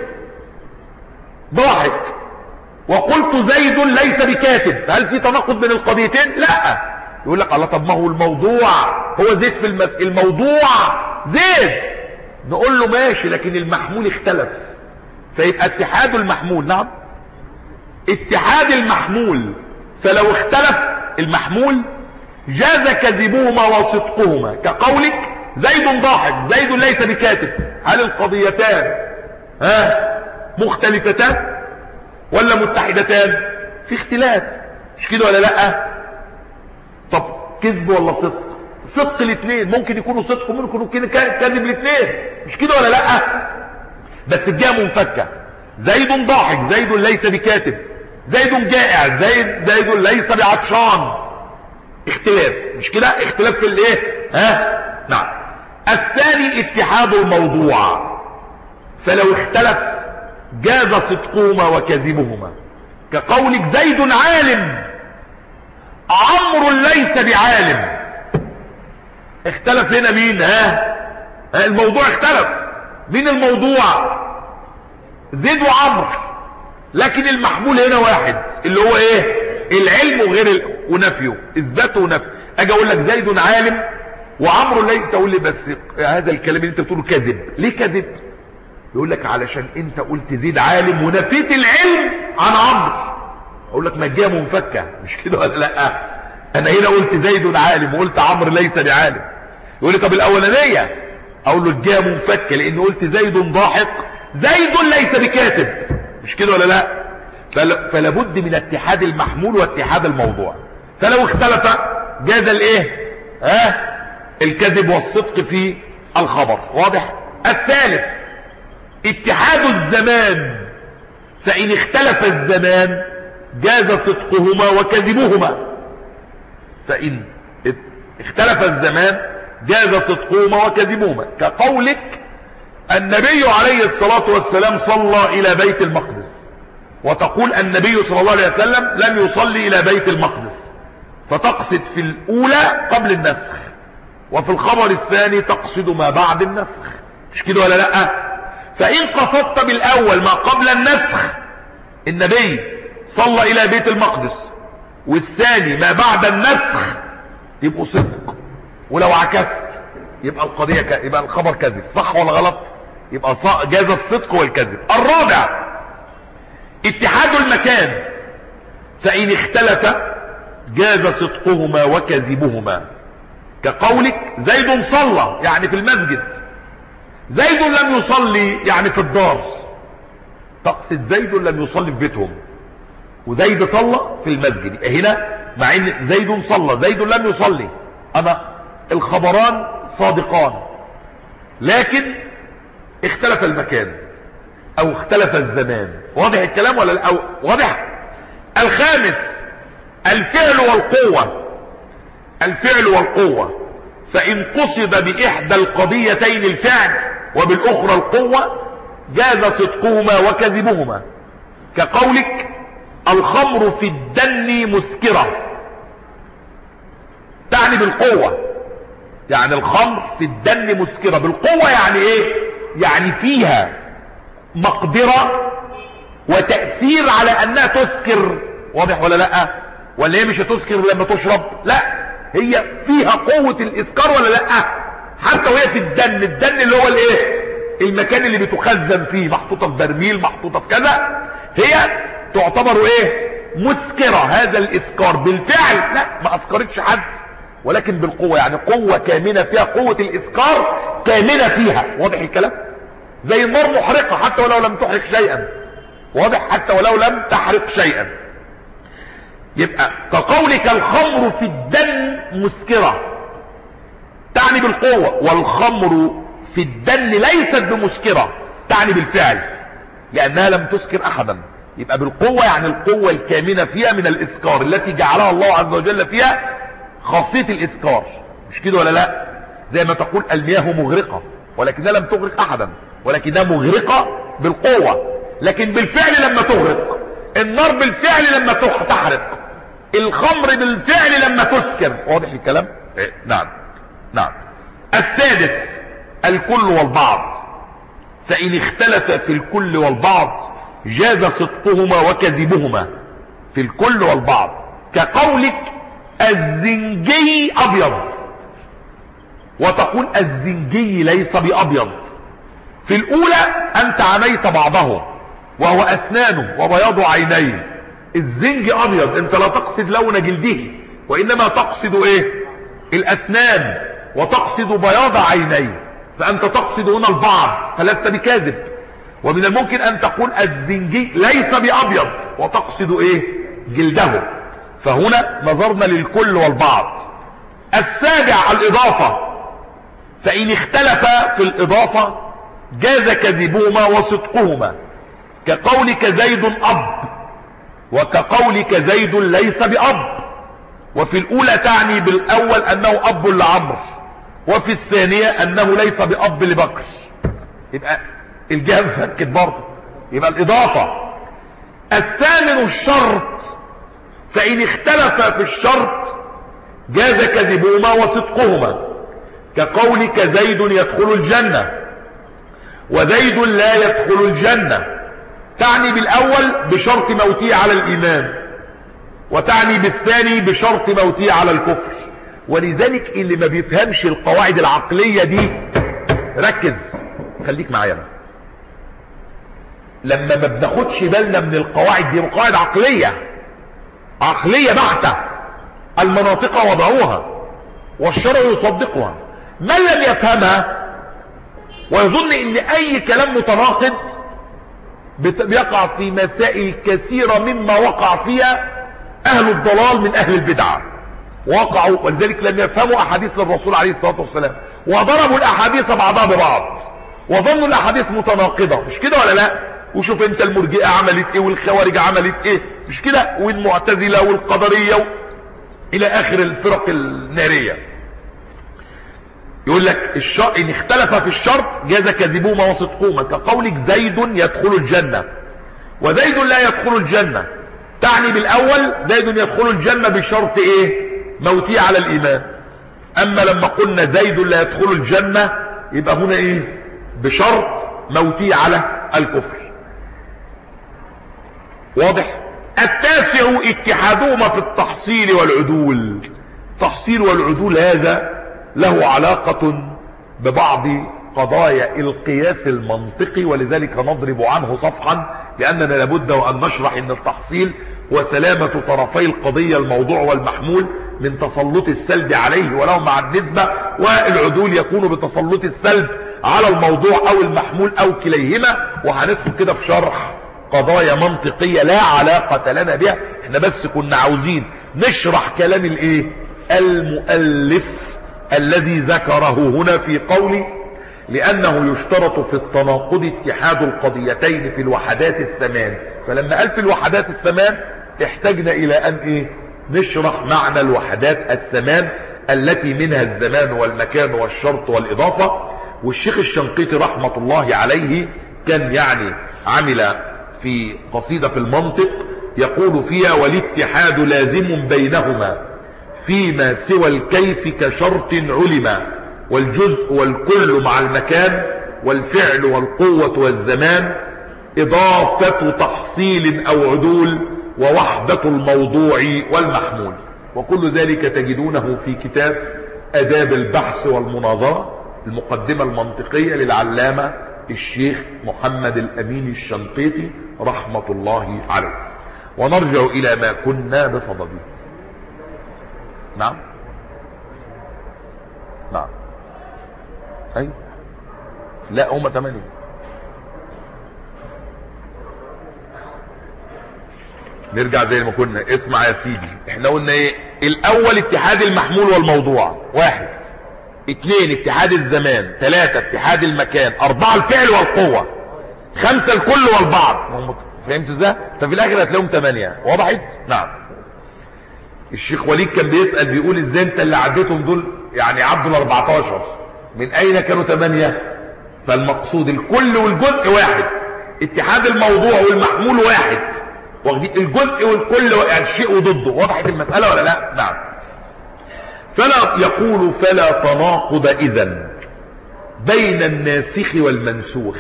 ضاحك وقلت زيد ليس بكاتب، هل في تناقض بين القضيتين؟ لا. يقول لك الله، طب ما هو الموضوع هو زيد في الموضوع زيد، نقول له ماشي، لكن المحمول اختلف، فيبقى اتحاد المحمول. نعم، اتحاد المحمول، فلو اختلف المحمول جاز كذبهما وصدقهما، كقولك زيد ضاحك، زيد ليس بكاتب. هل القضيتان مختلفتان ولا متحدتان؟ في اختلاف، مش كده ولا لا؟ طب كذب ولا صدق؟ صدق الاثنين، ممكن يكونوا صدق وممكن يكونوا كذب الاثنين، مش كده ولا لا؟ بس الجهه منفكه، زيد ضاحك، زيد ليس بكاتب، زيد جائع، زيد ليس بعطشان. اختلاف، مش كده؟ اختلاف في الايه؟ نعم. الثاني اتحاد الموضوع، فلو اختلف جاز صدقهما وكذبهما، كقولك زيد عالم، عمرو ليس بعالم. اختلف هنا مين؟ الموضوع اختلف. مين الموضوع؟ زيد وعمرو، لكن المحمول هنا واحد، اللي هو ايه؟ العلم وغير ونفيه، اثباته ونفيه. اجي اقول لك زيد عالم وعمرو ليس، تقول لي بس هذا الكلام اللي انت بتقوله كذب. ليه كذب؟ يقول لك علشان انت قلت زيد عالم ونفيت العلم عن عمرو. اقول لك ما الجهه منفكه، مش كده ولا لا؟ انا هنا قلت زيد عالم وقلت عمرو ليس بعالم. يقول لي طب الاولانيه، اقول له الجهه منفكه، لان قلت زيد ضاحك، زيد ليس بكاتب، مش كده ولا لا؟ فلا بد من اتحاد المحمول واتحاد الموضوع. فلو اختلف جاز الايه؟ الكذب والصدق في الخبر. واضح؟ الثالث اتحاد الزمان، فإن اختلف الزمان جاز صدقهما وكذبهما. فإن اختلف الزمان جاز صدقهما وكذبهما، كقولك النبي عليه الصلاة والسلام صلى إلى بيت المقدس، وتقول النبي صلى الله عليه وسلم لم يصلي إلى بيت المقدس، فتقصد في الأولى قبل النسخ، وفي الخبر الثاني تقصد ما بعد النسخ، مش كده ولا لا؟ فإن قصدت بالأول ما قبل النسخ، النبي صلى إلى بيت المقدس، والثاني ما بعد النسخ، يبقوا صدق. ولو عكست يبقى القضية يبقى الخبر كذب. صح ولا غلط؟ يبقى جاز الصدق والكذب. الرابع اتحاد المكان، فإن اختلف جاز صدقهما وكذبهما، كقولك زيد صلى يعني في المسجد، زيد لم يصلي يعني في الدار، تقصد زيد لم يصلي في بيتهم وزيد صلى في المسجد. هنا مع ان زيد صلى زيد لم يصلي، انا الخبران صادقان، لكن اختلف المكان او اختلف الزمان. واضح الكلام ولا لا؟ واضح. الخامس الفعل والقوة، الفعل والقوة، فإن قصد بإحدى القضيتين الفعل وبالأخرى القوة جاز صدقهما وكذبهما، كقولك الخمر في الدن مسكرة، تعني بالقوة، يعني الخمر في الدن مسكرة. بالقوة يعني ايه؟ يعني فيها مقدرة وتأثير على انها تسكر. واضح ولا لا؟ ولا هي مش هتسكر لما تشرب؟ لا، هي فيها قوة الاسكار ولا لا؟ حتى وهي في الدن، الدن اللي هو الايه؟ المكان اللي بتخزن فيه، محطوطة في برميل، محطوطة في كذا، هي تعتبر ايه؟ مسكرة. هذا الاسكار بالفعل لا، ما اسكرتش حد، ولكن بالقوة، يعني قوة كامنة فيها، قوة الاسكار كامنة فيها. واضح الكلام؟ زي النار محرقة حتى ولو لم تحرق شيئا. واضح؟ حتى ولو لم تحرق شيئا. يبقى كقولك الخمر في الدن مسكرة، تعني بالقوة، والخمر في الدن ليست بمسكرة، تعني بالفعل، لأنها لم تسكر أحدا. يبقى بالقوة يعني القوة الكامنة فيها من الإسكار التي جعلها الله عز وجل فيها خاصية الإسكار، مش كده ولا لا؟ زي ما تقول المياه مغرقة ولكنها لم تغرق أحدا، ولكنها مغرقة بالقوة، لكن بالفعل لما تغرق. النار بالفعل لما تحرق، الخمر بالفعل لما تسكر. واضح الكلام؟ نعم نعم. السادس الكل والبعض، فإن اختلف في الكل والبعض جاز صدقهما وكذبهما في الكل والبعض، كقولك الزنجي أبيض وتقول الزنجي ليس بأبيض. في الأولى أنت عميت بعضه وهو أسنانه وبياض عينيه. الزنج أبيض، أنت لا تقصد لون جلده وإنما تقصد إيه؟ الأسنان، وتقصد بياض عينيه، فأنت تقصد هنا البعض فلست بكاذب. ومن الممكن أن تقول الزنجي ليس بأبيض وتقصد إيه؟ جلده. فهنا نظرنا للكل والبعض. السابع الإضافة، فإن اختلف في الإضافة جاز كذبهما وصدقهما، كقولك زيد أب وكقولك زيد ليس بأب. وفي الأولى تعني بالأول أنه أب لعمرو، وفي الثانية أنه ليس بأب لبكر. يبقى الجهة فكت برضه، يبقى الإضافة. الثامن الشرط، فإن اختلف في الشرط جاز كذبهما وصدقهما، كقولك زيد يدخل الجنة وزيد لا يدخل الجنة. تعني بالأول بشرط موته على الإيمان، وتعني بالثاني بشرط موته على الكفر. ولذلك اللي ما بيفهمش القواعد العقلية دي، ركز خليك معايا بقى. لما ما بناخدش بالنا من القواعد دي، قواعد عقلية بحتة، المناطق وضعوها والشرع يصدقها. من لم يفهمها ويظن ان اي كلام متناقض بيقع في مسائل كثيرة مما وقع فيها اهل الضلال من اهل البدعة، وقعوا. ولذلك لم يفهموا احاديث للرسول عليه الصلاة والسلام، وضربوا الاحاديث بعضها ببعض وظنوا الاحاديث متناقضة، مش كده ولا لا؟ وشوف انت المرجئة عملت ايه والخوارج عملت ايه، مش كده؟ والمعتزلة والقدرية الى اخر الفرق النارية. يقول لك ان اختلف في الشرط جاز كذبهما وصدقهما، كقولك زيد يدخل الجنة وزيد لا يدخل الجنة. تعني بالاول زيد يدخل الجنة بشرط ايه؟ موته على الايمان. اما لما قلنا زيد لا يدخل الجنة يبقى هنا ايه؟ بشرط موته على الكفر. واضح؟ التاسع اتحادهما في التحصيل والعدول. التحصيل والعدول هذا له علاقة ببعض قضايا القياس المنطقي، ولذلك نضرب عنه صفحا، لأننا لابد وأن نشرح أن التحصيل وسلامة طرفي القضية الموضوع والمحمول من تسلط السلب عليه ولو مع النسبة، والعدول يكون بتسلط السلب على الموضوع أو المحمول أو كليهما. وهندخل كده في شرح قضايا منطقية لا علاقة لنا بها، احنا بس كنا عاوزين نشرح كلام الايه؟ المؤلف الذي ذكره هنا في قوله لأنه يشترط في التناقض اتحاد القضيتين في الوحدات الثمان. فلما قال في الوحدات الثمان احتاجنا إلى أن ايه؟ نشرح معنى الوحدات الثمان التي منها الزمان والمكان والشرط والإضافة. والشيخ الشنقيطي رحمة الله عليه كان يعني عمل في قصيدة في المنطق يقول فيها: والاتحاد لازم بينهما فيما سوى الكيف كشرط علما، والجزء والكل مع المكان والفعل والقوة والزمان، إضافة تحصيل أو عدول، ووحدة الموضوع والمحمول. وكل ذلك تجدونه في كتاب آداب البحث والمناظرة، المقدمة المنطقية للعلامة الشيخ محمد الأمين الشنقيطي رحمة الله عليه. ونرجع إلى ما كنا بصدده. نعم نعم أي لا هم 8. نرجع زي ما كنا. اسمع يا سيدي، احنا قلنا ايه؟ الاول اتحاد المحمول والموضوع، 1. 2 اتحاد الزمان، 3 اتحاد المكان، 4 الفعل والقوة، 5 الكل والبعض. فهمت ازاي؟ ففي الاخر هتلاقيهم 8. وضحت؟ نعم. الشيخ وليد كان بيسأل بيقول ازاي انت اللي عديتهم دول يعني عدوا ال 14 من اين كانوا 8؟ فالمقصود الكل والجزء واحد، اتحاد الموضوع والمحمول واحد، واخدين الجزء والكل يعني شيء وضده. وضحت المسألة ولا لا؟ نعم. فلا يقول فلا تناقض اذن بين الناسخ والمنسوخ،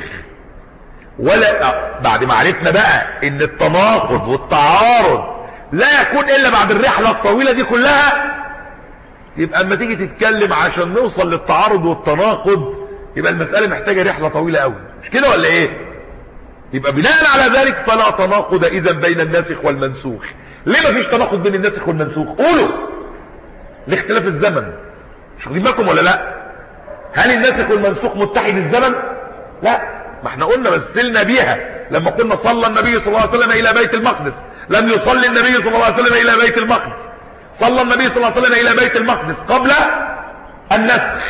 ولا بعد ما عرفنا بقى ان التناقض والتعارض لا يكون الا بعد الرحلة الطويلة دي كلها، يبقى اما تيجي تتكلم عشان نوصل للتعارض والتناقض يبقى المسألة محتاجة رحلة طويلة قوي، مش كده ولا ايه؟ يبقى بناء على ذلك فلا تناقض اذا بين الناسخ والمنسوخ. ليه ما فيش تناقض بين الناسخ والمنسوخ؟ قولوا لاختلاف الزمن. مش واخدين بالكم ولا لا؟ هل الناسخ والمنسوخ متحد الزمن؟ لا، ما احنا قلنا مثلنا بيها لما قلنا صلى النبي صلى الله عليه وسلم الى بيت المقدس، لم يصلي النبي صلى الله عليه وسلم الى بيت المقدس. صلى النبي صلى الله عليه وسلم الى بيت المقدس قبل النسخ،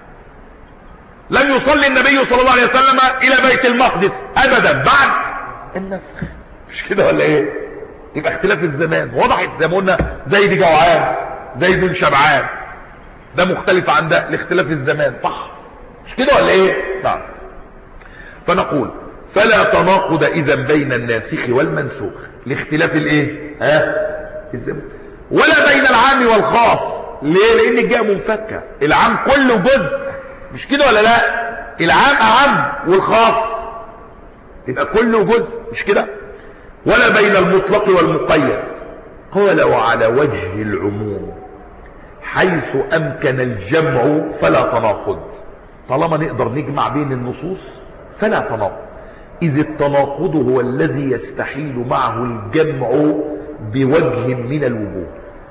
لم يصلي النبي صلى الله عليه وسلم الى بيت المقدس ابدا بعد النسخ. مش كده ولا ايه؟ يبقى اختلاف الزمان. وضحت زي ما قلنا زيد جوعان زيد شبعان، ده مختلف عن ده لاختلاف الزمان، صح؟ مش كده ولا ايه؟ نعم. فنقول فلا تناقض اذا بين الناسخ والمنسوخ لاختلاف الايه؟ الزمان. ولا بين العام والخاص. ليه؟ لان الجاء منفكه، العام كله جزء، مش كده ولا لا؟ العام اعم والخاص يبقى كله جزء، مش كده؟ ولا بين المطلق والمقيد. قال وعلى وجه العموم حيث امكن الجمع فلا تناقض. طالما نقدر نجمع بين النصوص فلا تناقض، اذ التناقض هو الذي يستحيل معه الجمع بوجه من الوجوه.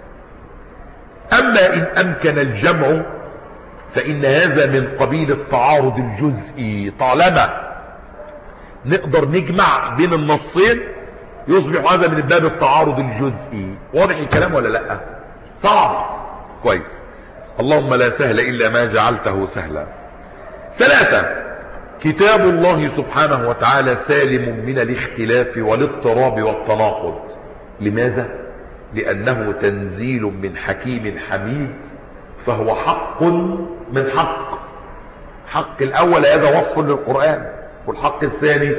اما ان امكن الجمع فان هذا من قبيل التعارض الجزئي. طالما نقدر نجمع بين النصين يصبح هذا من باب التعارض الجزئي. واضح الكلام ولا لا؟ صعب. كويس. اللهم لا سهل الا ما جعلته سهلا. 3. كتاب الله سبحانه وتعالى سالم من الاختلاف والاضطراب والتناقض. لماذا؟ لانه تنزيل من حكيم حميد، فهو حق من حق. حق الاول هذا وصف للقرآن، والحق الثاني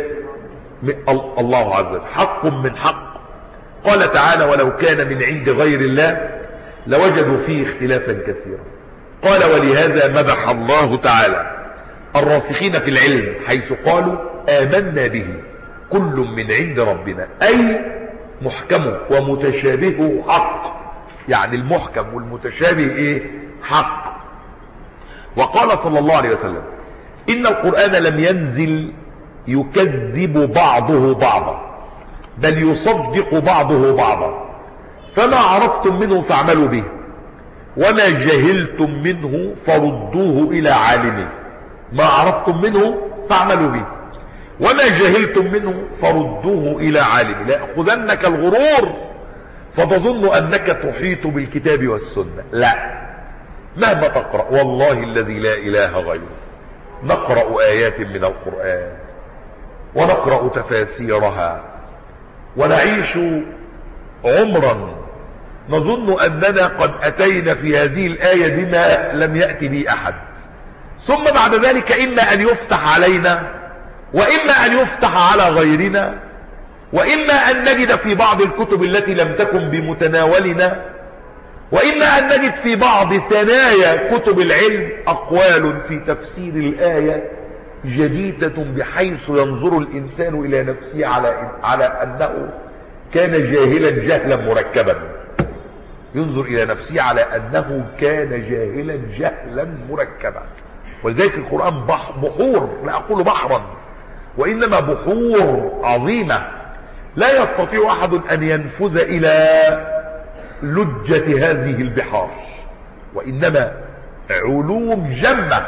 الله عز وجل حق من حق. قال تعالى ولو كان من عند غير الله لوجدوا فيه اختلافا كثيرا. قال ولهذا مدح الله تعالى الراسخين في العلم حيث قالوا آمنا به كل من عند ربنا، أي محكمه ومتشابهه حق. يعني المحكم والمتشابه ايه؟ حق. وقال صلى الله عليه وسلم إن القرآن لم ينزل يكذب بعضه بعضا بل يصدق بعضه بعضا، فما عرفتم منه فاعملوا به وما جهلتم منه فردوه إلى عالمه. ما عرفتم منه فاعملوا به وما جهلتم منه فردوه إلى عالمه. لا يأخذنك الغرور فتظن أنك تحيط بالكتاب والسنة. لا، مهما تقرأ والله الذي لا إله غيره نقرأ آيات من القرآن ونقرأ تفاسيرها ونعيش عمرا نظن أننا قد أتينا في هذه الآية بما لم يأتي به أحد، ثم بعد ذلك إما أن يفتح علينا وإما أن يفتح على غيرنا، وإما أن نجد في بعض الكتب التي لم تكن بمتناولنا، وإما أن نجد في بعض ثنايا كتب العلم أقوال في تفسير الآية جديدة بحيث ينظر الإنسان إلى نفسه على أنه كان جاهلا جهلا مركبا. ينظر إلى نفسه على أنه كان جاهلا جهلا مركبا. ولذلك القرآن بحور، لا أقول بحرا وإنما بحور عظيمة لا يستطيع أحد أن ينفذ إلى لجة هذه البحار، وإنما علوم جمة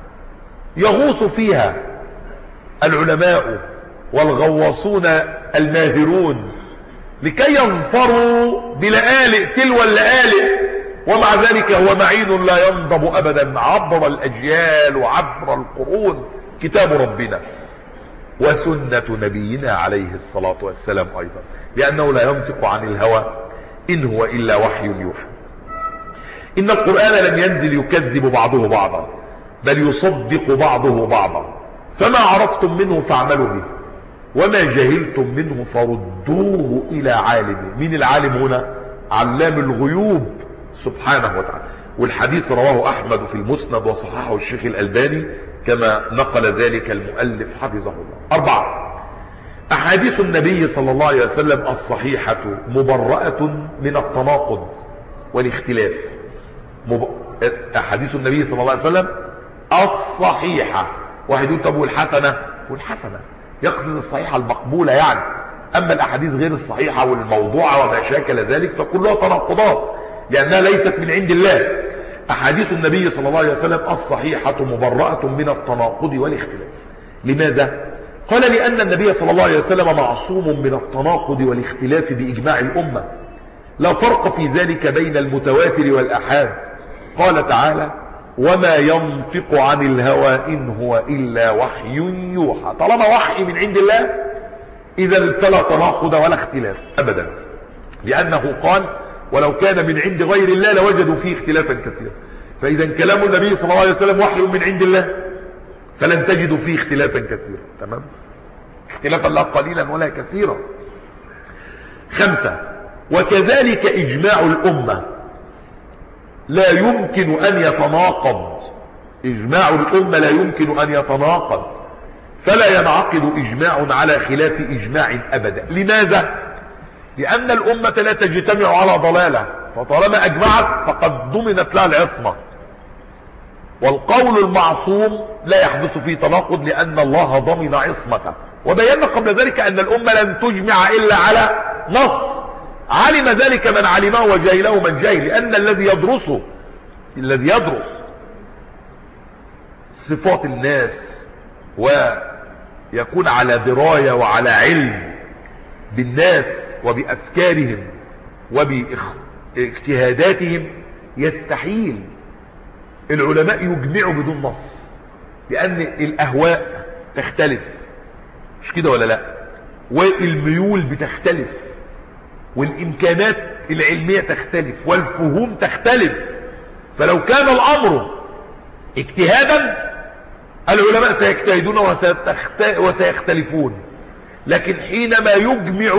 يغوص فيها العلماء والغواصون الماهرون لكي يظفروا بلآلئ تلو اللآلئ، ومع ذلك هو معين لا ينضب أبدا عبر الأجيال وعبر القرون كتاب ربنا. وسنة نبينا عليه الصلاة والسلام أيضا، لأنه لا ينطق عن الهوى إن هو إلا وحي يوحى. إن القرآن لم ينزل يكذب بعضه بعضا، بل يصدق بعضه بعضا، فما عرفتم منه فاعملوا به، وما جهلتم منه فردوه إلى عالمه. من العالم هنا؟ علام الغيوب سبحانه وتعالى. والحديث رواه أحمد في المسند وصححه الشيخ الألباني كما نقل ذلك المؤلف حفظه الله. 4. أحاديث النبي صلى الله عليه وسلم الصحيحة مبرأة من التناقض والاختلاف. أحاديث النبي صلى الله عليه وسلم الصحيحة. واحد يقول طب والحسنة؟ والحسنة يقصد الصحيحة المقبولة يعني، أما الأحاديث غير الصحيحة والموضوعة وما شاكل ذلك فكلها تناقضات لأنها ليست من عند الله. أحاديث النبي صلى الله عليه وسلم الصحيحة مبرأة من التناقض والاختلاف. لماذا؟ قال لأن النبي صلى الله عليه وسلم معصوم من التناقض والاختلاف بإجماع الأمة، لا فرق في ذلك بين المتواتر والأحاد. قال تعالى وما ينطق عن الهوى إن هو إلا وحي يوحى. طالما وحي من عند الله إذا فلا تناقض ولا اختلاف أبدا، لأنه قال ولو كان من عند غير الله لوجدوا فيه اختلافا كثيرا. فإذا كلام النبي صلى الله عليه وسلم وحي من عند الله فلن تجدوا فيه اختلافا كثيرا. تمام؟ اختلافا لا قليلا ولا كثيرا. 5. وكذلك إجماع الأمة لا يمكن أن يتناقض. إجماع الأمة لا يمكن أن يتناقض، فلا ينعقد إجماع على خلاف إجماع أبدا. لماذا؟ لأن الأمة لا تجتمع على ضلالة، فطالما أجمعت فقد ضمنت لها العصمة، والقول المعصوم لا يحدث فيه تناقض لأن الله ضمن عصمته. وبينا قبل ذلك أن الأمة لن تجمع إلا على نص، علم ذلك من علمه وجهله من جهل، لأن الذي يدرس صفات الناس ويكون على دراية وعلى علم بالناس وبأفكارهم وباجتهاداتهم يستحيل العلماء يجمعوا بدون نص، لأن الأهواء تختلف، مش كده ولا لا؟ والميول بتختلف، والإمكانات العلمية تختلف، والفهوم تختلف. فلو كان الأمر اجتهادا العلماء سيجتهدون وسيختلفون، لكن حينما يجمع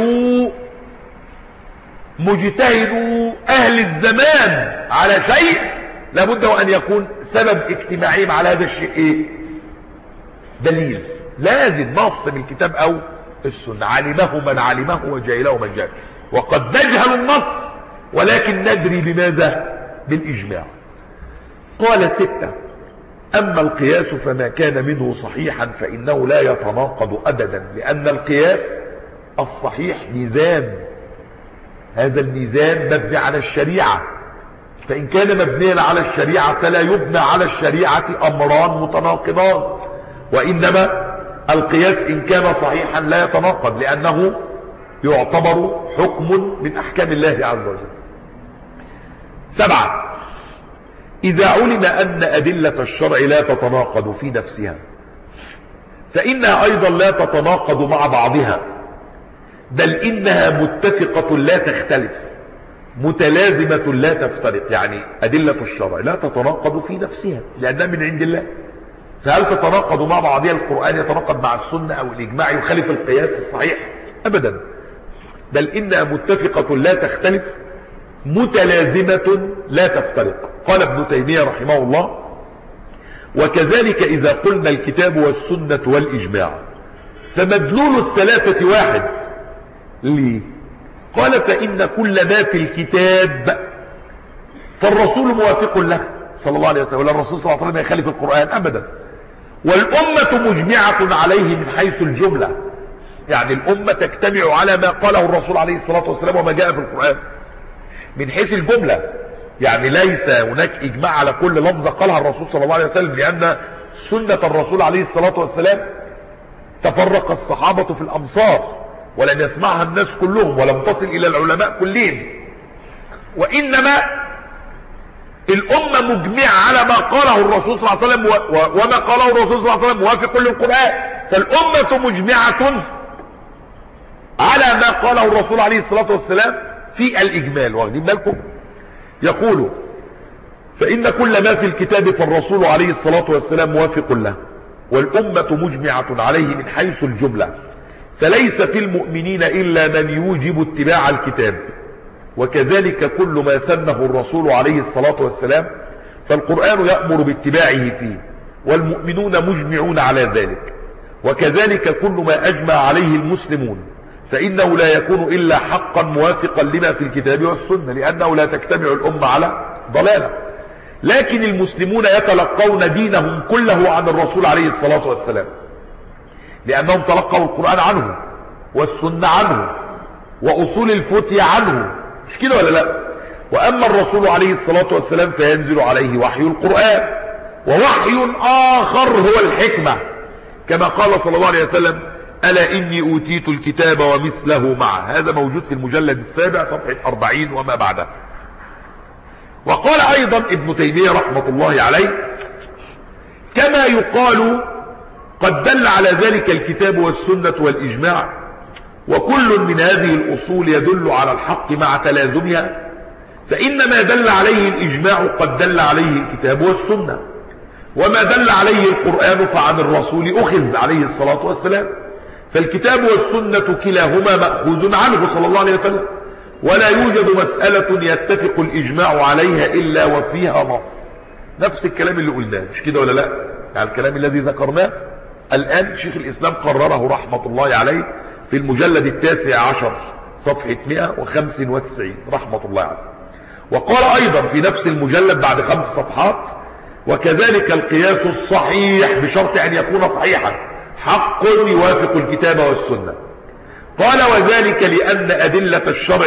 مجتهدو أهل الزمان على شيء لابد وأن يكون سبب اجتماعهم على هذا الشيء ايه؟ دليل، لازم نص من الكتاب أو السنة، علمه من علمه وجاهله من جاهله. وقد نجهل النص ولكن ندري بماذا؟ بالإجماع. قال 6. أما القياس فما كان منه صحيحا فإنه لا يتناقض أبدا، لأن القياس الصحيح ميزان، هذا الميزان مبني على الشريعة، فإن كان مبنيا على الشريعة فلا يبنى على الشريعة أمران متناقضان، وإنما القياس إن كان صحيحا لا يتناقض لأنه يعتبر حكم من أحكام الله عز وجل. 7. إذا علم أن أدلة الشرع لا تتناقض في نفسها فإنها أيضا لا تتناقض مع بعضها، بل إنها متفقة لا تختلف، متلازمة لا تفترق. يعني أدلة الشرع لا تتناقض في نفسها لأنها من عند الله، فهل تتناقض مع بعضها؟ القرآن يتناقض مع السنة أو الإجماع يخالف القياس الصحيح؟ أبدا، بل إنها متفقة لا تختلف، متلازمة لا تفترق. قال ابن تيمية رحمه الله وكذلك إذا قلنا الكتاب والسنة والإجماع فمدلول الثلاثة واحد. ليه؟ قال فإن كل ما في الكتاب فالرسول موافق له صلى الله عليه وسلم، ولا الرسول صلى الله عليه وسلم يخالف القرآن أبدا، والأمة مجمعة عليه من حيث الجملة، يعني الأمة تجتمع على ما قاله الرسول عليه الصلاة والسلام وما جاء في القرآن من حيث الجملة، يعني ليس هناك إجماع على كل لفظة قالها الرسول صلى الله عليه وسلم، لأن سنة الرسول عليه الصلاة والسلام تفرق الصحابة في الأمصار ولم يسمعها الناس كلهم ولم تصل إلى العلماء كلهم، وإنما الأمة مجمعة على ما قاله الرسول صلى الله عليه وسلم، وما قاله الرسول صلى الله عليه وسلم موافق للقرآن، فالأمة مجمعة على ما قاله الرسول عليه الصلاة والسلام في الإجمال. واخدين بالكم؟ يقول فإن كل ما في الكتاب فالرسول عليه الصلاة والسلام موافق له، والأمة مجمعة عليه من حيث الجملة، فليس في المؤمنين إلا من يوجب اتباع الكتاب، وكذلك كل ما سنه الرسول عليه الصلاة والسلام فالقرآن يأمر باتباعه فيه، والمؤمنون مجمعون على ذلك، وكذلك كل ما أجمع عليه المسلمون فإنه لا يكون إلا حقا موافقا لما في الكتاب والسنة، لأنه لا تجتمع الأمة على ضلالة. لكن المسلمون يتلقون دينهم كله عن الرسول عليه الصلاة والسلام، لأنهم تلقوا القرآن عنه والسنة عنه وأصول الفتية عنه، مش كده ولا لا؟ وأما الرسول عليه الصلاة والسلام فينزل عليه وحي القرآن، ووحي آخر هو الحكمة، كما قال صلى الله عليه وسلم ألا إني أوتيت الكتاب ومثله معه. هذا موجود في المجلد السابع صفحة 40 وما بعده. وقال أيضا ابن تيمية رحمة الله عليه كما يقال قد دل على ذلك الكتاب والسنة والإجماع، وكل من هذه الأصول يدل على الحق مع تلازمها، فإن ما دل عليه الإجماع قد دل عليه الكتاب والسنة، وما دل عليه القرآن فعن الرسول أخذ عليه الصلاة والسلام، فالكتاب والسنة كلاهما مأخوذ عنه صلى الله عليه وسلم، ولا يوجد مسألة يتفق الإجماع عليها إلا وفيها نص. نفس الكلام اللي قلناه، مش كده ولا لا؟ يعني الكلام الذي ذكرناه الآن شيخ الإسلام قرره رحمة الله عليه في المجلد 19 صفحة 195 رحمة الله عليه. وقال أيضا في نفس المجلد بعد 5 صفحات وكذلك القياس الصحيح بشرط أن يكون صحيحا حق يوافق الكتاب والسنة. قال وذلك لأن أدلة الشرع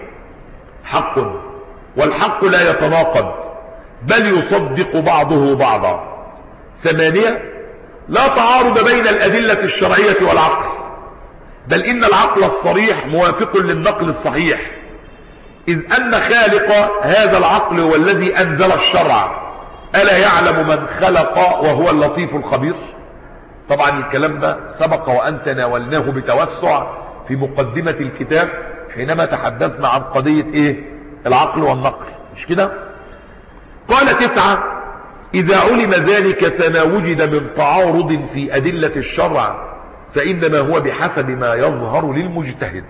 حق، والحق لا يتناقض بل يصدق بعضه بعضا. 8 لا تعارض بين الأدلة الشرعية والعقل، بل إن العقل الصريح موافق للنقل الصحيح، إذ أن خالق هذا العقل هو الذي أنزل الشرع، ألا يعلم من خلق وهو اللطيف الخبير. طبعا الكلام ده سبق وأن تناولناه بتوسع في مقدمة الكتاب حينما تحدثنا عن قضية العقل والنقل، مش كده؟ قال 9 إذا علم ذلك فما وجد من تعارض في أدلة الشرع فإنما هو بحسب ما يظهر للمجتهد.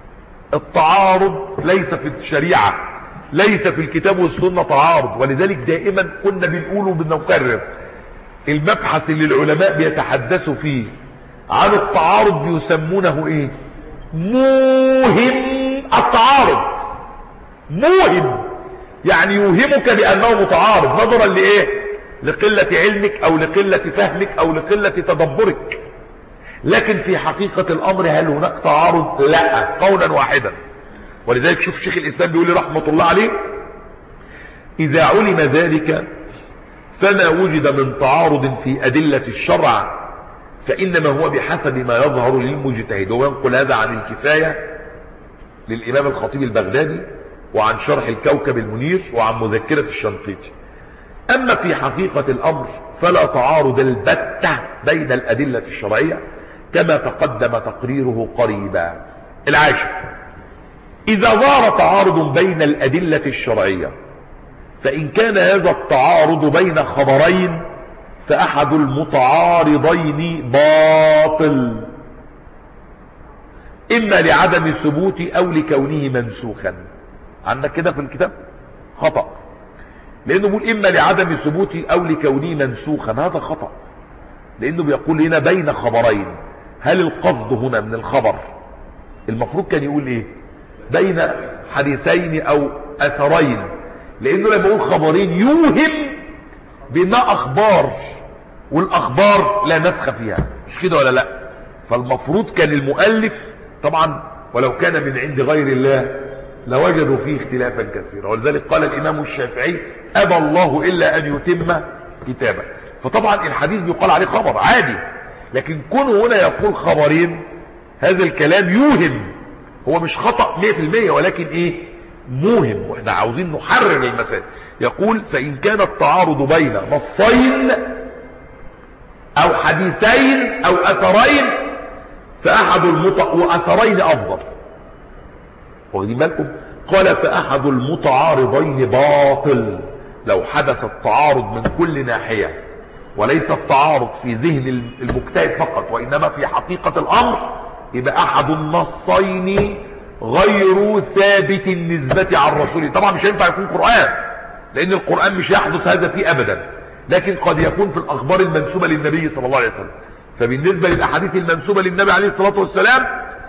التعارض ليس في الشريعة، ليس في الكتاب والسنة تعارض، ولذلك دائما كنا بنقول وبنكرر المبحث اللي العلماء بيتحدثوا فيه عن التعارض بيسمونه موهم التعارض. موهم يعني يوهمك بأنه متعارض نظرا لقلة علمك أو لقلة فهمك أو لقلة تدبرك، لكن في حقيقة الأمر هل هناك تعارض؟ لا، قولا واحدا. ولذلك شوف شيخ الإسلام بيقول رحمة الله عليه إذا علم ذلك فما وجد من تعارض في أدلة الشرع فإنما هو بحسب ما يظهر للمجتهد. وينقل هذا عن الكفاية للإمام الخطيب البغدادي، وعن شرح الكوكب المنير، وعن مذكرة الشنقيطي. أما في حقيقة الأمر فلا تعارض البتة بين الأدلة الشرعية كما تقدم تقريره قريبا. 10 إذا ظهر تعارض بين الأدلة الشرعية فإن كان هذا التعارض بين خبرين فأحد المتعارضين باطل، إما لعدم الثبوت أو لكونه منسوخا. عندك كده في الكتاب خطأ، لأنه بيقول إما لعدم الثبوت أو لكونه منسوخا، هذا خطأ، لأنه بيقول هنا بين خبرين. هل القصد هنا من الخبر المفروض كان يقول بين حديثين أو أثرين، لأنه لما يقول خبرين يوهم بأنها أخبار، والأخبار لا نسخ فيها، مش كده ولا لا؟ فالمفروض كان المؤلف طبعا ولو كان من عند غير الله لوجدوا فيه اختلافا كثيرا، ولذلك قال الإمام الشافعي أبى الله إلا أن يتم كتابه. فطبعا الحديث بيقال عليه خبر عادي، لكن كونه هنا يقول خبرين هذا الكلام يوهم، هو مش خطأ 100% ولكن موهم، واحنا عاوزين نحرر المسائل. يقول فإن كان التعارض بين نصين او حديثين او اثرين، فاحد واثرين افضل. واخدين بالكم؟ قال فاحد المتعارضين باطل. لو حدث التعارض من كل ناحية، وليس التعارض في ذهن المجتهد فقط وانما في حقيقة الامر، يبقى احد النصين غير ثابت النسبة عن رسوله. طبعا مش هينفع يكون قرآن، لان القرآن مش يحدث هذا فيه ابدا، لكن قد يكون في الاخبار المنسوبة للنبي صلى الله عليه وسلم. فبالنسبة للاحاديث المنسوبة للنبي عليه الصلاة والسلام،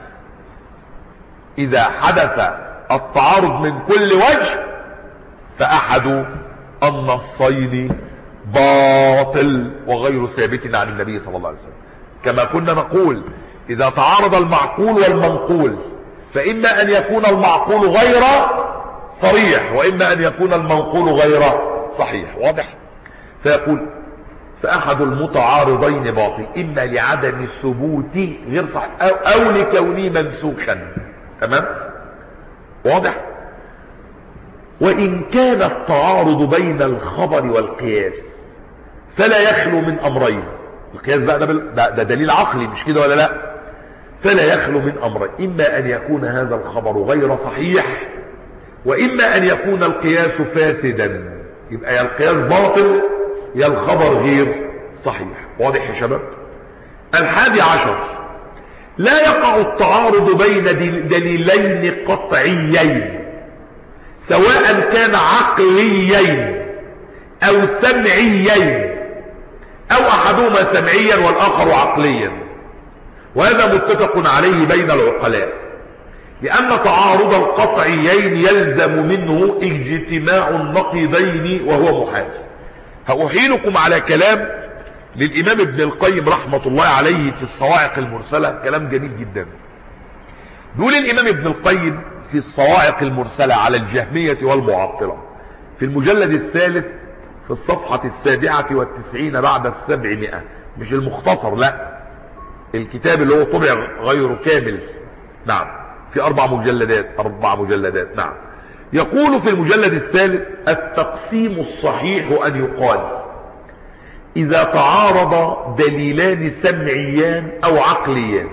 اذا حدث التعارض من كل وجه فاحد النصين باطل وغير ثابت عن النبي صلى الله عليه وسلم. كما كنا نقول اذا تعارض المعقول والمنقول، فاما ان يكون المعقول غير صريح واما ان يكون المنقول غير صحيح. واضح؟ فيقول فاحد المتعارضين باطل، اما لعدم الثبوت غير صحيح او لكونه منسوخا. تمام؟ واضح؟ وإن كان التعارض بين الخبر والقياس فلا يخلو من أمرين. القياس بقى ده دليل عقلي، مش كده ولا لا؟ فلا يخلو من أمرين، إما أن يكون هذا الخبر غير صحيح، وإما أن يكون القياس فاسدا. يبقى يا القياس باطل يا الخبر غير صحيح. واضح يا شباب؟ 11، لا يقع التعارض بين دليلين قطعيين سواء كان عقليين او سمعيين او احدهما سمعيا والاخر عقليا، وهذا متفق عليه بين العقلاء، لان تعارض القطعيين يلزم منه اجتماع النقيضين وهو محال. هأحيلكم على كلام للامام ابن القيم رحمة الله عليه في الصواعق المرسلة، كلام جميل جدا. بيقول الامام ابن القيم في الصواعق المرسلة على الجهمية والمعطلة في المجلد الثالث في الصفحة 97 بعد 700، مش المختصر، لا، الكتاب اللي هو طبع غير كامل، نعم، في 4 مجلدات، نعم. يقول في المجلد الثالث: التقسيم الصحيح أن يقال إذا تعارض دليلان سمعيان أو عقليان.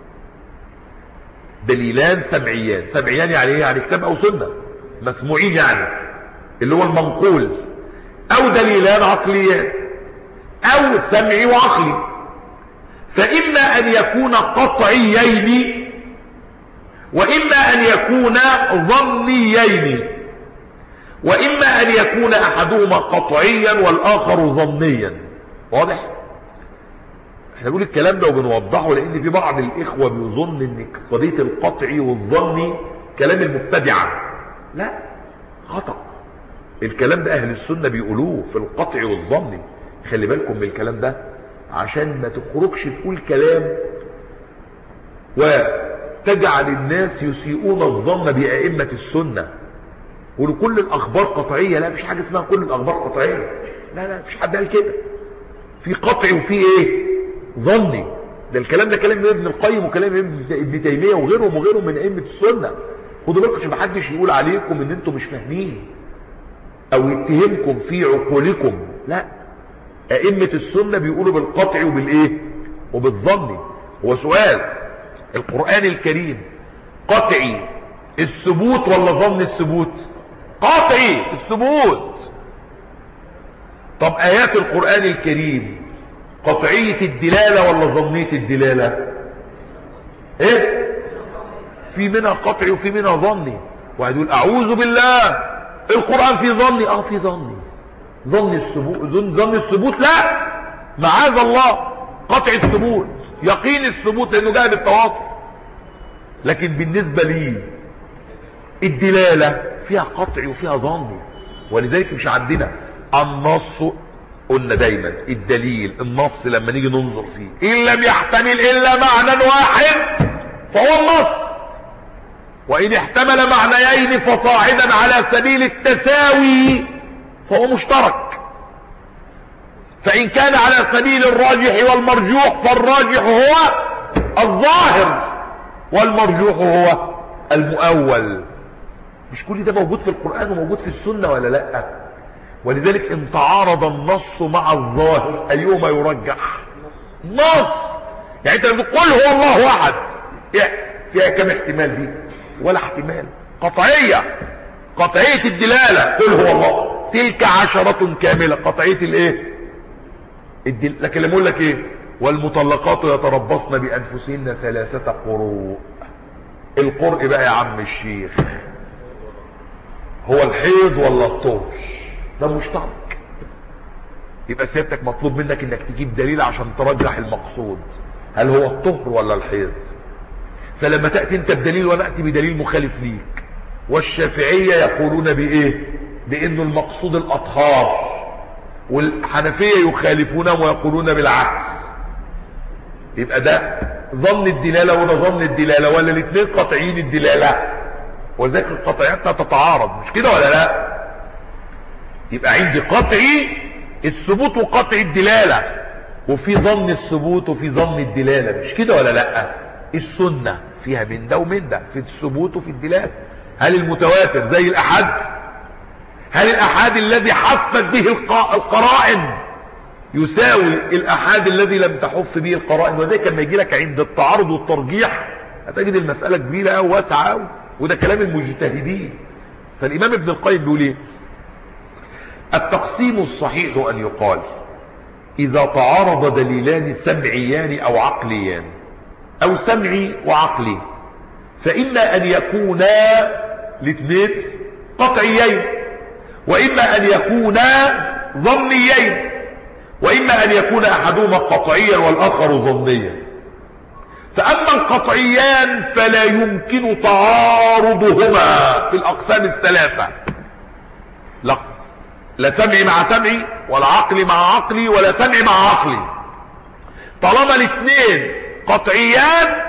دليلان سمعيان يعني ايه؟ يعني كتاب او سنة، مسموعين يعني اللي هو المنقول، او دليلان عقليان او سمعي وعقلي، فاما ان يكون قطعيين واما ان يكون ظنيين واما ان يكون احدهما قطعيا والاخر ظنيا. واضح؟ احنا بنقول الكلام ده وبنوضحه لان في بعض الاخوة بيظن ان قضية القطعي والظني كلام المبتدعة. لا، خطأ. الكلام ده اهل السنة بيقولوه في القطعي والظني. خلي بالكم من الكلام ده عشان ما تخرجش تقول كلام وتجعل الناس يسيئون الظن بأئمة السنة، يقولوا كل الاخبار قطعية. لا، مفيش حاجة اسمها كل الاخبار قطعية. لا، مفيش حد قال كده. في قطعي وفي ايه؟ ظني. ده الكلام ده كلام ابن القيم وكلام ابن تيمية وغيرهم من ائمة السنة. خدوا بالكم عشان محدش يقول عليكم ان انتم مش فاهمين او يتهمكم في عقولكم. لا، ائمة السنة بيقولوا بالقطع وبالايه وبالظني. هو سؤال: القرآن الكريم قطعي الثبوت ولا ظن الثبوت؟ قطعي الثبوت. طب آيات القرآن الكريم قطعية الدلالة ولا ظنية الدلالة؟ ايه؟ في منها قطعي وفي منها ظني. واحد يقول اعوذ بالله القرآن في ظني. في ظني، ظن الثبوت لا، معاذ الله. قطع الثبوت، يقين الثبوت لانه جاء بالتواتر. لكن بالنسبة لي الدلالة فيها قطعي وفيها ظني، ولذلك مش عندنا النص. قلنا دايما الدليل النص لما نيجي ننظر فيه ان لم يحتمل الا معنى واحد فهو النص، وان احتمل معنيين فصاعدا على سبيل التساوي فهو مشترك. فان كان على سبيل الراجح والمرجوح فالراجح هو الظاهر والمرجوح هو المؤول. مش كل ده موجود في القرآن وموجود في السنة ولا لا؟ ولذلك ان تعارض النص مع الظاهر ايهما يرجح؟ نص. يعني انت لما تقول هو الله احد فيها كم احتمال دي؟ ولا احتمال. قطعية، قطعية الدلالة. قل هو الله، تلك 10 كاملة، قطعية الايه؟ لكن لما اقول لك ايه؟ والمطلقات يتربصن بانفسهن 3 قروء. القرء بقى يا عم الشيخ هو الحيض ولا الطهر؟ ده مشترك. يبقى سيادتك مطلوب منك انك تجيب دليل عشان ترجح المقصود، هل هو الطهر ولا الحيض؟ فلما تأتي انت بدليل ونأتي بدليل مخالف ليك. والشافعية يقولون بايه؟ بانه المقصود الاطهار، والحنفية يخالفونهم ويقولون بالعكس. يبقى ده ظن الدلالة وده ظن الدلالة، ولا الاثنين قطعين الدلالة؟ وذلك القطعيات تتعارض، مش كده ولا لا؟ يبقى عندي قطعي الثبوت وقطعي الدلالة، وفي ظن الثبوت وفي ظن الدلالة، مش كده ولا لا؟ السنة فيها من ده ومن ده، في الثبوت وفي الدلالة. هل المتواتر زي الأحد؟ هل الأحد الذي حفت به القرائن يساوي الأحد الذي لم تحف به القرائن؟ وذلك لما يجي لك عند التعارض والترجيح هتجد المسألة كبيرة أو واسعة أو، وده كلام المجتهدين. فالإمام ابن القيم بيقول ايه؟ التقسيم الصحيح أن يقال إذا تعارض دليلان سمعيان أو عقليان، أو سمعي وعقلي، فإما أن يكونا الاثنين قطعيين، وإما أن يكونا ظنيين، وإما أن يكون أحدهما قطعيا والآخر ظنيا. فأما القطعيان فلا يمكن تعارضهما في الأقسام الثلاثة، لا سمعي مع سمعي، ولا عقلي مع عقلي، ولا سمعي مع عقلي. طالما الاثنين قطعيان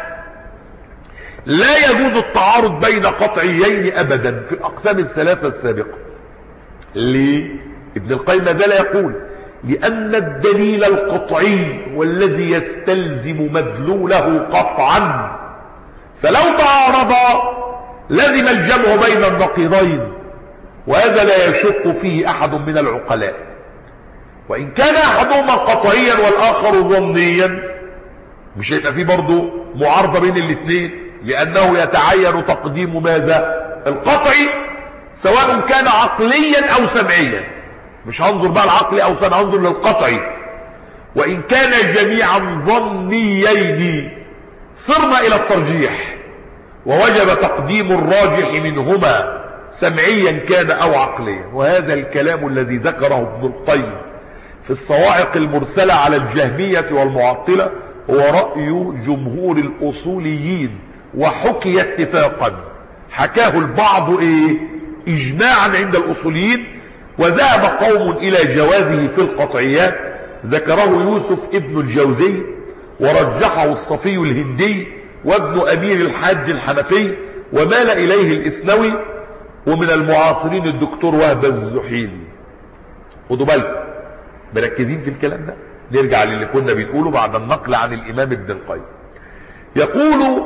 لا يجوز التعارض بين قطعيين أبدا في الأقسام الثلاثة السابقة. ليه؟ ابن القيم ما زال يقول لأن الدليل القطعي والذي يستلزم مدلوله قطعا، فلو تعارضا لزم الجمع بين النقيضين، وهذا لا يشك فيه أحد من العقلاء. وإن كان أحدهما قطعيا والآخر ظنيا مش هيبقى فيه برضه معارضة بين الاثنين، لأنه يتعين تقديم ماذا؟ القطعي، سواء كان عقليا أو سمعيا. مش هنظر بقى العقلي أو سمعي، هنظر للقطعي. وإن كان جميعا ظنيين صرنا إلى الترجيح، ووجب تقديم الراجح منهما سمعيا كان أو عقليا. وهذا الكلام الذي ذكره ابن القيم في الصواعق المرسلة على الجهمية والمعطلة هو رأي جمهور الأصوليين، وحكي اتفاقا، حكاه البعض إجماعا عند الأصوليين، وذهب قوم إلى جوازه في القطعيات، ذكره يوسف ابن الجوزي، ورجحه الصفي الهندي وابن أمير الحاج الحنفي، ومال إليه الإسنوي، ومن المعاصرين الدكتور وهب الزحيلي. خدوا بالكم، مركزين في الكلام ده. نرجع للي كنا بنقوله بعد النقل عن الإمام ابن القيم. يقول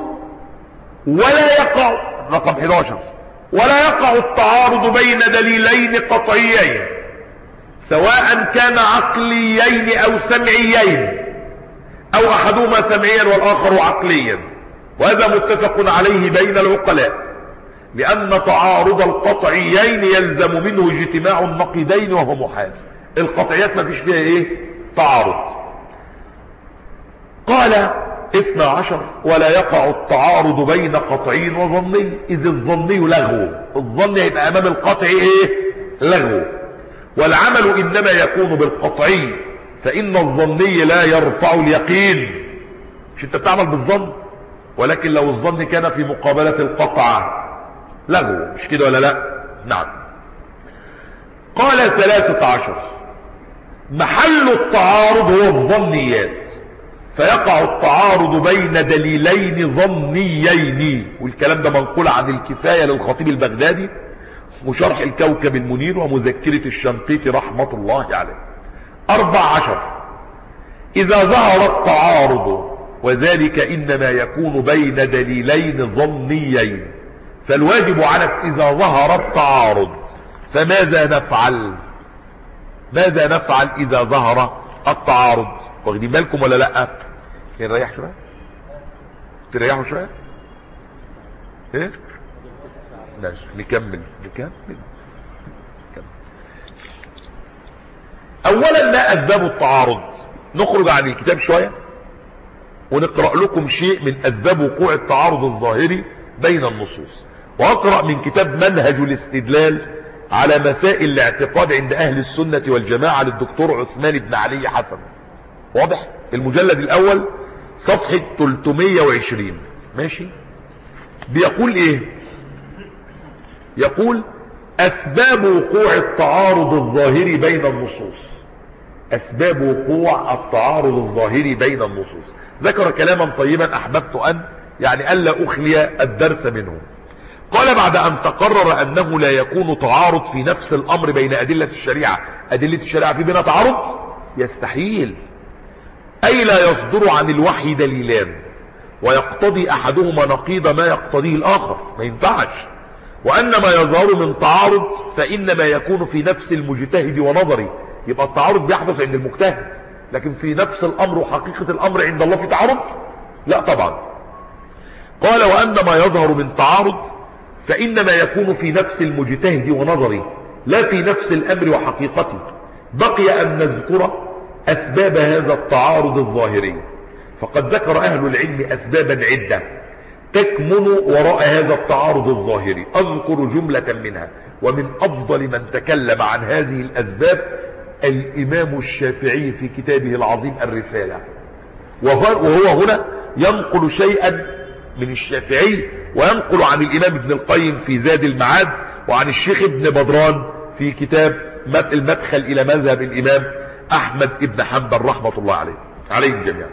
ولا يقع، رقم 11، ولا يقع التعارض بين دليلين قطعيين سواء كان عقليين أو سمعيين، أو أحدهما سمعيا والآخر عقليا، وهذا متفق عليه بين العقلاء، لأن تعارض القطعيين يلزم منه اجتماع النقيضين وهو محال. القطعيات ما فيش فيها تعارض. قال 12 ولا يقع التعارض بين قطعي وظني، إذ الظني لغو. الظن يبقى أمام القطع لغو، والعمل إنما يكون بالقطعي، فإن الظني لا يرفع اليقين. مش انت بتعمل بالظن، ولكن لو الظن كان في مقابلة القطع لغو، مش كده ولا لا؟ نعم. قال 13 محل التعارض هو الظنيات، فيقع التعارض بين دليلين ظنيين، والكلام ده منقول عن الكفاية للخطيب البغدادي وشرح الكوكب المنير ومذكرة الشنقيطي رحمة الله عليه. 14 إذا ظهر التعارض، وذلك إنما يكون بين دليلين ظنيين، فالواجب على إذا ظهر التعارض فماذا نفعل؟ ماذا نفعل إذا ظهر التعارض؟ واخدين بالكم ولا لا؟ نريح شويه، تريحوا شويه. ايه ماشي، نكمل. اولا ما اسباب التعارض؟ نخرج عن الكتاب شويه ونقرأ لكم شيء من اسباب وقوع التعارض الظاهري بين النصوص، واقرأ من كتاب منهج الاستدلال على مسائل الاعتقاد عند اهل السنة والجماعة للدكتور عثمان بن علي حسن. واضح؟ المجلد الاول صفحة 320. ماشي. بيقول ايه؟ يقول اسباب وقوع التعارض الظاهري بين النصوص. اسباب وقوع التعارض الظاهري بين النصوص. ذكر كلاما طيبا احببت ان الا اخلي الدرس منه. قال بعد ان تقرر انه لا يكون تعارض في نفس الامر بين ادلة الشريعة. ادلة الشريعة في بينها تعارض؟ يستحيل. اي لا يصدر عن الوحي دليلان ويقتضي احدهما نقيض ما يقتضيه الاخر، ما ينفعش. وان ما يظهر من تعارض فانما يكون في نفس المجتهد ونظري. يبقى التعارض بيحدث عند المجتهد، لكن في نفس الامر وحقيقة الامر عند الله في تعارض؟ لا طبعا. قال وان ما يظهر من تعارض فانما يكون في نفس المجتهد ونظري لا في نفس الامر وحقيقته. بقي ان نذكر اسباب هذا التعارض الظاهري، فقد ذكر اهل العلم اسبابا عدة تكمن وراء هذا التعارض الظاهري. اذكر جملة منها، ومن افضل من تكلم عن هذه الاسباب الامام الشافعي في كتابه العظيم الرسالة، وهو هنا ينقل شيئا من الشافعي وينقل عن الامام ابن القيم في زاد المعاد، وعن الشيخ ابن بدران في كتاب المدخل الى مذهب الامام احمد ابن حنبل رحمة الله عليهم جميعا.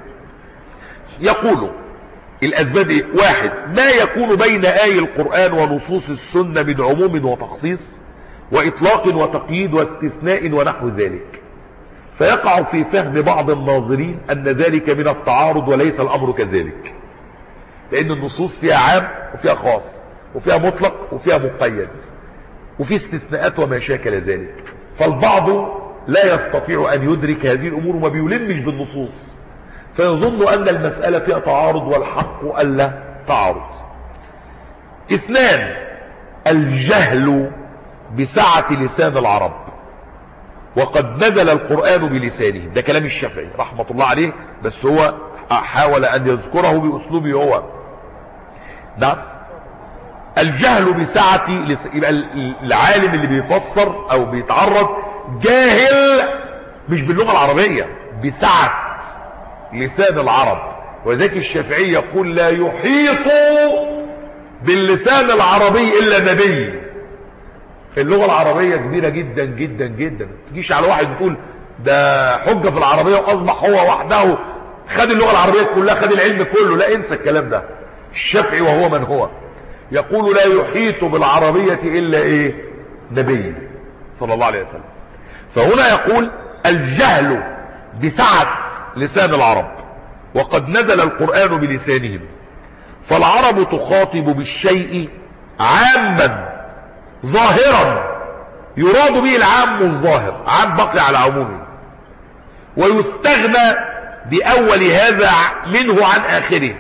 يقول الاسباب ايه؟ واحد، ما يكون بين آي القرآن ونصوص السنة من عموم وتخصيص واطلاق وتقييد واستثناء ونحو ذلك، فيقع في فهم بعض الناظرين ان ذلك من التعارض وليس الامر كذلك، لان النصوص فيها عام وفيها خاص وفيها مطلق وفيها مقيد وفي استثناءات وما شاكل ذلك. فالبعض لا يستطيع ان يدرك هذه الامور وما بيلمش بالنصوص، فيظن ان المسألة فيها تعارض والحق الا تعارض. اثنان، الجهل بسعة لسان العرب، وقد نزل القرآن بلسانه. ده كلام الشافعي رحمة الله عليه، بس هو حاول ان يذكره باسلوبه هو. نعم. الجهل بسعة يبقى العالم اللي بيفسر او بيتعرض جاهل مش باللغة العربية، بسعة لسان العرب. وذلك الشافعي يقول لا يحيط باللسان العربي الا نبي. اللغة العربية كبيرة جدا جدا جدا. تجيش على واحد تقول ده حجة في العربية واصبح هو وحده خد اللغة العربية كلها، خد العلم كله. لا، انسى الكلام ده. الشافعي وهو من هو يقول لا يحيط بالعربية الا ايه؟ نبي صلى الله عليه وسلم. فهنا يقول الجهل بسعة لسان العرب، وقد نزل القرآن بلسانهم. فالعرب تخاطب بالشيء عاما ظاهرا يراد به العام الظاهر، عام بقي على عمومه، ويستغنى بأول هذا منه عن آخره.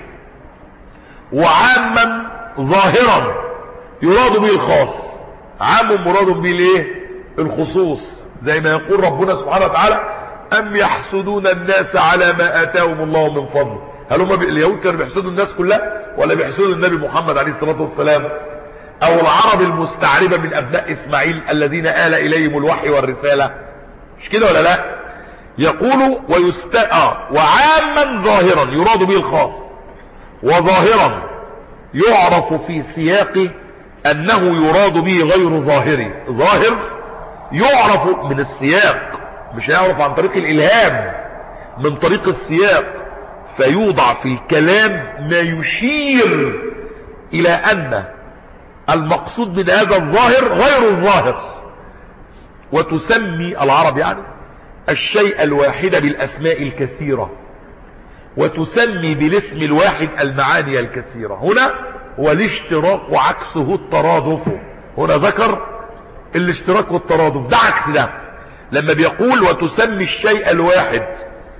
وعاما ظاهرا يراد به الخاص، عام مراد به الايه؟ الخصوص، زي ما يقول ربنا سبحانه وتعالى أم يحسدون الناس على ما آتاهم الله من فضل. هل هم اليهود كانوا بيحسدوا الناس كلها ولا بيحسدوا النبي محمد عليه الصلاة والسلام؟ أو العرب المستعربة من أبناء إسماعيل الذين آل إليهم الوحي والرسالة؟ مش كده ولا لا؟ يقول وعاما ظاهرا يراد به الخاص، وظاهرا يعرف في سياقه أنه يراد به غير ظاهري. ظاهر يعرف من السياق، مش هيعرف عن طريق الإلهام، من طريق السياق. فيوضع في الكلام ما يشير إلى أن المقصود من هذا الظاهر غير الظاهر. وتسمي العرب الشيء الواحد بالأسماء الكثيرة، وتسمي بالاسم الواحد المعاني الكثيرة. هنا هو الاشتراك وعكسه الترادف. هنا ذكر الاشتراك والترادف، ده عكس ده. لما بيقول وتسمي الشيء الواحد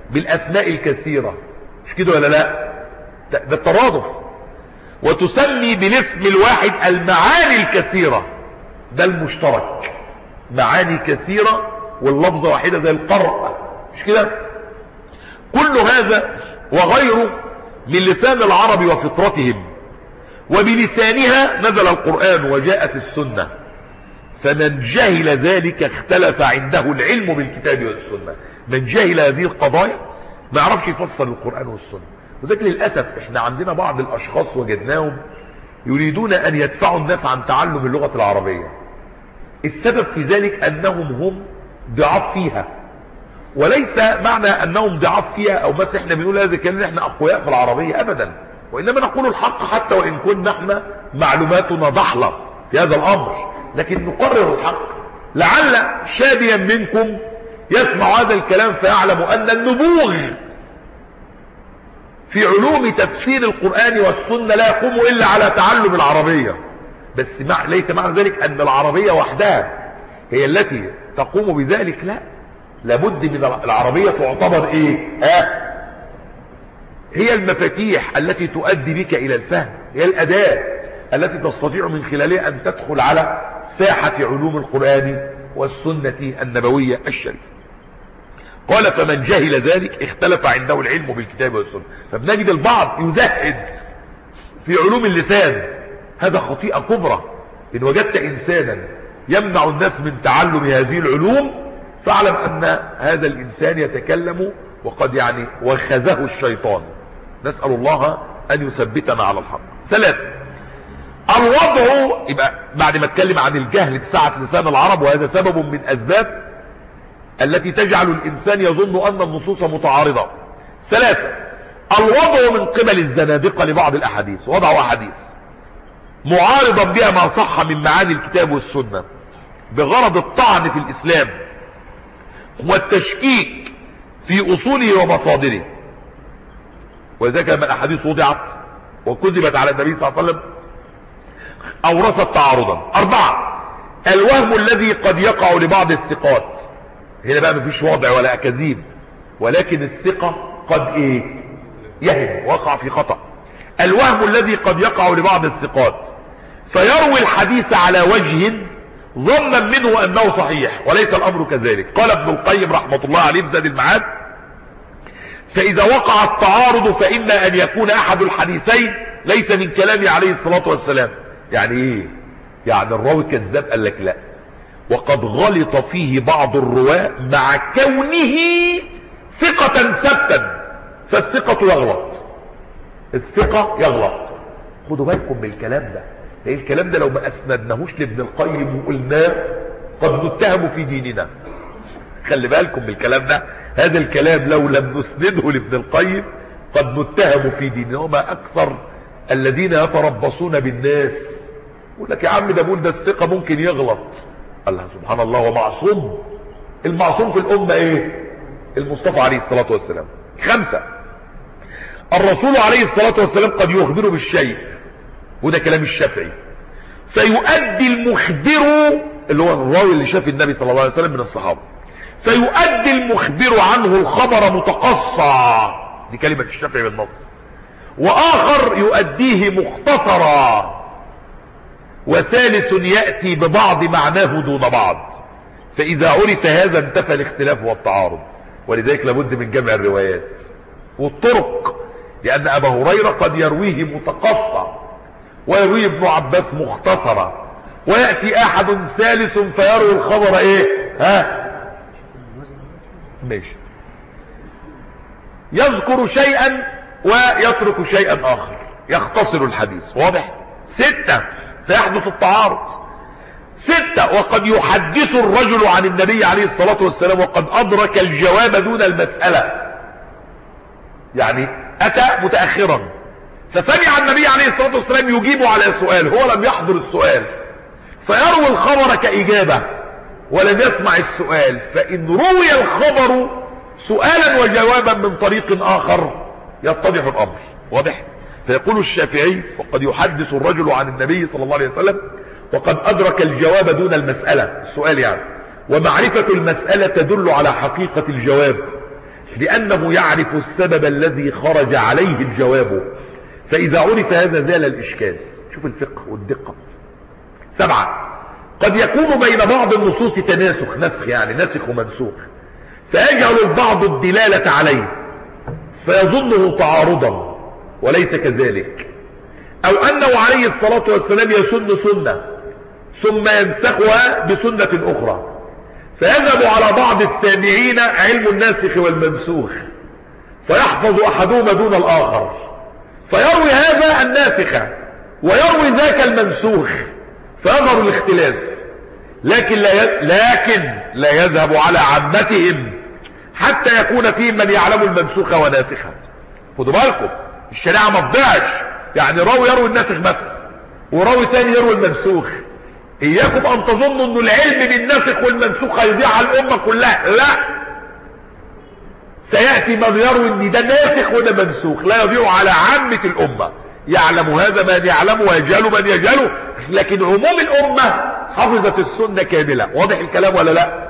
بالاسماء الكثيرة، مش كده ولا لا؟ ده الترادف. وتسمي بالاسم الواحد المعاني الكثيرة، ده المشترك، معاني كثيرة واللفظة واحدة زي القرء، مش كده؟ كل هذا وغيره من لسان العرب وفطرتهم، وبلسانها نزل القرآن وجاءت السنة. فمن جهل ذلك اختلف عنده العلم بالكتاب والسنة. من جهل هذه القضايا ما يعرفش يفسر القرآن والسنة. وذلك للأسف احنا عندنا بعض الأشخاص وجدناهم يريدون أن يدفعوا الناس عن تعلم اللغة العربية. السبب في ذلك أنهم هم ضعاف فيها، وليس معنى أنهم ضعاف فيها أو بس احنا بنقول هذا الكلام احنا أقوياء في العربية أبدا، وإنما نقول الحق حتى وإن كنا احنا معلوماتنا ضحلة في هذا الأمر، لكن نقرر الحق. لعل شاديا منكم يسمع هذا الكلام فيعلم أن النبوغ في علوم تفسير القرآن والسنة لا يقوم إلا على تعلم العربية، بس ليس معنى ذلك أن العربية وحدها هي التي تقوم بذلك، لا، لابد من العربية تعتبر ايه؟ هي المفاتيح التي تؤدي بك إلى الفهم، هي الأداة التي تستطيع من خلالها أن تدخل على ساحة علوم القرآن والسنة النبوية الشريفة. قال فمن جهل ذلك اختلف عنده العلم بالكتاب والسنة. فبنجد البعض يزهد في علوم اللسان، هذا خطيئة كبرى. إن وجدت إنسانا يمنع الناس من تعلم هذه العلوم فاعلم أن هذا الإنسان يتكلم وقد وخزه الشيطان. نسأل الله أن يثبتنا على الحق. ثلاثة، الوضع. يبقى بعد ما اتكلم عن الجهل بسعة لسان العرب، وهذا سبب من أسباب التي تجعل الإنسان يظن أن النصوص متعارضة. ثلاثة، الوضع من قبل الزنادقة لبعض الأحاديث، وضعوا أحاديث معارضا بها ما صح من معاني الكتاب والسنة بغرض الطعن في الإسلام والتشكيك في أصوله ومصادره. ولذلك لما الأحاديث وضعت وكذبت على النبي صلى الله عليه وسلم أورثت تعارضا. أربعة، الوهم الذي قد يقع لبعض الثقات. هنا بقى مفيش وضع ولا أكاذيب، ولكن الثقة قد يهم، وقع في خطأ. الوهم الذي قد يقع لبعض الثقات فيروي الحديث على وجه ظنا منه أنه صحيح وليس الأمر كذلك. قال ابن القيم رحمة الله عليه في زاد المعاد: فإذا وقع التعارض فإما أن يكون أحد الحديثين ليس من كلامه عليه الصلاة والسلام. يعني ايه؟ يعني الراوي كذاب؟ قال لك لا، وقد غلط فيه بعض الرواة مع كونه ثقة ثبتا، فالثقة يغلط، الثقة يغلط. خدوا بالكم من الكلام ده، لأن الكلام ده لو ما أسندناهوش لابن القيم وقلناه قد نتهم في ديننا. خلي بالكم من الكلام ده، هذا الكلام لو لم نسنده لابن القيم قد نتهم في ديننا. وما أكثر الذين يتربصون بالناس، يقول لك يا عم ده بقول ده الثقة ممكن يغلط. الله سبحان الله، ومعصوم. المعصوم في الأمة ايه؟ المصطفى عليه الصلاة والسلام. خمسة، الرسول عليه الصلاة والسلام قد يخبر بالشيء، وده كلام الشافعي، فيؤدي المخبر اللي هو الراوي اللي شاف النبي صلى الله عليه وسلم من الصحابة، فيؤدي المخبر عنه الخبر متقصى، دي كلمة الشافعي بالنص، وآخر يؤديه مختصرا، وثالث يأتي ببعض معناه دون بعض. فإذا عرف هذا انتفى الاختلاف والتعارض. ولذلك لابد من جمع الروايات والطرق، لأن أبا هريرة قد يرويه متقصى ويرويه ابن عباس مختصرا، ويأتي أحد ثالث فيروي الخبر ماشي، يذكر شيئا ويترك شيئا آخر، يختصر الحديث. واضح؟ ستة، فيحدث التعارض. ستة، وقد يحدث الرجل عن النبي عليه الصلاة والسلام وقد أدرك الجواب دون المسألة، يعني أتى متأخرا فسمع النبي عليه الصلاة والسلام يجيب على سؤال، هو لم يحضر السؤال، فيروي الخبر كإجابة ولم يسمع السؤال، فإن روي الخبر سؤالا وجوابا من طريق آخر يتضح الأمر. واضح؟ فيقول الشافعي: وقد يحدث الرجل عن النبي صلى الله عليه وسلم وقد أدرك الجواب دون المسألة، السؤال يعني، ومعرفة المسألة تدل على حقيقة الجواب، لأنه يعرف السبب الذي خرج عليه الجواب، فإذا عرف هذا زال الإشكال. شوف الفقه والدقة. 7. قد يكون بين بعض النصوص تناسخ، نسخ يعني نسخ ومنسوخ، فيجعل البعض الدلالة عليه فيظنه تعارضا وليس كذلك، أو أنه عليه الصلاة والسلام يسن سنة ثم ينسخها بسنة أخرى، فيذهب على بعض السامعين علم الناسخ والمنسوخ فيحفظ أحدهما دون الآخر، فيروي هذا الناسخ ويروي ذاك المنسوخ فيظهر الاختلاف، لكن لا يذهب على عامتهم حتى يكون فيهم من يعلم المنسوخ وناسخا. خدوا بالكم الشريعة ما تضيعش، يعني راوي يروي الناسخ بس وراوي تاني يروي المنسوخ. إياكم أن تظنوا أن العلم بالناسخ والمنسوخ هيضيع على الأمة كلها، لا، سيأتي من يروي أن ده ناسخ وده منسوخ، لا يضيع على عامة الأمة، يعلم هذا من يعلمه ويجهله من يجهله، لكن عموم الأمة حفظت السنة كاملة. واضح الكلام ولا لا؟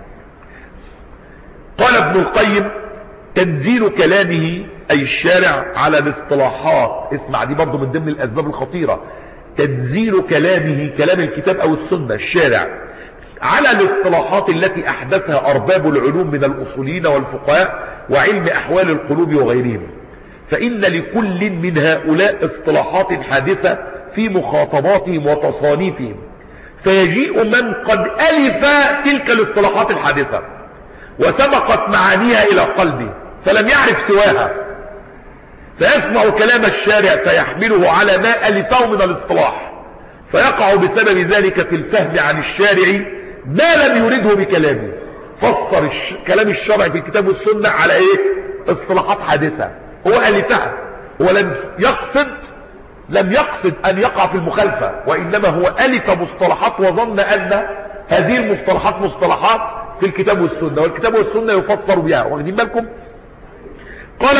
قال ابن القيم: تنزيل كلامه أي الشارع على الاصطلاحات، اسمع دي برضو من ضمن الأسباب الخطيرة، تنزيل كلامه كلام الكتاب أو السنة الشارع على الاصطلاحات التي أحدثها أرباب العلوم من الأصوليين والفقهاء وعلم أحوال القلوب وغيرهم، فإن لكل من هؤلاء اصطلاحات حادثة في مخاطباتهم وتصانيفهم، فيجيء من قد ألف تلك الاصطلاحات الحادثة وسبقت معانيها إلى قلبه فلم يعرف سواها، فيسمع كلام الشارع فيحمله على ما ألفه من الاصطلاح، فيقع بسبب ذلك في الفهم عن الشارع ما لم يرده بكلامه. فسر كلام الشرع في الكتاب والسنة على ايه؟ اصطلاحات حادثة هو ألفها، ولم يقصد أن يقع في المخالفة، وإنما هو ألف مصطلحات وظن أن هذه المصطلحات مصطلحات في الكتاب والسنة، والكتاب والسنة يفسر بها. واخدين بالكم؟ قال: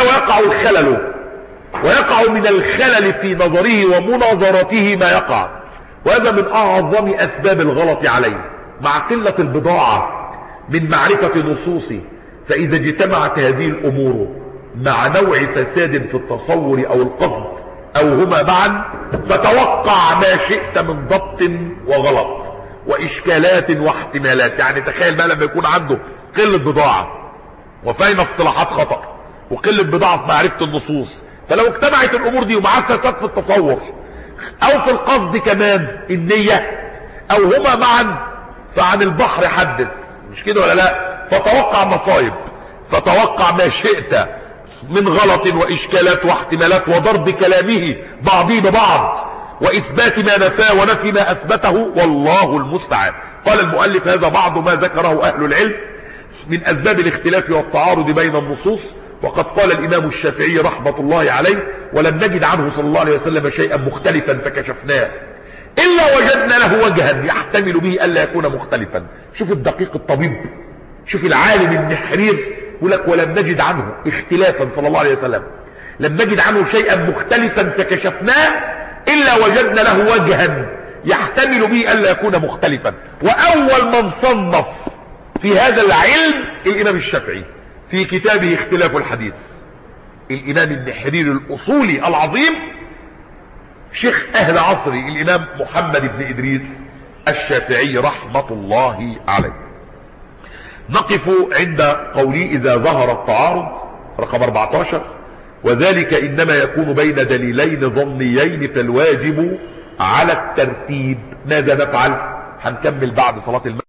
ويقع من الخلل في نظره ومناظرته ما يقع، وهذا من أعظم أسباب الغلط عليه، مع قلة البضاعة من معرفة نصوصه. فإذا اجتمعت هذه الأمور مع نوع فساد في التصور أو القصد أو هما معا، فتوقع ما شئت من ضبط وغلط وإشكالات واحتمالات. يعني تخيل بقى لما يكون عنده قلة بضاعة وفاين اصطلاحات خطأ وقلة بضاعة في معرفة النصوص، فلو اجتمعت الأمور دي ومعاه فساد في التصور أو في القصد كمان النية أو هما معا، فعن البحر حدث، مش كده ولا لا؟ فتوقع مصايب، فتوقع ما شئت من غلط وإشكالات واحتمالات وضرب كلامه بعضه ببعض وإثبات ما نفاه ونفي ما أثبته، والله المستعان. قال المؤلف: هذا بعض ما ذكره أهل العلم من أسباب الاختلاف والتعارض بين النصوص. وقد قال الإمام الشافعي رحمة الله عليه: ولم نجد عنه صلى الله عليه وسلم شيئا مختلفا فكشفناه إلا وجدنا له وجها يحتمل به ألا يكون مختلفا. شوف الدقيق الطبيب، شوف العالم النحرير، يقول لك: ولم نجد عنه اختلافا صلى الله عليه وسلم، لم نجد عنه شيئا مختلفا فكشفناه إلا وجدنا له وجها يحتمل به ألا يكون مختلفا. وأول من صنف في هذا العلم الإمام الشافعي في كتابه اختلاف الحديث، الإمام النحرير الأصولي العظيم شيخ أهل عصري الإمام محمد بن إدريس الشافعي رحمة الله عليه. نقف عند قولي: إذا ظهر التعارض، رقم 14، وذلك إنما يكون بين دليلين ظنيين فالواجب على الترتيب. ماذا نفعل؟ هنكمل بعد صلاة المغرب.